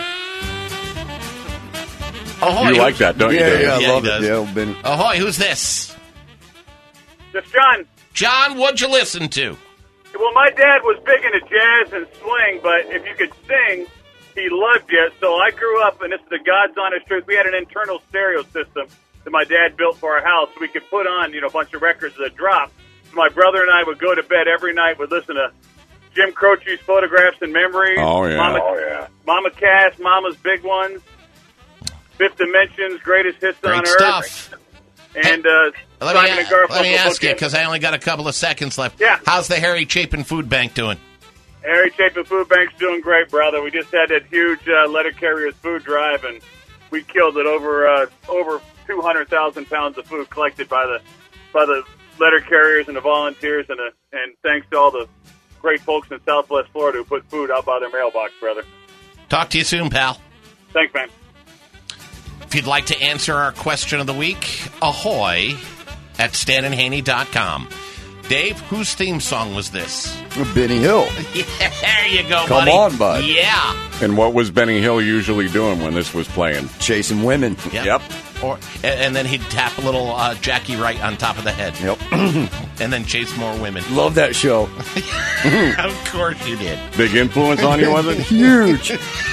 Ahoy. You like that, don't you, Yeah, Dave? yeah, I Yeah, love he it. does. Yeah, old Benny. Ahoy, who's this? This John. John, what'd you listen to? Well, my dad was big into jazz and swing, but if you could sing, he loved you. So I grew up, and this is the God's honest truth. We had an internal stereo system that my dad built for our house, so we could put on, you know, a bunch of records that drop. So my brother and I would go to bed every night, would listen to Jim Croce's Photographs and Memories. Oh, yeah. Mama, Oh, yeah. Mama Cass, Mama's Big Ones. Fifth Dimension's Greatest Hits on Great Earth. stuff. And uh, Let Simon me, and Garfunkel. let me ask you, bookend. because I only got a couple of seconds left. Yeah. How's the Harry Chapin Food Bank doing? Harry Chapin Food Bank's doing great, brother. We just had that huge uh, letter carriers food drive, and we killed it. Over uh, over two hundred thousand pounds of food collected by the by the letter carriers and the volunteers, and uh, and thanks to all the great folks in Southwest Florida who put food out by their mailbox, brother. Talk to you soon, pal. Thanks, man. If you'd like to answer our question of the week, ahoy at stan and haney dot com. Dave, whose theme song was this? Benny Hill. Yeah, there you go, Come buddy. on, bud. Yeah. And what was Benny Hill usually doing when this was playing? Chasing women. Yep. Or and, and then he'd tap a little uh, Jackie Wright on top of the head. Yep. And then chase more women. Love that show. Of course you did. Big influence on you, was it? Huge.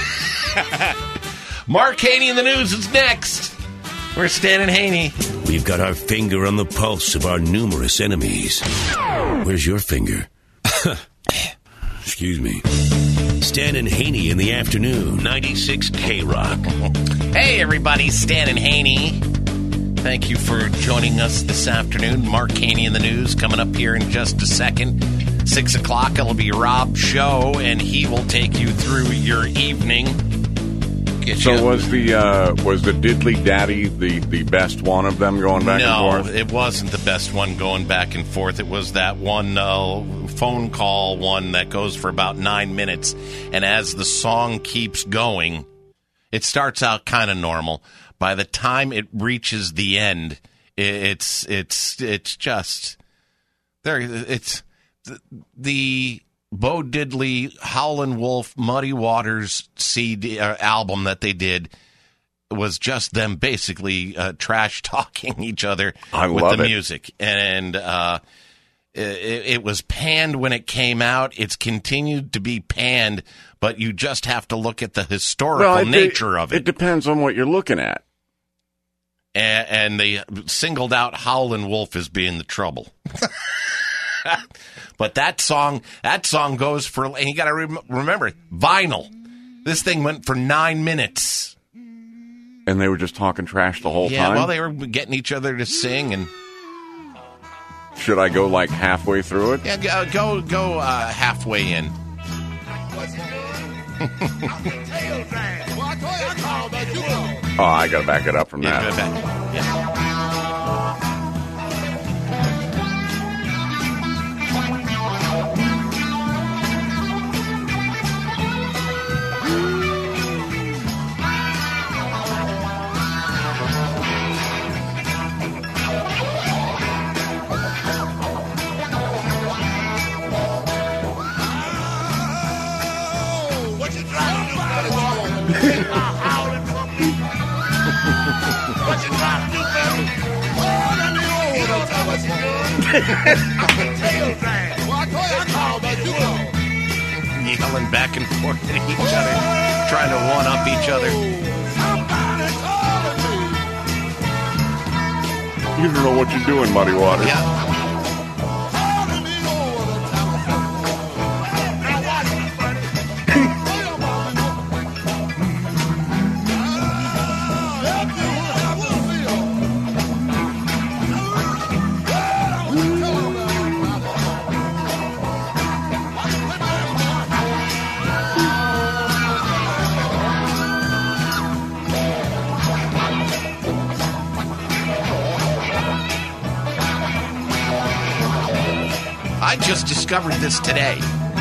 Mark Haney in the news is next. We're Stan and Haney. We've got our finger on the pulse of our numerous enemies. Where's your finger? Excuse me. Stan and Haney in the afternoon, ninety-six K-Rock. Hey, everybody, Stan and Haney. Thank you for joining us this afternoon. Mark Haney in the news coming up here in just a second. Six o'clock, it'll be Rob's show, and he will take you through your evening. Get So you- was the uh, was the Diddley Daddy the, the best one of them going back no, and forth? it wasn't the best one going back and forth. It was that one uh, phone call one that goes for about nine minutes. And as the song keeps going, it starts out kind of normal. By the time it reaches the end, it's it's it's just there. It's the, the Bo Diddley, Howlin' Wolf, Muddy Waters C D uh, album that they did was just them basically uh, trash talking each other I with love the it. music, and uh, it, it was panned when it came out. It's continued to be panned, but you just have to look at the historical Well, it- nature of it. It depends on what you're looking at. And, and they singled out Howlin' Wolf as being the trouble. But that song, that song goes for, and you got to rem- remember, vinyl. This thing went for nine minutes. And they were just talking trash the whole Yeah, time? well, they were getting each other to sing, and Should I go like halfway through it? yeah, go go, go uh, halfway in. Oh, I got to back it up from Yeah, that. go back. Yeah. Yelling back and forth at each other, trying to one up each other. You don't know what you're doing, Muddy Waters. Yeah. I just discovered this today.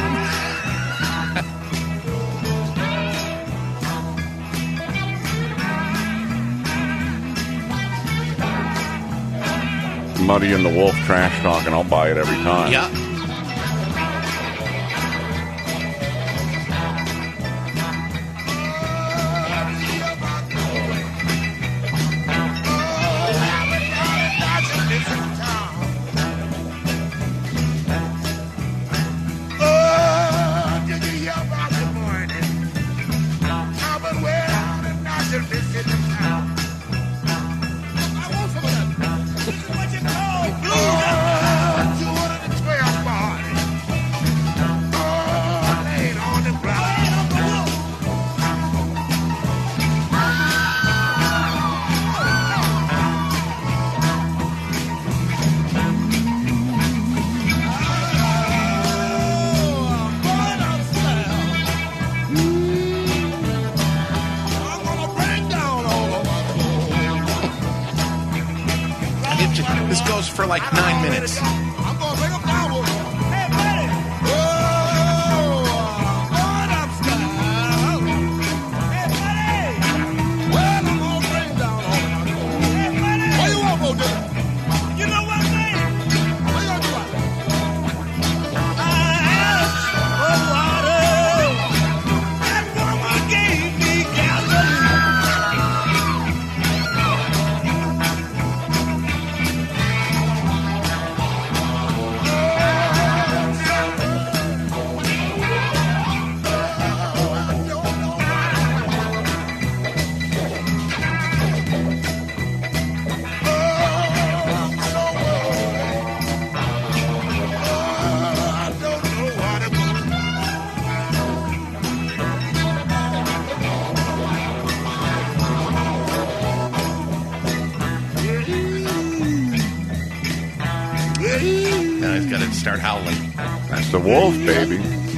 Muddy and the Wolf trash talking. I'll buy it every time. Yeah. This goes for like nine minutes. Now he's got to start howling. That's the wolf, baby.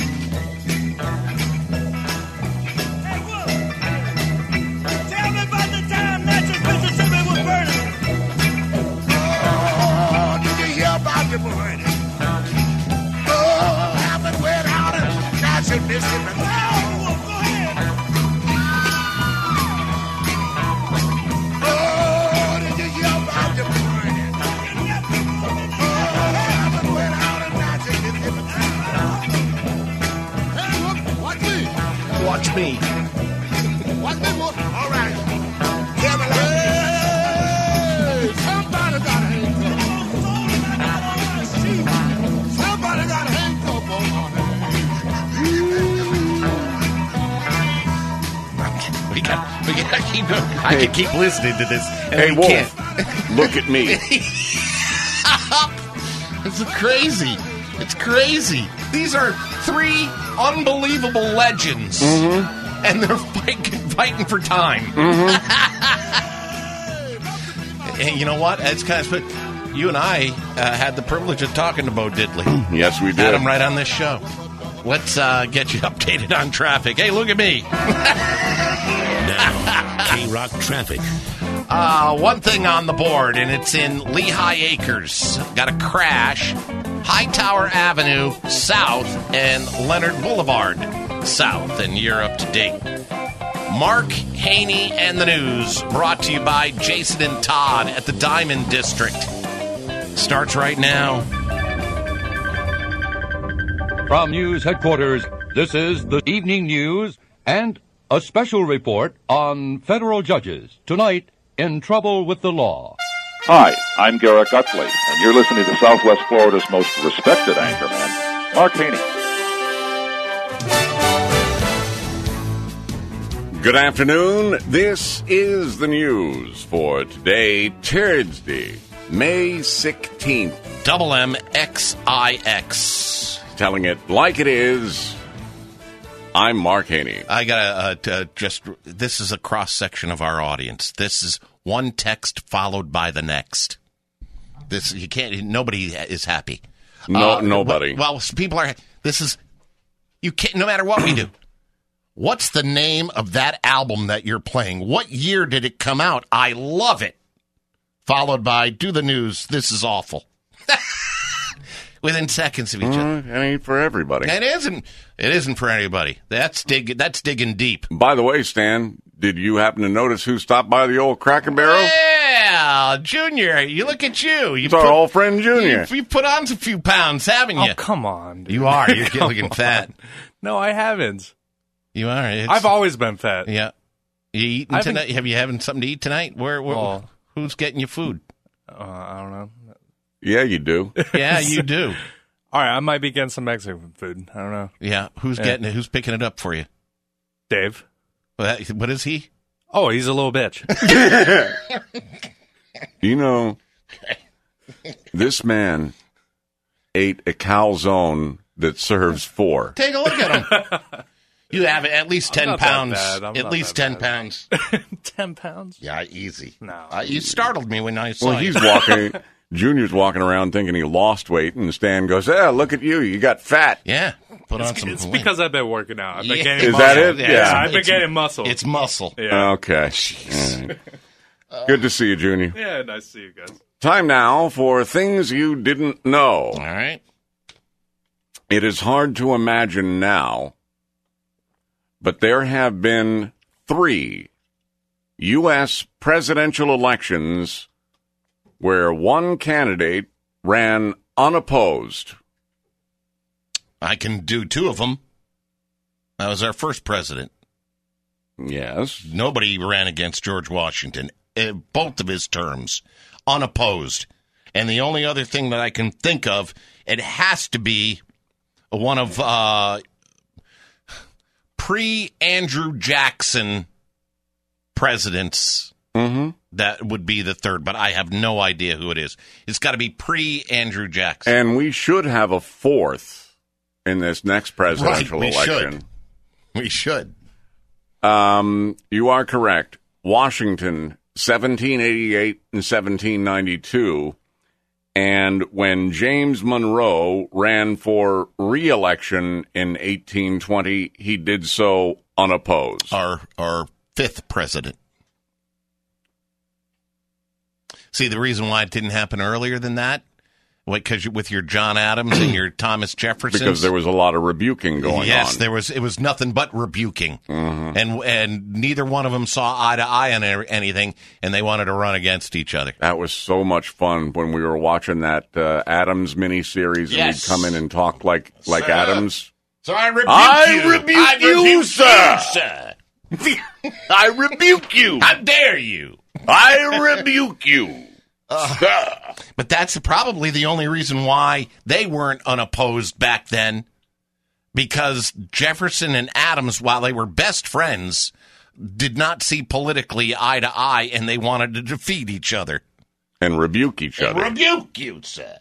Watch me. Watch me, Wolf. All right. Tell me like, hey, somebody got a handcuff. Somebody got a handcuff on my hand. We got, we got to keep. I can keep listening to this. And Hey, we Wolf, can't. look at me. It's crazy. It's crazy. These are three unbelievable legends, Mm-hmm. and they're fighting, fighting for time. Mm-hmm. And you know what? It's kind of. You and I uh, had the privilege of talking to Bo Diddley. Yes, we did. Had him right on this show. Let's uh, get you updated on traffic. Hey, look at me. Now, K-Rock traffic. Uh, one thing on the board, and it's in Lehigh Acres. Got a crash. Hightower Avenue South and Leonard Boulevard South, and you're up to date. Mark Haney and the News, brought to you by Jason and Todd at the Diamond District. Starts right now. From News Headquarters, this is the Evening News and a special report on federal judges tonight in trouble with the law. Hi, I'm Garrett Gutley, and you're listening to Southwest Florida's most respected anchorman, Mark Haney. Good afternoon. This is the news for today, Thursday, May sixteenth. Double M X I X. Telling it like it is, I'm Mark Haney. I got to uh, just, this is a cross-section of our audience. This is one text followed by the next. This, you can't, nobody is happy. No, Uh, nobody. Well, people are, this is, you can't, no matter what we do. What's the name of that album that you're playing? What year did it come out? I love it. Followed by, do the news, this is awful. Within seconds of each Uh, other. it ain't for everybody. It isn't. It isn't for anybody. That's dig. That's digging deep. By the way, Stan, did you happen to notice who stopped by the old Cracker Barrel? Yeah, Junior. You look at you. You It's our old friend Junior. You, you put on a few pounds, haven't you? Oh, come on. Dude. You are. You're getting looking fat. No, I haven't. You are. It's, I've always been fat. Yeah. You eating I've tonight? been- Have you having something to eat tonight? Where? where Oh. Who's getting you food? Uh, I don't know. Yeah, you do. Yeah, you do. All right, I might be getting some Mexican food. I don't know. Yeah. Who's Yeah. getting it? Who's picking it up for you? Dave. What, what is he? Oh, he's a little bitch. You know, this man ate a calzone that serves four. Take a look at him. You have at least ten not that pounds. bad. I'm At not least that ten bad. pounds. Ten pounds? Yeah, easy. No. Uh, you startled me when I saw Well, you. he's walking. Junior's walking around thinking he lost weight, and Stan goes, "Yeah, look at you. You got fat." Yeah. Put on It's, some. it's because I've been working out. I've been Yeah. gaining Is muscle. that it? Yeah, Yeah. I've been It's- gaining muscle. It's muscle. Yeah. Okay. All right. Good to see you, Junior. Yeah, nice to see you guys. Time now for things you didn't know. All right. It is hard to imagine now, but there have been three U S presidential elections where one candidate ran unopposed. I can do two of them. That was our first president. Yes. Nobody ran against George Washington. Uh, both of his terms, unopposed. And the only other thing that I can think of, it has to be one of uh, pre-Andrew Jackson presidents. Mm-hmm. That would be the third, but I have no idea who it is. It's got to be pre-Andrew Jackson. And we should have a fourth in this next presidential Right, we election. should. We should. Um, you are correct. Washington, seventeen eighty-eight and seventeen ninety-two. And when James Monroe ran for re-election in eighteen twenty, he did so unopposed. Our our fifth president. See, the reason why it didn't happen earlier than that, because with your John Adams and your Thomas Jefferson, Because there was a lot of rebuking going yes, on. there was. It was nothing but rebuking, Mhm. and and neither one of them saw eye to eye on anything, and they wanted to run against each other. That was so much fun when we were watching that uh, Adams miniseries, and Yes. he'd come in and talk like like Sir. Adams. So I rebuke I you. rebuke I you, rebuke sir. you, sir. I rebuke you. How dare you? I rebuke you. Uh, but that's probably the only reason why they weren't unopposed back then, because Jefferson and Adams, while they were best friends, did not see politically eye to eye, and they wanted to defeat each other. And rebuke each other. Rebuke you, sir.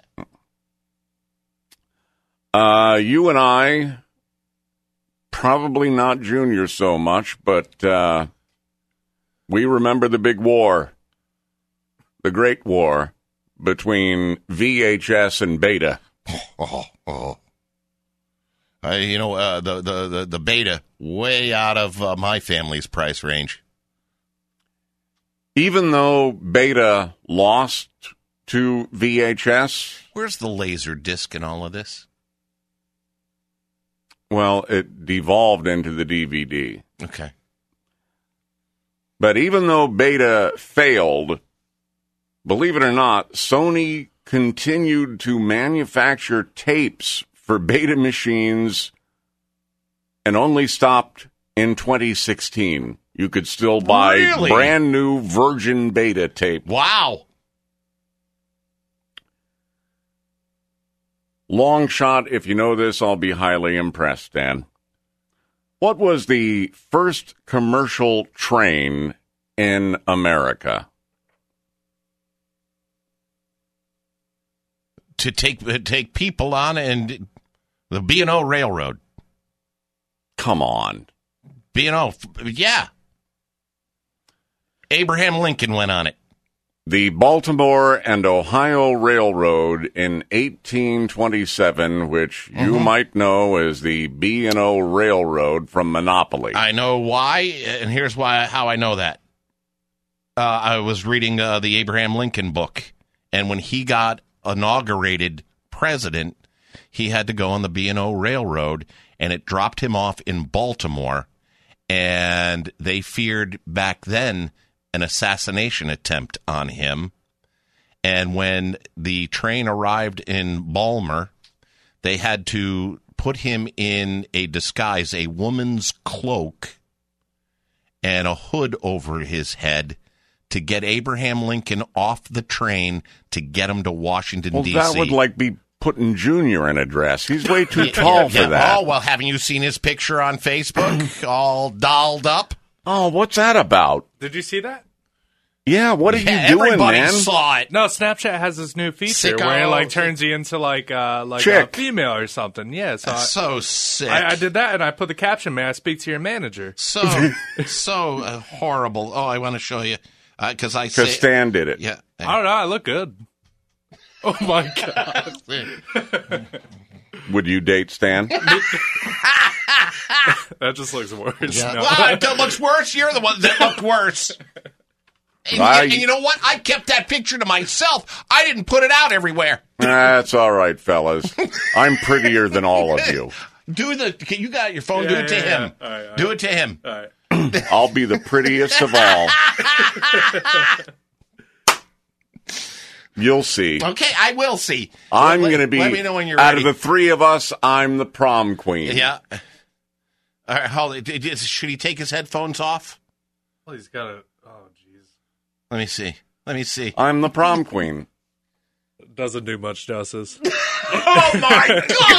Uh, you and I, probably not Junior so much, but uh, we remember the big war, the Great War between V H S and Beta. Oh, oh. Uh, you know, uh, the, the, the, the Beta, way out of uh, my family's price range. Even though Beta lost to V H S, Where's the laser disc in all of this? well, it devolved into the D V D. Okay. But even though Beta failed, believe it or not, Sony continued to manufacture tapes for Beta machines and only stopped in twenty sixteen. You could still buy Really? brand new Virgin Beta tape. Wow. Long shot, if you know this, I'll be highly impressed, Dan. What was the first commercial train in America? To take uh, take people on, and the B and O Railroad. Come on. B and O, yeah. Abraham Lincoln went on it. The Baltimore and Ohio Railroad in eighteen twenty-seven, which you Mhm. might know as the B and O Railroad from Monopoly. I know why, and here's why how I know that. Uh, I was reading uh, the Abraham Lincoln book, and when he got inaugurated president, he had to go on the B and O Railroad, and it dropped him off in Baltimore, and they feared back then an assassination attempt on him. And when the train arrived in Balmer, they had to put him in a disguise, a woman's cloak and a hood over his head to get Abraham Lincoln off the train to get him to Washington, Well, D C. that would like be putting Junior in a dress. He's way too Yeah, tall yeah, for yeah. that. Oh, well, haven't you seen his picture on Facebook all dolled up? Oh, what's that about? Did you see that? Yeah, what are Yeah, you doing, everybody man? saw it. No, Snapchat has this new feature Sicko. where it like turns you into like uh like Chick. a female or something. Yeah, so I, That's so sick. I, I did that and I put the caption, "May I speak to your manager?" So so uh, horrible. Oh, I want to show you because I say Because Stan did it. Yeah. I don't know. I look good. Oh my god. Would you date Stan? That just looks worse. Yeah. No. Well, it looks worse. You're the one that looked worse. And, I- and you know what? I kept that picture to myself. I didn't put it out everywhere. That's all right, fellas. I'm prettier than all of you. Do the. You got your phone. Yeah, do it to yeah, him. yeah. All right, all do right. it to him. All right. I'll be the prettiest of all. You'll see. Okay, I will see. I'm Let- going to be, Let me know when you're out ready. of the three of us, I'm the prom queen. Yeah. All right, hold it. Is- Should he take his headphones off? Well, he's got a. Oh, jeez. Let me see. Let me see. I'm the prom queen. Doesn't do much justice. Oh my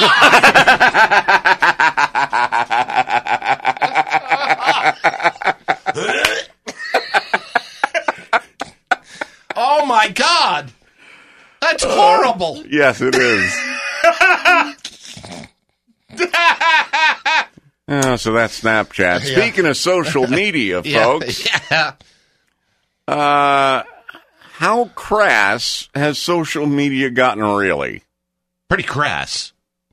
god! Oh my god! That's horrible. Yes, it is. Oh, so that's Snapchat. Yeah. Speaking of social media, Yeah, folks, yeah. uh, how crass has social media gotten really? Pretty crass.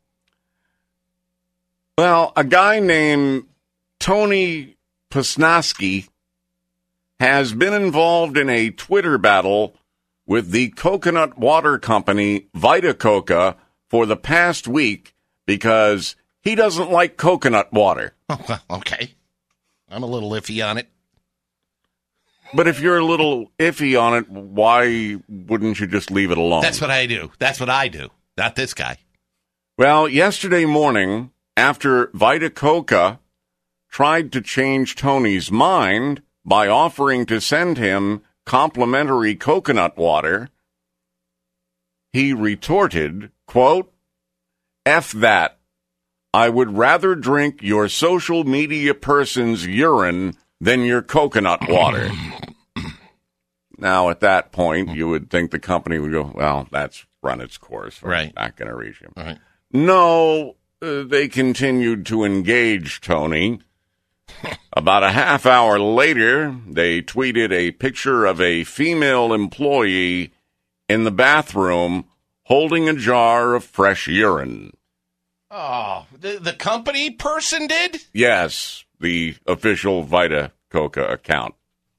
Well, a guy named Tony Posnanski has been involved in a Twitter battle with the coconut water company Vita Coca for the past week because he doesn't like coconut water. Oh, well, okay. I'm a little iffy on it. But if you're a little iffy on it, why wouldn't you just leave it alone? That's what I do. That's what I do. Not this guy. Well, yesterday morning, after Vita Coca tried to change Tony's mind by offering to send him complimentary coconut water, he retorted, quote, F that. I would rather drink your social media person's urine than your coconut water. Now, at that point, you would think the company would go, well, that's run its course. We're Right. not going to reach him. Right. No, uh, they continued to engage Tony. About a half hour later, they tweeted a picture of a female employee in the bathroom holding a jar of fresh urine. Oh, the, the company person did? Yes, the official Vita Coca account.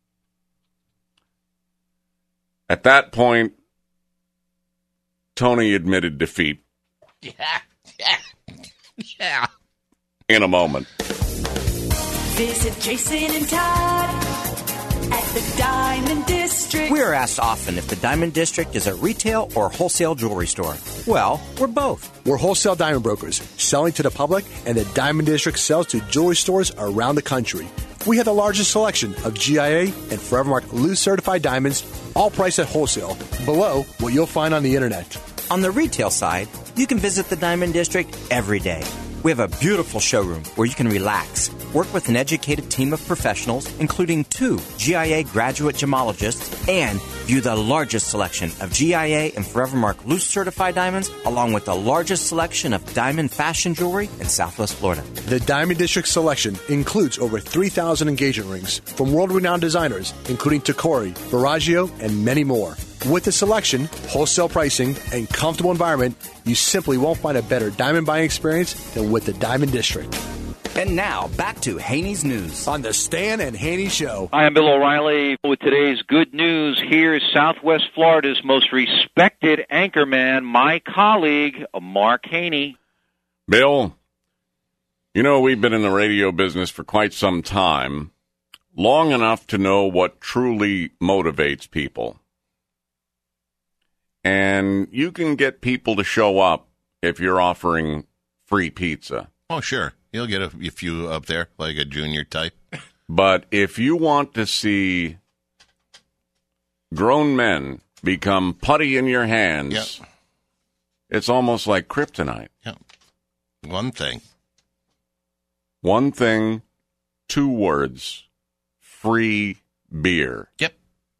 At that point, Tony admitted defeat. Yeah, yeah, yeah. In a moment. Visit Jason and Todd at the Diamond District. We are asked often if the Diamond District is a retail or wholesale jewelry store. Well, we're both. We're wholesale diamond brokers, selling to the public, and the Diamond District sells to jewelry stores around the country. We have the largest selection of G I A and Forever Mark loose certified diamonds, all priced at wholesale, below what you'll find on the internet. On the retail side, you can visit the Diamond District every day. We have a beautiful showroom where you can relax, work with an educated team of professionals, including two G I A graduate gemologists, and view the largest selection of G I A and Forever Mark loose certified diamonds, along with the largest selection of diamond fashion jewelry in Southwest Florida. The Diamond District selection includes over three thousand engagement rings from world-renowned designers, including Tacori, Verragio, and many more. With the selection, wholesale pricing, and comfortable environment, you simply won't find a better diamond buying experience than with the Diamond District. And now, back to Haney's News. On the Stan and Haney Show. Hi, I'm Bill O'Reilly with today's good news. Here's Southwest Florida's most respected anchorman, my colleague, Mark Haney. Bill, you know, we've been in the radio business for quite some time, long enough to know what truly motivates people. And you can get people to show up if you're offering free pizza. Oh, sure. You'll get a, a few up there, like a junior type. But if you want to see grown men become putty in your hands, Yep. it's almost like kryptonite. Yep. One thing. One thing, two words, free beer. Yep.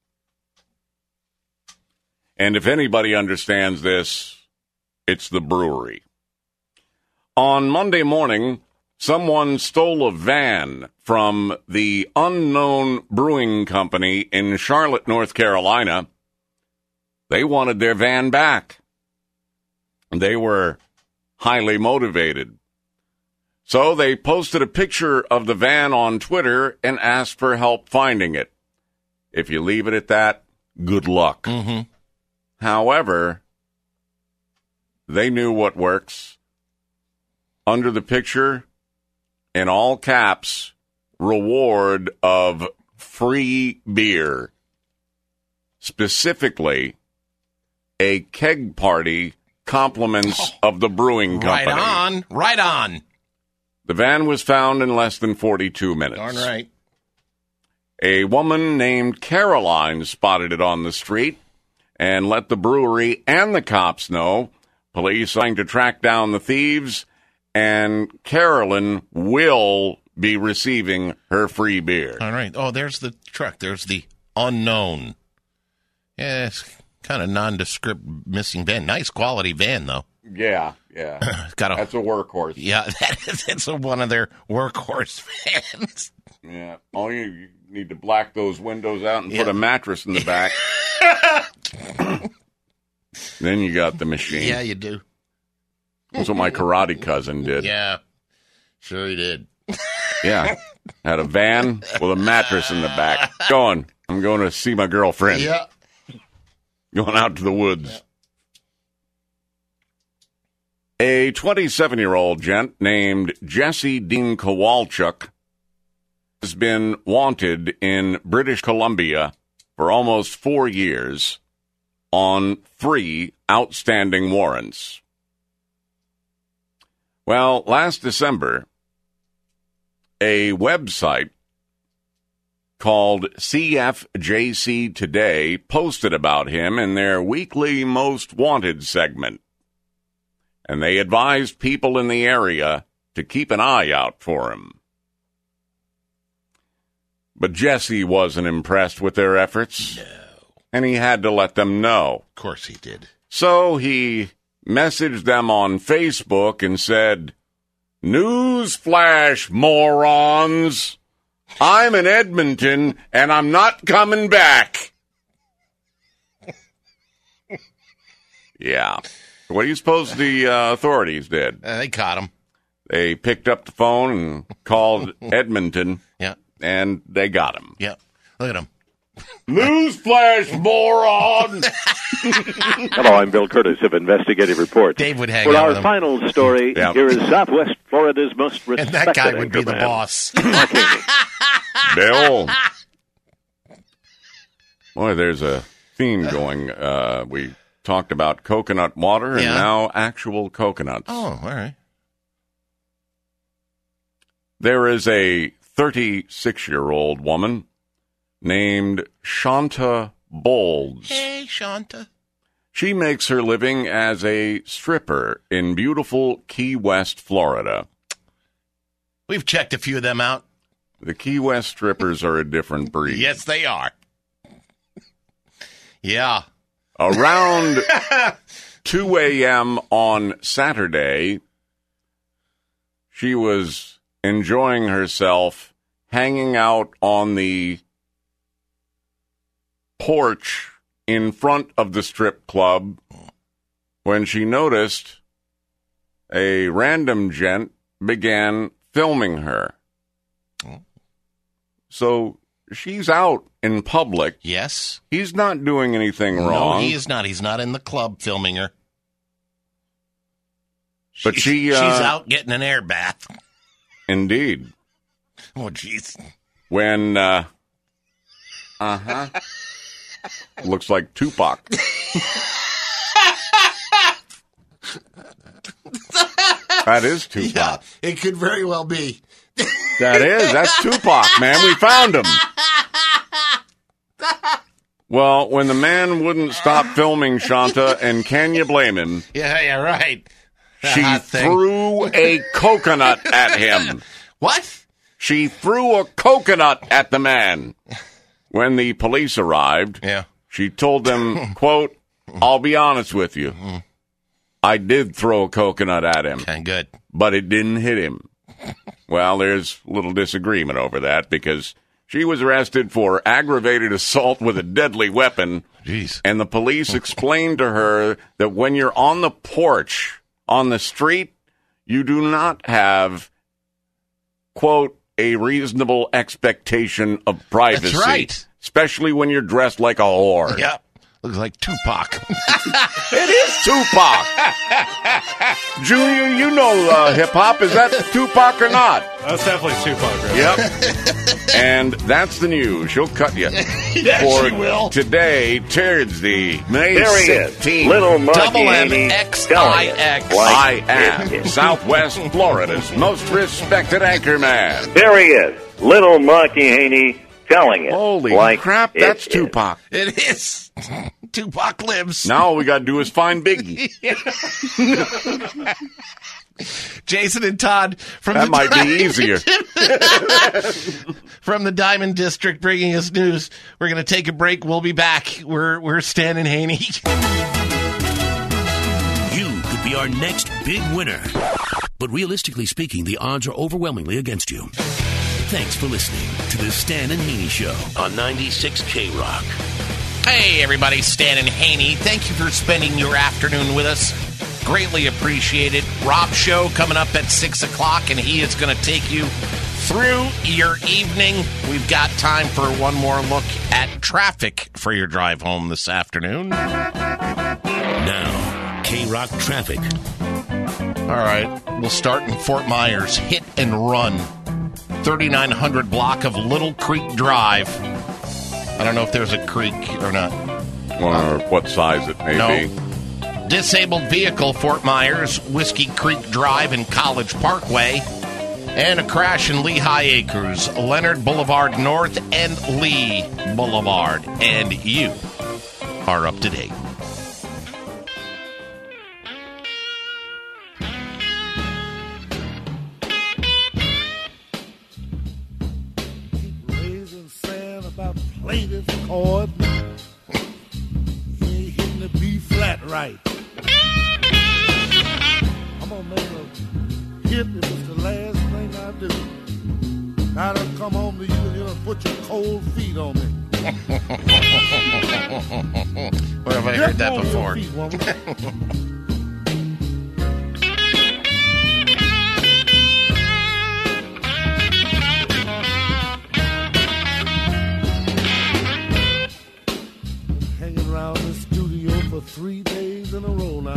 And if anybody understands this, it's the brewery. On Monday morning, someone stole a van from the Unknown Brewing Company in Charlotte, North Carolina. They wanted their van back. They were highly motivated. So they posted a picture of the van on Twitter and asked for help finding it. If you leave it at that, good luck. Mm-hmm. However, they knew what works. Under the picture, in all caps, reward of free beer. Specifically, a keg party compliments of the brewing company. Right on. Right on. The van was found in less than forty-two minutes. Darn right. A woman named Caroline spotted it on the street and let the brewery and the cops know. Police are trying to track down the thieves, and Carolyn will be receiving her free beer. All right. Oh, there's the truck. There's the Unknown. Yeah, it's kind of nondescript missing van. Nice quality van, though. Yeah, yeah. Got a, That's a workhorse. Yeah, that is, it's a, one of their workhorse vans. Yeah. All you, you need to black those windows out and Yeah. put a mattress in the back. Then you got the machine. Yeah, you do. That's what my karate cousin did. Yeah, sure he did. Yeah. Had a van with a mattress in the back. Going. I'm going to see my girlfriend. Yeah. Going out to the woods. A twenty-seven-year-old gent named Jesse Dean Kowalchuk has been wanted in British Columbia for almost four years on three outstanding warrants. Well, last December, a website called C F J C Today posted about him in their weekly Most Wanted segment. And they advised people in the area to keep an eye out for him. But Jesse wasn't impressed with their efforts. No. And he had to let them know. Of course he did. So he messaged them on Facebook and said, "Newsflash, morons. I'm in Edmonton, and I'm not coming back." Yeah. What do you suppose the uh, authorities did? Uh, they caught him. They picked up the phone and called Edmonton. Yeah. And they got him. Yeah. Look at him. Newsflash, moron! Hello, I'm Bill Curtis of Investigative Report. Dave would hang For out our with him. final story, Yeah. here is Southwest Florida's most And respected that guy would be the anchorman, boss. Mark Haney. Bill. Boy, there's a theme going. Uh, we talked about coconut water and Yeah. now actual coconuts. Oh, all right. There is a thirty-six-year-old woman named Shanta Bolds. Hey, Shanta. She makes her living as a stripper in beautiful Key West, Florida. We've checked a few of them out. The Key West strippers are a different breed. Yes, they are. Yeah. Around two a.m. on Saturday, she was enjoying herself hanging out on the porch in front of the strip club when she noticed a random gent began filming her. So she's out in public. Yes. He's not doing anything wrong. No, he is not. He's not in the club filming her. But she, uh, she's out getting an air bath. Indeed. Oh, jeez. When, uh, uh-huh. Looks like Tupac. That is Tupac. Yeah, it could very well be. That is. That's Tupac, man. We found him. Well, when the man wouldn't stop filming Shanta, and can you blame him? Yeah, yeah, right. That She hot thing. threw a coconut at him. What? She threw a coconut at the man. When the police arrived, yeah. she told them, quote, I'll be honest with you. I did throw a coconut at him. Okay, good. But it didn't hit him. Well, there's a little disagreement over that because she was arrested for aggravated assault with a deadly weapon. Jeez. And the police explained to her that when you're on the porch, on the street, you do not have, quote, a reasonable expectation of privacy. That's right. Especially when you're dressed like a whore. Yep. Looks like Tupac. It is Tupac. Junior, you know uh, hip-hop. Is that Tupac or not? That's definitely Tupac, right? Yep. And that's the news. She'll cut you. Yes, For she will. Today, Thursday, May There he is. sixteenth. Little Marky Double M Haney X telling I it X. like I am it is. Southwest Florida's most respected anchor man. There he is. Little Marky Haney telling it. Holy like crap, it that's is. Tupac. It is. Tupac lives. Now all we got to do is find Biggie. Jason and Todd from That the might be Diamond- easier. from the Diamond District, bringing us news. We're going to take a break. We'll be back. We're we're Stan and Haney. You could be our next big winner. But realistically speaking, the odds are overwhelmingly against you. Thanks for listening to the Stan and Haney Show on ninety-six K Rock. Hey, everybody, Stan and Haney. Thank you for spending your afternoon with us. Greatly appreciated. Rob Show coming up at six o'clock, and he is going to take you through your evening. We've got time for one more look at traffic for your drive home this afternoon. Now, K Rock traffic. All right, we'll start in Fort Myers. Hit and run. thirty-nine hundred block of Little Creek Drive. I don't know if there's a creek or not. Or what size it may No. be. Disabled vehicle, Fort Myers, Whiskey Creek Drive and College Parkway. And a crash in Lehigh Acres, Leonard Boulevard North and Lee Boulevard. And you are up to date. Raising sand about plaintiff chord. You ain't hitting the B flat right. I'm gonna make a hit if it's the last thing I do. I done come home to you and you done put your cold feet on me. Where have I heard that Get on your before? feet, woman. Hanging around the studio for three days in a row now.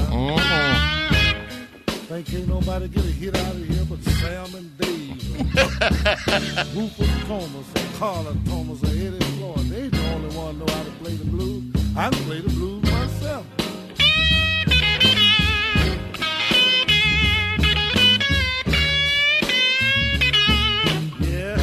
Think ain't nobody get a hit out of here but Sam and Dave. Rufus Thomas and Carla Thomas and Eddie Floyd. They the only one know how to play the blues. I can play the blues myself. Yeah.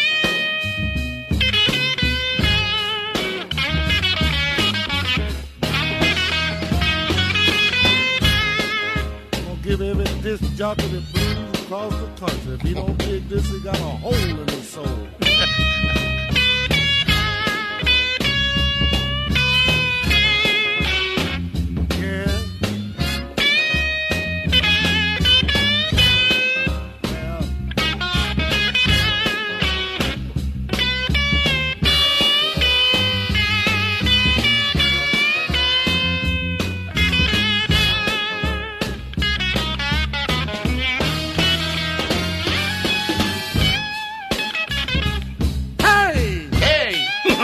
Give every disc jockey the blues across the country. If he don't dig this, he got a hole in his soul. Yeah.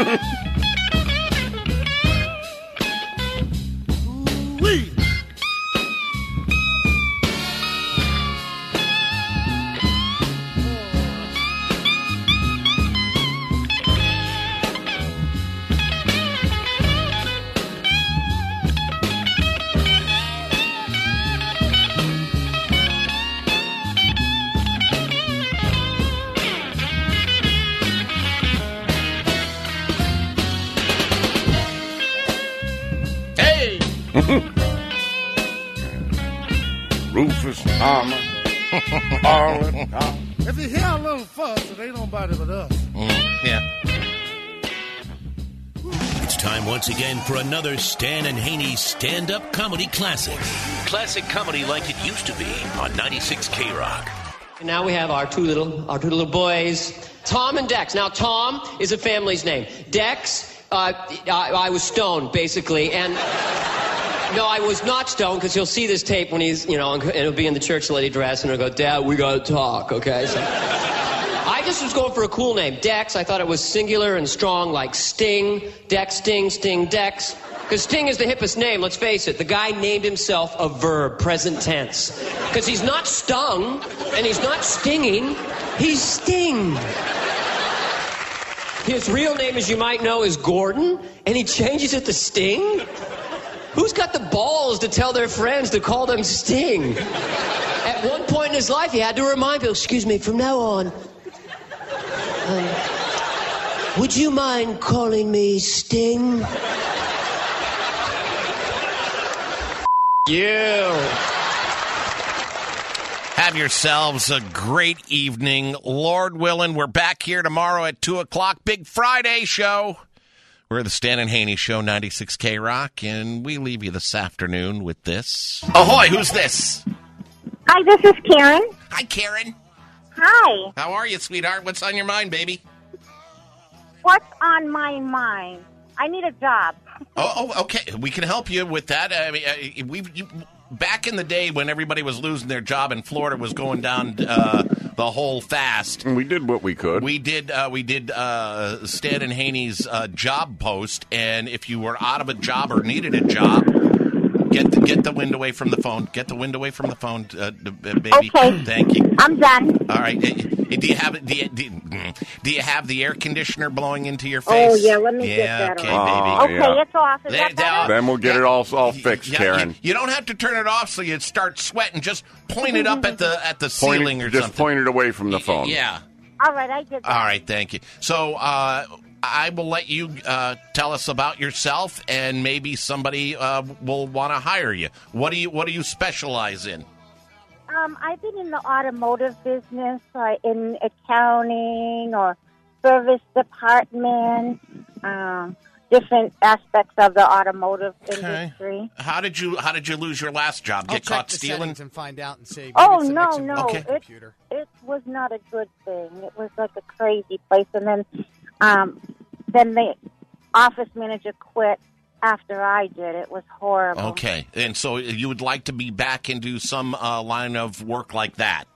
Wee. Rufus Thomas. Arlen Thomas. If you hear a little fuss, it ain't nobody but us. Mm, yeah. It's time once again for another Stan and Haney stand-up comedy classic. Classic comedy like it used to be on ninety-six K Rock. And now we have our two little, our two little boys, Tom and Dex. Now, Tom is a family's name. Dex, uh, I, I was stoned, basically, and... No, I was not stoned, because he'll see this tape when he's, you know, and he'll be in the church lady dress, and he'll go, Dad, we gotta talk, okay? So, I just was going for a cool name, Dex. I thought it was singular and strong, like Sting, Dex, Sting, Sting, Dex. Because Sting is the hippest name, let's face it. The guy named himself a verb, present tense. Because he's not stung, and he's not stinging, he's Sting. His real name, as you might know, is Gordon, and he changes it to Sting? Who's got the balls to tell their friends to call them Sting? At one point in his life, he had to remind people, excuse me, from now on, um, would you mind calling me Sting? You. Have yourselves a great evening. Lord willing, we're back here tomorrow at two o'clock. Big Friday show. We're the Stan and Haney Show, ninety-six K Rock, and we leave you this afternoon with this. Ahoy, who's this? Hi, this is Karen. Hi, Karen. Hi. How are you, sweetheart? What's on your mind, baby? What's on my mind? I need a job. Oh, oh okay. We can help you with that. I mean, uh, we've you, back in the day when everybody was losing their job and Florida was going down uh, the whole fast. We did what we could. We did. Uh, we did uh, Stan and Haney's uh, job post, and if you were out of a job or needed a job, get the, get the wind away from the phone. Get the wind away from the phone, uh, baby. Okay. Thank you. I'm done. All right. Do you have do you, do, do you have the air conditioner blowing into your face? Oh, yeah, let me yeah, get that okay, on. baby. Okay, yeah. It's off. Is that better? Then we'll get it all all fixed, Yeah, Karen. You, you don't have to turn it off so you start sweating. Just point it up at the at the Point ceiling it, or just something. point it away from the phone. Yeah. All right, I did that. All right, thank you. So uh, I will let you uh, tell us about yourself, and maybe somebody uh, will want to hire you. What do you What do you specialize in? Um, I've been in the automotive business, uh, in accounting or service department, um, different aspects of the automotive industry. How did you How did you lose your last job? I'll Get check caught the stealing? settings and find out and see. Maybe Oh, it's a no, mixing no. box It, computer. it was not a good thing. It was like a crazy place. And then, um, then the office manager quit after I did. It was horrible. Okay, and so you would like to be back into some uh, line of work like that?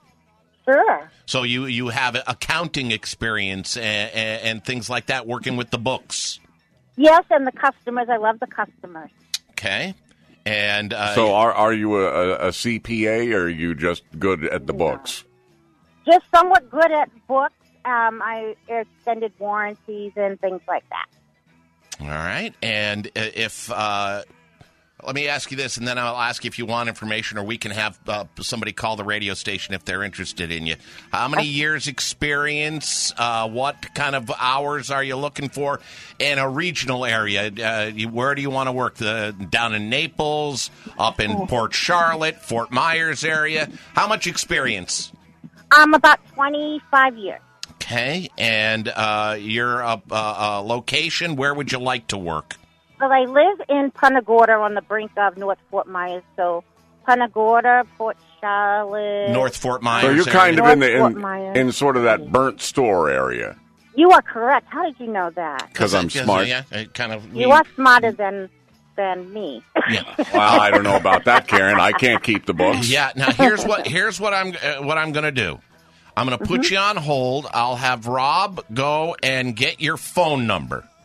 Sure. So you, you have accounting experience and, and, and things like that, working with the books. Yes, and the customers. I love the customers. Okay. And uh, So are are you a, a, a C P A, or are you just good at the books? Just somewhat good at books. Um, I extended warranties and things like that. All right. And if uh, let me ask you this, and then I'll ask you if you want information, or we can have uh, somebody call the radio station if they're interested in you. How many years experience? Uh, what kind of hours are you looking for in a regional area? Uh, you, where do you want to work? The, down in Naples, up in Port Charlotte, Fort Myers area? How much experience? Um, about twenty-five years. Okay. And uh, your uh, uh, location, where would you like to work? Well, I live in Punta Gorda on the brink of North Fort Myers, so Punta Gorda, Port Charlotte. North Fort Myers. So you're kind area. of in the North Fort in, Myers. in sort of that burnt store area. You are correct. How did you know that? Because I'm smart. Yeah, it kind of. You are smarter than than me. Well, I don't know about that, Karen. I can't keep the books. Yeah. Now here's what here's what I'm uh, what I'm going to do. I'm going to put Mm-hmm. you on hold. I'll have Rob go and get your phone number.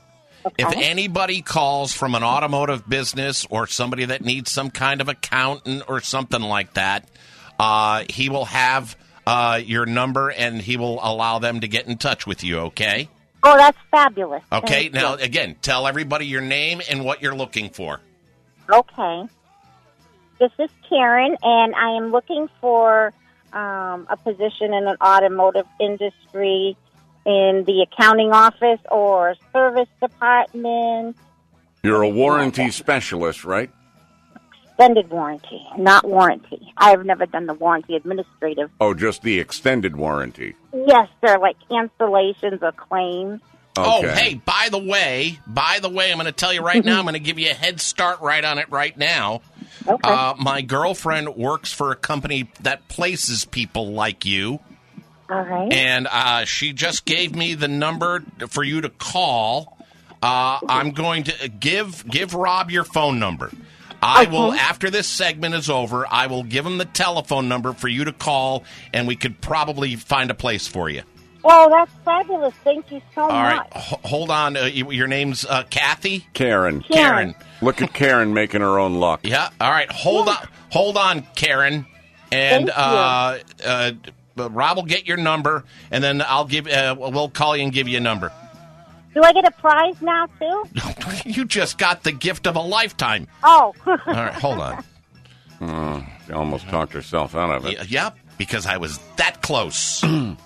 If anybody calls from an automotive business or somebody that needs some kind of accountant or something like that, uh, he will have uh, your number and he will allow them to get in touch with you, okay? Oh, that's fabulous. Okay, Thank now, you. again, tell everybody your name and what you're looking for. Okay. This is Karen, and I am looking for um, a position in an automotive industry in the accounting office or service department. You're a warranty specialist, right? Extended warranty, not warranty. I've never done the warranty administrative. Oh, just the extended warranty. Yes, they're like cancellations or claims. Oh, Okay. hey, by the way, by the way, I'm going to tell you right now, I'm going to give you a head start right on it right now. Okay. Uh, my girlfriend works for a company that places people like you. All right. And uh, she just gave me the number for you to call. Uh, I'm going to give give Rob your phone number. I will, after this segment is over, I will give him the telephone number for you to call, and we could probably find a place for you. Well, that's fabulous. Thank you so All right, much. H- hold on. Uh, you, your name's uh, Kathy? Karen. Karen. Look at Karen making her own luck. Yeah. All right. Hold on. Hold on, Karen. And Thank you. uh, uh, Rob will get your number, and then I'll give. Uh, we'll call you and give you a number. Do I get a prize now, too? You just got the gift of a lifetime. Oh. All right. Hold on. Oh, she almost talked herself out of it. Y- yep. Because I was that close.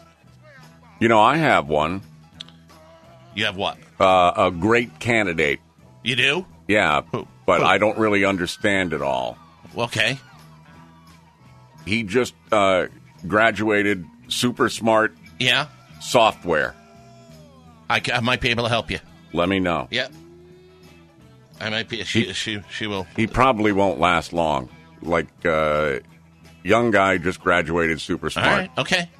You know, I have one. You have what? Uh, a great candidate. You do? Yeah, but Who? I don't really understand it all. Okay. He just uh, graduated super smart Yeah. software. I, c- I might be able to help you. Let me know. Yeah. I might be. She. She. She will. He probably won't last long. Like, uh, young guy just graduated super All smart. right. Okay.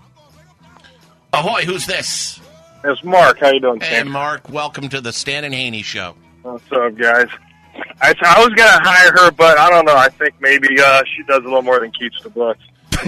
Ahoy! Who's this? It's Mark. How you doing, Hey, Stan? Mark. Welcome to the Stan and Haney Show. What's up, guys? I, I was going to hire her, but I don't know. I think maybe uh, she does a little more than keeps the books.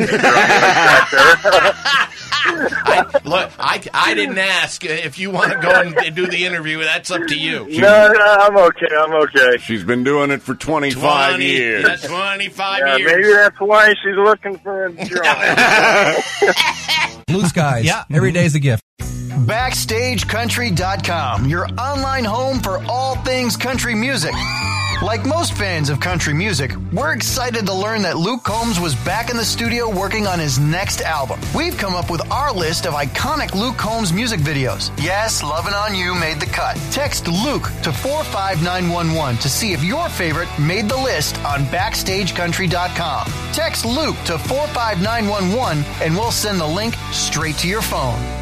I, look, I, I didn't ask if you want to go and do the interview. That's up to you. No, no, I'm okay. I'm okay. She's been doing it for twenty-five twenty years. yeah, twenty-five Yeah, years. maybe that's why she's looking for a job. Blue skies. Yeah. Every day's a gift. Backstage Country dot com, your online home for all things country music. Like most fans of country music, we're excited to learn that Luke Combs was back in the studio working on his next album. We've come up with our list of iconic Luke Combs music videos. Yes, Lovin' On You made the cut. Text Luke to four five nine one one to see if your favorite made the list on Backstage Country dot com. Text Luke to four five nine one one and we'll send the link straight to your phone.